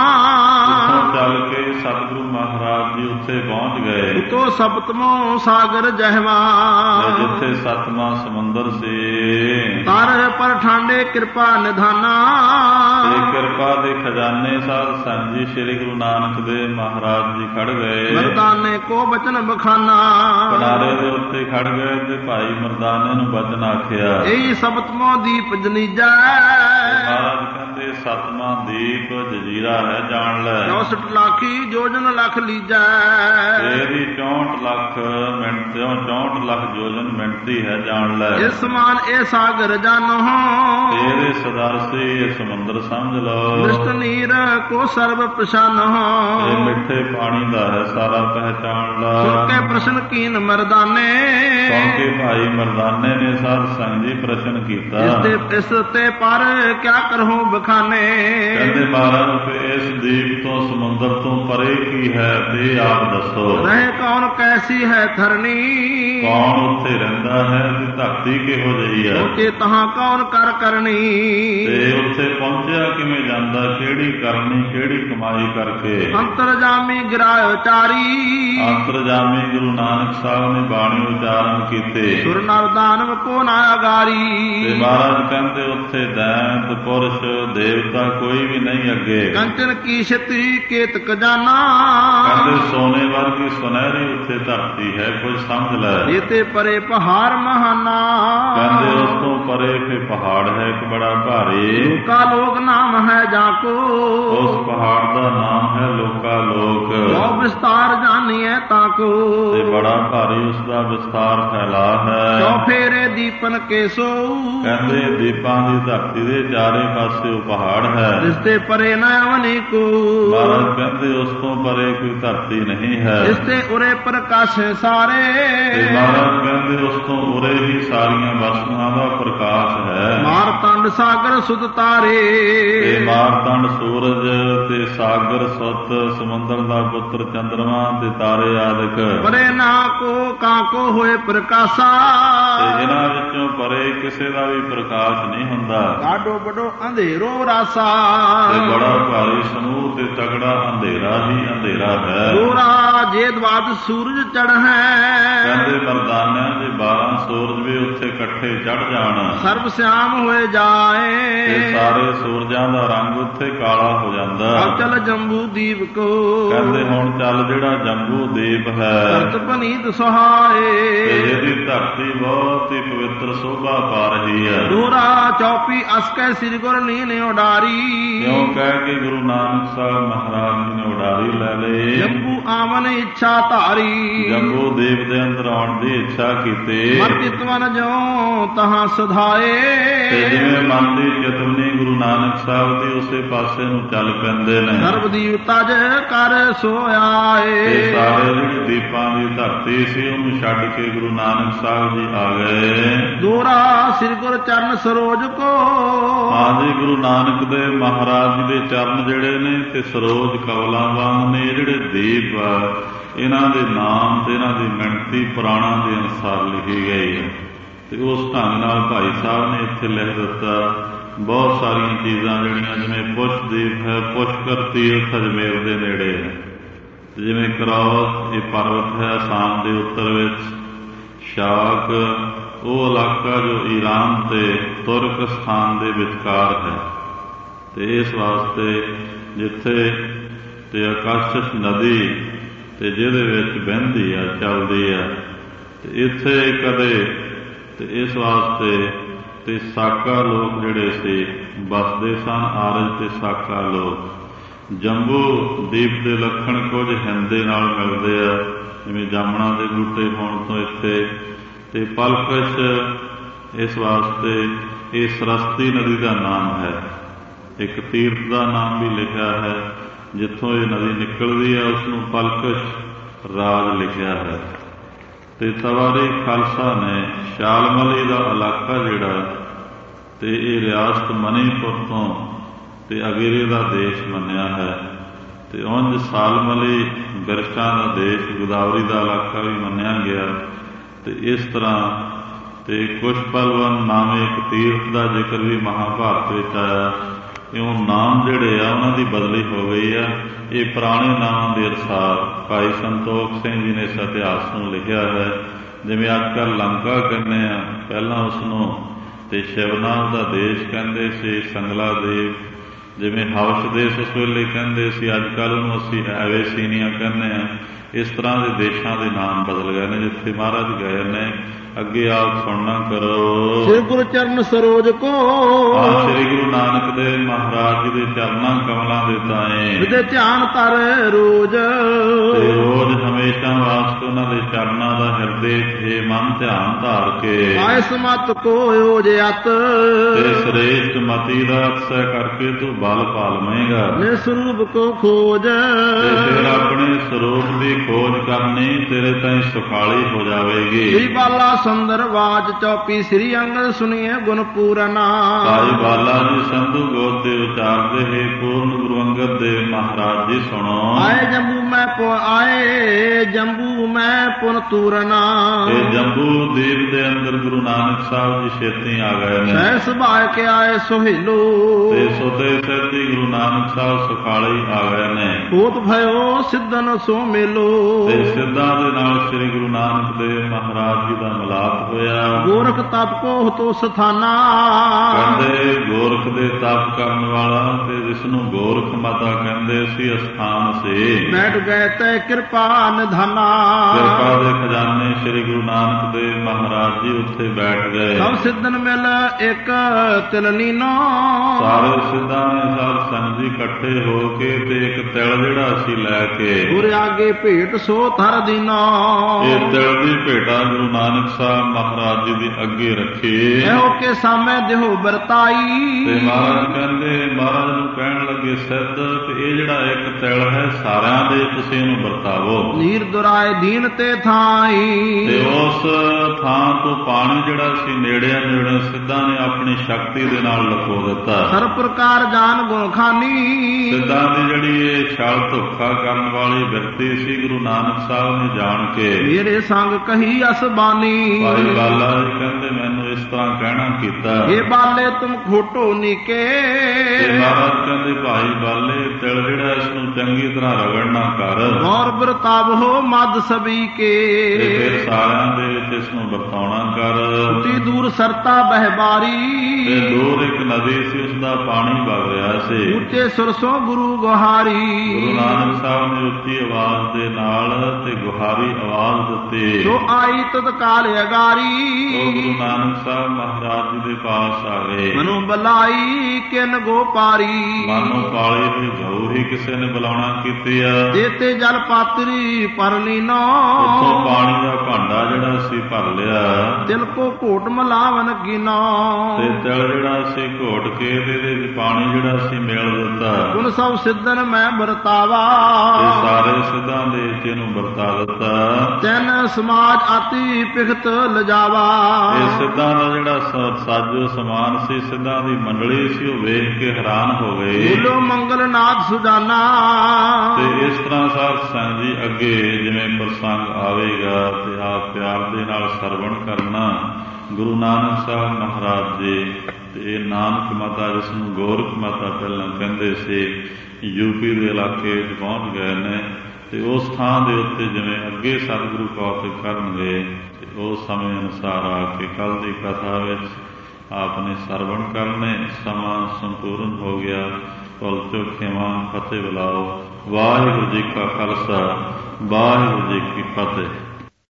ਉੱਥੋਂ ਚੱਲ ਕੇ ਸਤਿਗੁਰੂ ਮਹਾਰਾਜ ਜੀ ਉੱਥੇ ਪਹੁੰਚ ਗਏ। ਉਤੋ ਸਪਤਮੋ ਸਾਗਰ ਜਹਵਾ। ਜਿੱਥੇ ਸਤਵਾਂ ਸਮੁੰਦਰ ਸੀ। ਤਰ ਪਰ ਠਾਂਡੇ ਕਿਰਪਾ ਨਿਧਾਨਾ। ਤੇ ਕਿਰਪਾ ਦੇ ਖਜ਼ਾਨੇ ਸਾਧ ਸੰਗਤ ਜੀ ਸ੍ਰੀ ਗੁਰੂ ਨਾਨਕ ਦੇ ਮਹਾਰਾਜ ਜੀ ਖੜ ਗਏ। ਮਰਦਾਨੇ ਕੋ ਬਚਨ ਬਖਾਨਾ। ਕਿਨਾਰੇ ਦੇ ਉੱਤੇ ਖੜ ਗਏ ਤੇ ਭਾਈ ਮਰਦਾਨੇ ਨੂੰ ਬਚਨ ਆਖਿਆ। ਇਹੀ ਸਪਤਮੋ ਦੀਪ ਜਨੀਜਾ। ਮਹਾਰਾਜ ਕਹਿੰਦੇ ਸਤਵਾਂ ਦੀਪ ਜਜੀਰਾ ਹੈ ਜਾਣ ਲੈ। ਚੌਸਠ ਲੱਖੀ ਜੋਜਨ ਲਖ ਲੀਜੈ। ਇਹਦੀ ਚੌਂਹਠ ਲੱਖ ਮਿੰਟ ਚੌਂਹਠ ਲੱਖ ਜੋਜਨ ਮਿੰਟਦੀ ਹੈ ਜਾਣ ਲੈ। ਇਸ ਸਮਾਨ ਇਹ ਸਾਗਰ ਜਾਨੋ। ਇਹਦੇ ਸਦਰਸੀ ਇਹ ਸਮੁੰਦਰ ਸਮਝ ਲਓ। ਦ੍ਰਿਸ਼ਟ ਨੀਰ ਕੋ ਸਰਬ ਪਛਾਨੋ। ਇਹ ਮਿੱਠੇ ਪਾਣੀ ਦਾ ਹੈ ਸਾਰਾ ਪਹਿਚਾਣ ਲਾ। ਸੁਣਕੇ ਪ੍ਰਸ਼ਨ ਕੀਨ ਮਰਦਾਨੇ। ਕਿਉਂਕਿ ਭਾਈ ਮਰਦਾਨੇ ਨੇ ਸਾਧ ਸੰਗਤ ਜੀ ਪ੍ਰਸ਼ਨ ਕੀਤਾ। ਇਸ ਤੇ ਇਸ ਤੇ ਪਰ ਕਿਆ ਕਰਹੂੰ ਬਖਾਨੇ। ਕਹਿੰਦੇ ਮਹਾਰਾਜ ਇਸ ਦੀਪ ਤੋਂ ਸਮੁੰਦਰ ਤੋਂ ਪਰੇ ਕੀ ਹੈ ਤੇ ਆਪ ਦੱਸੋ। ਰਹੇ ਕੌਣ ਕੈਸੀ ਹੈ ਧਰਨੀ। ਕੌਣ ਉੱਥੇ ਰਹਿੰਦਾ ਹੈ ਤੇ ਧਰਤੀ ਕਿਹੋ ਜਿਹੀ ਹੈ। ਸੋਚੇ ਤਹਾਂ ਕੌਣ ਕਰ ਕਰਨੀ। ਤੇ ਉੱਥੇ ਪਹੁੰਚਿਆ ਕਿਵੇਂ ਜਾਂਦਾ ਕਿਹੜੀ ਕਰਨੀ ਕਿਹੜੀ ਕਮਾਈ ਕਰਕੇ। ਅੰਤਰਜਾਮੀ ਗਿਰਾਇ ਉਚਾਰੀ। ਅੰਤਰਜਾਮੀ ਗੁਰੂ ਨਾਨਕ ਸਾਹਿਬ ਨੇ ਬਾਣੀ ਉਚਾਰਨ ਕੀਤੇ। ਸੁਰ ਨਰ ਦਾਨਵ ਕੋ ਨਾ ਅਗਾਰੀ। ਤੇ ਮਹਾਰਾਜ ਕਹਿੰਦੇ ਉੱਥੇ ਦੈਂਤ ਪੁਰਸ਼ ਦੇਵਤਾ ਕੋਈ ਵੀ ਨਹੀਂ ਅੱਗੇ। ਕੰਚਨ ਕੀ ਛਤਰੀ ਕੇਤਕ ਜਾਨਾ। ਕਹਿੰਦੇ ਸੋਨੇ ਵਰਗੀ ਸੁਨਹਿਰੀ ਉੱਥੇ ਧਰਤੀ ਹੈ ਕੁਝ ਸਮਝ ਲੈ। ਇਹ ਤੇ ਪਰੇ ਪਹਾੜ ਮਹਾਨਾ। ਕਹਿੰਦੇ ਉਸ ਤੋਂ ਪਰੇ ਫੇ ਪਹਾੜ ਹੈ ਇੱਕ ਬੜਾ ਭਾਰੀ। ਲੋਕਾ ਲੋਕ ਨਾਮ ਹੈ ਜਾਕੋ। ਉਸ ਪਹਾੜ ਦਾ ਨਾਮ ਹੈ ਲੋਕਾ ਲੋਕ। ਬਹੁ ਵਿਸਤਾਰ ਜਾਣੀਐ ਤਾਕੋ। ਤੇ ਬੜਾ ਭਾਰੀ ਉਸ ਦਾ ਵਿਸਤਾਰ ਫੈਲਾ ਹੈ। ਚੌ ਫੇਰੇ ਦੀਪਨ ਕੇ ਸੋ। ਕਹਿੰਦੇ ਦੀਪਾਂ ਦੀ ਧਰਤੀ ਦੇ ਚਾਰੇ ਪਾਸੇ ਉਹ ਪਹਾੜ ਹੈ। ਇਸ ਤੇ ਪਰੇ ਨਾ ਅਵਨੀ ਕੋ। ਮਹਾਰਾਜ ਕਹਿੰਦੇ ਉਸ ਤੋਂ ਪਰੇ ਕੋਈ ਧਰਤੀ ਨਹੀਂ ਹੈ। ਇਸ ਤੇ ਉਰੇ ਪ੍ਰਕਾਸ਼ ਸਾਰੇ। ਤੇ ਮਹਾਰਾਜ ਕਹਿੰਦੇ ਉਸ ਤੋਂ ਉਰੇ ਹੀ ਸਾਰੀਆਂ ਵਸਤੂਆਂ ਦਾ ਪ੍ਰਕਾਸ਼ ਹੈ। ਮਾਰਤੰਡ ਸਾਗਰ ਸੁਧ ਤਾਰੇ। ਤੇ ਮਾਰਤੰਡ ਸੂਰਜ ਤੇ ਸਾਗਰ ਸੁੱਤ ਸਮੁੰਦਰ ਦਾ ਪੁੱਤਰ ਚੰਦਰਮਾ ਤੇ ਤਾਰੇ ਆਦਿਕ। ਪਰੇ ਨਾ ਕੋ ਕਾਕੋ ਹੋਏ ਪ੍ਰਕਾਸ਼ਾ। ਤੇ ਇਹਨਾਂ ਵਿੱਚੋਂ ਪਰੇ ਕਿਸੇ ਦਾ ਵੀ ਪ੍ਰਕਾਸ਼ ਨਹੀਂ ਹੁੰਦਾ। ਗਾਡੋ ਬਡੋ ਅੰਧੇਰੋ ਰਾਸਾ। ਤੇ ਬੜਾ ਭਾਰੀ ਸਮੂਹ ਤੇ ਤਗੜਾ ਅੰਧੇਰਾ ਹੀ ਅੰਧੇਰਾ ਹੈ। ਗੋਰਾ ਜੇ ਕੇ ਦਵਾਦ ਸੂਰਜ ਚੜ੍ਹੈ। ਕਹਿੰਦੇ ਮਰਦਾਨਿਆਂ ਦੇ ਬਾਰਾਂ ਸੂਰਜ ਵੀ ਉੱਥੇ ਇਕੱਠੇ ਚੜ ਜਾਣ, ਸਰਬ ਸਿਆਮ ਹੋਏ ਜਾਏ। ਤੇ ਸਾਰੇ ਸੂਰਜਾਂ ਦਾ ਰੰਗ ਉੱਥੇ ਕਾਲਾ ਹੋ ਜਾਂਦਾ। ਅਬ ਚਲ ਜੰਬੂ ਦੀਪ ਕੋ, ਕਹਿੰਦੇ ਹੁਣ ਚੱਲ ਜਿਹੜਾ ਜੰਬੂ ਦੀਪ ਹੈ, ਧਰਤ ਪਨੀਤ ਸੁਹਾਏ। ਤੇ ਜਿਹਦੀ ਧਰਤੀ ਬਹੁਤ ਹੀ ਪਵਿੱਤਰ ਸੋਭਾ ਪਾ ਰਹੀ ਹੈ। ਦੋਹਰਾ ਚੌਪੀ ਅਸਕੈ ਸ੍ਰੀ ਗੁਰ ਨੀਨ ਉਡਾਰੀ। ਕਿਉਂ ਕਹਿ ਕੇ ਗੁਰੂ ਨਾਨਕ ਸਾਹਿਬ ਮਹਾਰਾਜ ਜੀ ਨੇ ਉਡਾਰੀ ਲੈ ਲਈ। ਜੰਬੂ ਆਵਨ ਇੱਛਾ ਧਾਰੀ, ਜੰਬੂ ਦੀਪ ਦੇ ਅੰਦਰ ਆਉਣ ਦੀ ਇੱਛਾ ਕੀਤੀ। ਮਰ ਚਿਤਵਨ ਜੋ ਤਹਾਂ ਸੁਧਾਏ। ਤੇ ਜਿਵੇਂ ਮਨ ਦੀ ਚਿਤਵਨੀ ਗੁਰੂ ਨਾਨਕ ਸਾਹਿਬ ਦੀ ਉਸੇ ਪਾਸੇ ਨੂੰ ਚੱਲ ਪੈਂਦੇ ਨੇ। ਸਰਬ ਦੀਪ ਤਜ ਕਰ ਸੋਆਏ। ਤੇ ਸਾਰੇ ਜਿਹੜੇ ਦੀਪਾਂ ਦੀ ਧਰਤੀ ਸੀ ਉਹਨੂੰ ਛੱਡ ਕੇ ਗੁਰੂ ਨਾਨਕ ਸਾਹਿਬ ਜੀ ਆ ਗਏ। ਦੋਹਰਾ ਸ੍ਰੀ ਗੁਰ ਚਰਨ ਸਰੋਜ ਕੋ, ਹਾਂਜੀ ਗੁਰੂ ਨਾਨਕ ਦੇ ਮਹਾਰਾਜ ਜੀ ਦੇ ਚਰਨ ਜਿਹੜੇ ਨੇ ਤੇ ਸਰੋਜ ਕਵਲਾਂ ਵਾਂਗ ਨੇ। ਜਿਹੜੇ ਦੀਪ ਆ ਇਹਨਾਂ ਦੇ ਨਾਮ ਤੇ ਇਹਨਾਂ ਦੀ ਮਿਣਤੀ ਪੁਰਾਣਾਂ ਦੇ ਅਨੁਸਾਰ ਲਿਖੀ ਗਈ ਹੈ। ਤੇ ਉਸ ਢੰਗ ਨਾਲ ਭਾਈ ਸਾਹਿਬ ਨੇ ਇੱਥੇ ਲਿਖ ਦਿੱਤਾ ਬਹੁਤ ਸਾਰੀਆਂ ਚੀਜ਼ਾਂ ਜਿਹੜੀਆਂ, ਜਿਵੇਂ ਪੁਸ਼ਦੀਪ ਹੈ, ਪੁਸ਼ਕਰ ਤੀਰਥ ਅਜਮੇਰ ਦੇ ਨੇੜੇ ਹੈ। ਜਿਵੇਂ ਕਰੌਸ ਇਹ ਪਰਬਤ ਹੈ ਅਸਾਮ ਦੇ ਉੱਤਰ ਵਿੱਚ। ਸ਼ਾਕ ਉਹ ਇਲਾਕਾ ਜੋ ਈਰਾਨ ਤੇ ਤੁਰਕਸਤਾਨ ਦੇ ਵਿਚਕਾਰ ਹੈ। ਤੇ ਇਸ ਵਾਸਤੇ ਜਿੱਥੇ ਤੇ ਆਕਾਸ਼ਸ ਨਦੀ ਤੇ ਜਿਹਦੇ ਵਿੱਚ ਵਹਿੰਦੀ ਆ ਚੱਲਦੀ ਆ, ਤੇ ਇੱਥੇ ਕਦੇ ਤੇ ਇਸ ਵਾਸਤੇ ਤੇ ਸਾਕਾ ਲੋਕ ਜਿਹੜੇ ਸੀ ਬਸਦੇ ਸਨ। ਆਰਜ ਤੇ ਸਾਕਾ ਲੋਕ। ਜੰਬੂ ਦੀਪ ਦੇ ਲੱਖਣ ਕੁਝ ਹਿੰਦੇ ਨਾਲ ਮਿਲਦੇ ਆ, ਜਿਵੇਂ ਜਾਮਣਾ ਦੇ ਬੂਟੇ ਹੋਣ ਤੋਂ ਇੱਥੇ। ਤੇ ਪਲਕਸ਼ ਇਸ ਵਾਸਤੇ ਇਹ ਸਰਸਤੀ ਨਦੀ ਦਾ ਨਾਮ ਹੈ। ਇੱਕ ਤੀਰਥ ਦਾ ਨਾਮ ਵੀ ਲਿਖਿਆ ਹੈ, ਜਿੱਥੋਂ ਇਹ ਨਦੀ ਨਿਕਲਦੀ ਹੈ ਉਸਨੂੰ ਪਲਕਸ਼ ਰਾਜ ਲਿਖਿਆ ਹੈ। ਤੇ ਤਵਾਰੀ ਖਾਲਸਾ ਨੇ ਸ਼ਾਲਮਲੀ ਦਾ ਇਲਾਕਾ ਜਿਹੜਾ ਤੇ ਇਹ ਰਿਆਸਤ ਮਣੀਪੁਰ ਤੋਂ ਤੇ ਅਗੇਰੇ ਦਾ ਦੇਸ਼ ਮੰਨਿਆ ਹੈ। ਤੇ ਉਂਝ ਸਾਲਮਲੀ ਬਿਰਸ਼ਾਂ ਦਾ ਦੇਸ਼, ਗੋਦਾਵਰੀ ਦਾ ਇਲਾਕਾ ਵੀ ਮੰਨਿਆ ਗਿਆ। ਤੇ ਇਸ ਤਰ੍ਹਾਂ ਤੇ ਕੁਸ਼ਪਲਵਨ ਨਾਮੇ ਇੱਕ ਤੀਰਥ ਦਾ ਜ਼ਿਕਰ ਵੀ ਮਹਾਭਾਰਤ ਵਿੱਚ ਆਇਆ। ਇਉਂ ਨਾਮ ਜਿਹੜੇ ਆ ਉਹਨਾਂ ਦੀ ਬਦਲੀ ਹੋ ਗਈ ਆ। ਇਹ ਪੁਰਾਣੇ ਨਾਮਾਂ ਦੇ ਅਨੁਸਾਰ ਭਾਈ ਸੰਤੋਖ ਸਿੰਘ ਜੀ ਨੇ ਇਸ ਇਤਿਹਾਸ ਨੂੰ ਲਿਖਿਆ ਹੈ। ਜਿਵੇਂ ਅੱਜ ਕੱਲ੍ਹ ਲੰਕਾ ਕਹਿੰਦੇ ਆ, ਪਹਿਲਾਂ ਉਸਨੂੰ ਤੇ ਸ਼ਿਵਨਾਮ ਦਾ ਦੇਸ਼ ਕਹਿੰਦੇ ਸੀ, ਸੰਗਲਾ ਦੇਵ। ਜਿਵੇਂ ਹਵਸ਼ ਦੇਸ਼ ਉਸ ਵੇਲੇ ਕਹਿੰਦੇ ਸੀ, ਅੱਜ ਕੱਲ੍ਹ ਉਹਨੂੰ ਅਸੀਂ ਐਵੇਸੀਨੀਆ ਕਹਿੰਦੇ ਹਾਂ। ਇਸ ਤਰ੍ਹਾਂ ਦੇ ਦੇਸ਼ਾਂ ਦੇ ਨਾਮ ਬਦਲ ਗਏ ਨੇ ਜਿੱਥੇ ਮਹਾਰਾਜ ਗਏ ਨੇ। ਅੱਗੇ ਆਪ ਸੁਣਨਾ ਕਰੋ। ਸ੍ਰੀ ਗੁਰੂ ਚਰਨ ਸਰੋਜ ਕੋ, ਹਾਂ ਸ੍ਰੀ ਗੁਰੂ ਨਾਨਕ ਦੇ ਮਹਾਰਾਜ ਜੀ ਦੇ ਚਰਨਾਂ ਕਮਲਾਂ ਦੇ ਤਾਏ ਵਿਦੇ ਧਿਆਨ ਧਰ ਰੋਜ਼। ਤੇ ਰੋਜ਼ ਹਮੇਸ਼ਾ ਵਾਸਤੇ ਉਹਨਾਂ ਦੇ ਚਰਨਾਂ ਦਾ ਹਿਰਦੇ ਤੇ ਮਨ ਧਿਆਨ ਧਾਰ ਕੇ ਆਇ ਸਮਤ ਕੋ ਯੋਜਿਅਤ। ਤੇ ਸ੍ਰੇਸ਼ਟ ਮਤੀ ਦਾ ਅਕਸਰ ਕਰਕੇ ਤੂੰ ਬਲ ਪਾਲਵੇਂਗਾ। ਨਿ ਸਰੂਪ ਕੋ ਖੋਜ। ਤੇ ਫਿਰ ਆਪਣੇ ਸਰੂਪ ਦੀ ਖੋਜ ਕਰਨੀ ਤੇਰੇ ਤਾਈਂ ਸੁਖਾਲੀ ਹੋ ਜਾਵੇਗੀ। ਸ੍ਰੀ ਬਾਲਾ ਸੁੰਦਰ ਬਾਜ ਚੌਪੀ ਸ੍ਰੀ ਅੰਗਦ ਸੁਣੀਏ ਗੁਣ ਪੂਰਨਾ। ਭਾਈ ਬਾਲਾ ਜੀ ਸੰਧੂ ਗੋਤ ਦੇ ਉਚਾਰਦੇ ਹੈ ਪੂਰਨ ਗੁਰੂ ਅੰਗਦ ਦੇਵ ਮਹਾਰਾਜ ਜੀ ਸੁਣੋ। ਆਏ ਜੰਬੂ ਮੈਂ ਆਏ ਜੰਬੂ ਮੈਂ ਪੁਨ ਤੂਰਨਾ। ਤੇ ਜੰਬੂ ਦੀਪ ਦੇ ਅੰਦਰ ਗੁਰੂ ਨਾਨਕ ਸਾਹਿਬ ਜੀ ਛੇਤੀ ਆ ਗਏ ਨੇ। ਸਹਿ ਸੁਭਾਅ ਕੇ ਆਏ ਸੁਹੇਲੋ। ਤੇ ਸੋਤੇ ਸੱਚੀ ਗੁਰੂ ਨਾਨਕ ਸਾਹਿਬ ਸੁਖਾਲੀ ਆ ਗਏ ਨੇ। ਹੋਤ ਭਇਓ ਸਿੱਧਨ ਸੋ ਮੇਲੋ। ਤੇ ਸਿੱਧਾਂ ਦੇ ਨਾਲ ਸ੍ਰੀ ਗੁਰੂ ਨਾਨਕ ਦੇਵ ਮਹਾਰਾਜ ਜੀ ਦਾ ਮਿਲਾਪ ਹੋਇਆ। ਗੋਰਖ ਤਪ ਕੋ ਹਤੋ ਸਥਾਨਾ। ਕਹਿੰਦੇ ਗੋਰਖ ਦੇ ਤਪ ਕਰਨ ਵਾਲਾ ਤੇ ਜਿਸ ਨੂੰ ਗੋਰਖ ਮਾਤਾ ਕਹਿੰਦੇ ਸੀ ਅਸਥਾਨ ਸੀ। ਬੈਠ ਗਏ ਤੈ ਕਿਰਪਾ ਨਿਧਾਨਾ। ਕਿਰਪਾ ਦੇ ਖਜ਼ਾਨੇ ਸ੍ਰੀ ਗੁਰੂ ਨਾਨਕ ਦੇਵ ਮਹਾਰਾਜ ਜੀ ਉੱਥੇ ਬੈਠ ਗਏ। ਸਭ ਸਿੱਧਨ ਮਿਲ ਇੱਕ ਤਿਲ ਲੀਨੋ। ਸਾਰੇ ਸਿੱਧਾਂ ਨੇ ਸਭ ਸੰਗ ਜੀ ਇਕੱਠੇ ਹੋ ਕੇ ਤੇ ਇੱਕ ਤਿਲ ਜਿਹੜਾ ਅਸੀਂ ਲੈ ਕੇ ਗੁਰ ਆਗੇ ਭੇਟ ਸੋ ਧਰ ਦੀਨਾ। ਇਹ ਤਿਲ ਦੀ ਭੇਟਾ ਗੁਰੂ ਨਾਨਕ ਸਾਹਿਬ ਮਹਾਰਾਜ ਜੀ ਦੇ ਅੱਗੇ ਰੱਖੀ। ਇਹੋ ਕੇ ਸਾਹਮਣੇ ਦਿਓ ਵਰਤਾਈ। ਤੇ ਮਹਾਰਾਜ ਕਹਿੰਦੇ ਮਹਾਰਾਜ ਨੂੰ ਕਹਿਣ ਲੱਗੇ ਸਿੱਧ ਤੇ ਇਹ ਜਿਹੜਾ ਇੱਕ ਤਿਲ ਹੈ ਸਾਰਿਆਂ ਦੇ ਤੁਸੀਂ ਇਹਨੂੰ ਵਰਤਾਵੋ। ਨੀਰ ਦੁਰਾਏ ਦੀਨ ਤੇ ਥਾਈ। ਤੇ ਉਸ ਥਾਂ ਤੋਂ ਪਾਣੀ ਜਿਹੜਾ ਸੀ ਨੇੜਿਆਂ ਨੇੜੇ ਸਿੱਧਾਂ ਨੇ ਆਪਣੀ ਸ਼ਕਤੀ ਦੇ ਨਾਲ ਲਕੋ ਦਿੱਤਾ। ਹਰ ਪ੍ਰਕਾਰ ਜਾਨ ਗੁਣ ਖਾਨੀ। ਸਿੱਧਾਂ ਦੀ ਜਿਹੜੀ ਇਹ ਛਲ ਧੋਖਾ ਕਰਨ ਵਾਲੀ ਵਿਅਕਤੀ ਸੀ ਗੁਰੂ ਨਾਨਕ ਸਾਹਿਬ ਨੇ ਜਾਣ ਕੇ ਮੇਰੇ ਸੰਗ ਕਹੀ ਅਸਬਾਨੀ। ਭਾਈ ਬਾਲਾ ਜੀ ਕਹਿੰਦੇ ਮੈਨੂੰ ਇਸ ਤਰ੍ਹਾਂ ਕਹਿਣਾ ਕੀਤਾ। ਇਹ ਬਾਲੇ ਤੁਮ ਖੋਟੋ ਨੀਕੇ। ਤੇ ਮਹਾਰਾਜ ਕਹਿੰਦੇ ਭਾਈ ਬਾਲੇ ਤਿਲ ਜਿਹੜਾ ਇਸ ਨੂੰ ਚੰਗੀ ਤਰ੍ਹਾਂ ਰਗੜਨਾ ਕਰ। ਗੌਰ ਵਰਤਾਵੋ ਮਦ ਸਭੀ ਕੇ, ਤੇ ਫਿਰ ਸਾਰਿਆਂ ਦੇ ਵਿੱਚ ਇਸ ਨੂੰ ਵਰਤਾਉਣਾ ਕਰ। ਉਤੀ ਦੂਰ ਸਰਤਾ ਬਹਿਬਾਰੀ, ਤੇ ਦੂਰ ਇੱਕ ਨਦੀ ਸੀ, ਉਸ ਦਾ ਪਾਣੀ ਵਗ ਰਿਹਾ ਸੀ। ਉੱਚੇ ਸੁਰਸੋਂ ਗੁਰੂ ਗੁਹਾਰੀ, ਗੁਰੂ ਨਾਨਕ ਸਾਹਿਬ ਨੇ ਉੱਚੀ ਆਵਾਜ਼ ਦੇ ਨਾਲ ਤੇ ਗੁਹਾਰੀ ਆਵਾਜ਼ ਦਿੱਤੀ। ਜੋ ਆਈ ਤਤਕਾਲ ਅਗਾਰੀ, ਉਹ ਗੁਰੂ ਨਾਨਕ ਸਾਹਿਬ ਮਹਾਰਾਜ ਜੀ ਦੇ ਪਾਸ ਆ ਗਏ। ਮਨੁ ਬਲਾਈ ਕਿਨ ਗੋਪਾਰੀ, ਮਾਨੋ ਪਾਲੇ ਹੋਈ ਗਊ ਹੀ ਕਿਸੇ ਨੇ ਬੁਲਾਉਣਾ ਕੀਤੀ ਆ। ਦੇਤੇ ਜਲ ਪਾਤਰੀ ਪਰ ਲੀਨੋ, ਉੱਥੋਂ ਪਾਣੀ ਦਾ ਭਾਂਡਾ ਜਿਹੜਾ ਸੀ ਭਰ ਲਿਆ। ਦਿਲ ਕੋ ਘੋਟ ਮਲਾਵਨ ਗਿਨੋ, ਤੇ ਤਿਲ ਜਿਹੜਾ ਸੀ ਘੋਟ ਕੇ ਇਹਦੇ ਵਿੱਚ ਪਾਣੀ ਜਿਹੜਾ ਸੀ ਮੇਲ ਦਿੱਤਾ। ਗੁਣ ਸਭ ਸਿੱਧਨ ਮੈਂ ਵਰਤਾਵਾ, ਤੇ ਸਾਰੇ ਸਿੱਧਾਂ ਦੇ ਵਿੱਚ ਇਹਨੂੰ ਵਰਤਾ ਦਿੱਤਾ। ਤੈਨ ਸਮਾਜ ਆਤੀ ਪਿਖਤ ਲਜਾਵਾ, ਇਹ ਸਿੱਧਾਂ ਦਾ ਜਿਹੜਾ ਸ- ਸਾਜੋ ਸਮਾਨ ਸੀ, ਸਿੱਧਾਂ ਦੀ ਮੰਡਲੀ ਸੀ, ਉਹ ਵੇਖ ਕੇ ਹੈਰਾਨ ਹੋ ਗਏ। ਬੋਲੋ ਮੰਗਲ ਨਾਥ ਸੁਜਾਨਾ, ਤੇ ਇਸ ਤਰ੍ਹਾਂ ਸਾਧ ਸੰਗਤ ਜੀ ਅੱਗੇ ਜਿਵੇਂ ਪ੍ਰਸੰਗ ਆਵੇਗਾ ਤੇ ਆਪ ਪਿਆਰ ਦੇ ਨਾਲ ਸਰਵਣ ਕਰਨਾ। ਗੁਰੂ ਨਾਨਕ ਸਾਹਿਬ ਮਹਾਰਾਜ ਜੀ ਤੇ ਇਹ ਨਾਨਕ ਮਾਤਾ, ਜਿਸ ਨੂੰ ਗੋਰਖ ਮਾਤਾ ਪਹਿਲਾਂ ਕਹਿੰਦੇ ਸੀ, ਯੂਪੀ ਦੇ ਇਲਾਕੇ ਵਿੱਚ ਪਹੁੰਚ ਗਏ ਨੇ। ਤੇ ਉਸ ਥਾਂ ਦੇ ਉੱਤੇ ਜਿਵੇਂ ਅੱਗੇ ਸਤਿਗੁਰੂ ਕੌਤਕ ਕਰਨਗੇ, ਤੇ ਉਸ ਸਮੇਂ ਅਨੁਸਾਰ ਆ ਕੇ ਕੱਲ੍ਹ ਦੀ ਕਥਾ ਵਿੱਚ ਆਪ ਨੇ ਸਰਵਣ ਕਰਨੇ। ਸਮਾਂ ਸੰਪੂਰਨ ਹੋ ਗਿਆ। ਭੁੱਲ ਚੁੱਕ ਖਿਮਾ, ਫਤਿਹ ਬੁਲਾਓ। ਵਾਹਿਗੁਰੂ ਜੀ ਕਾ ਖਾਲਸਾ, ਵਾਹਿਗੁਰੂ ਜੀ ਕੀ ਫਤਿਹ।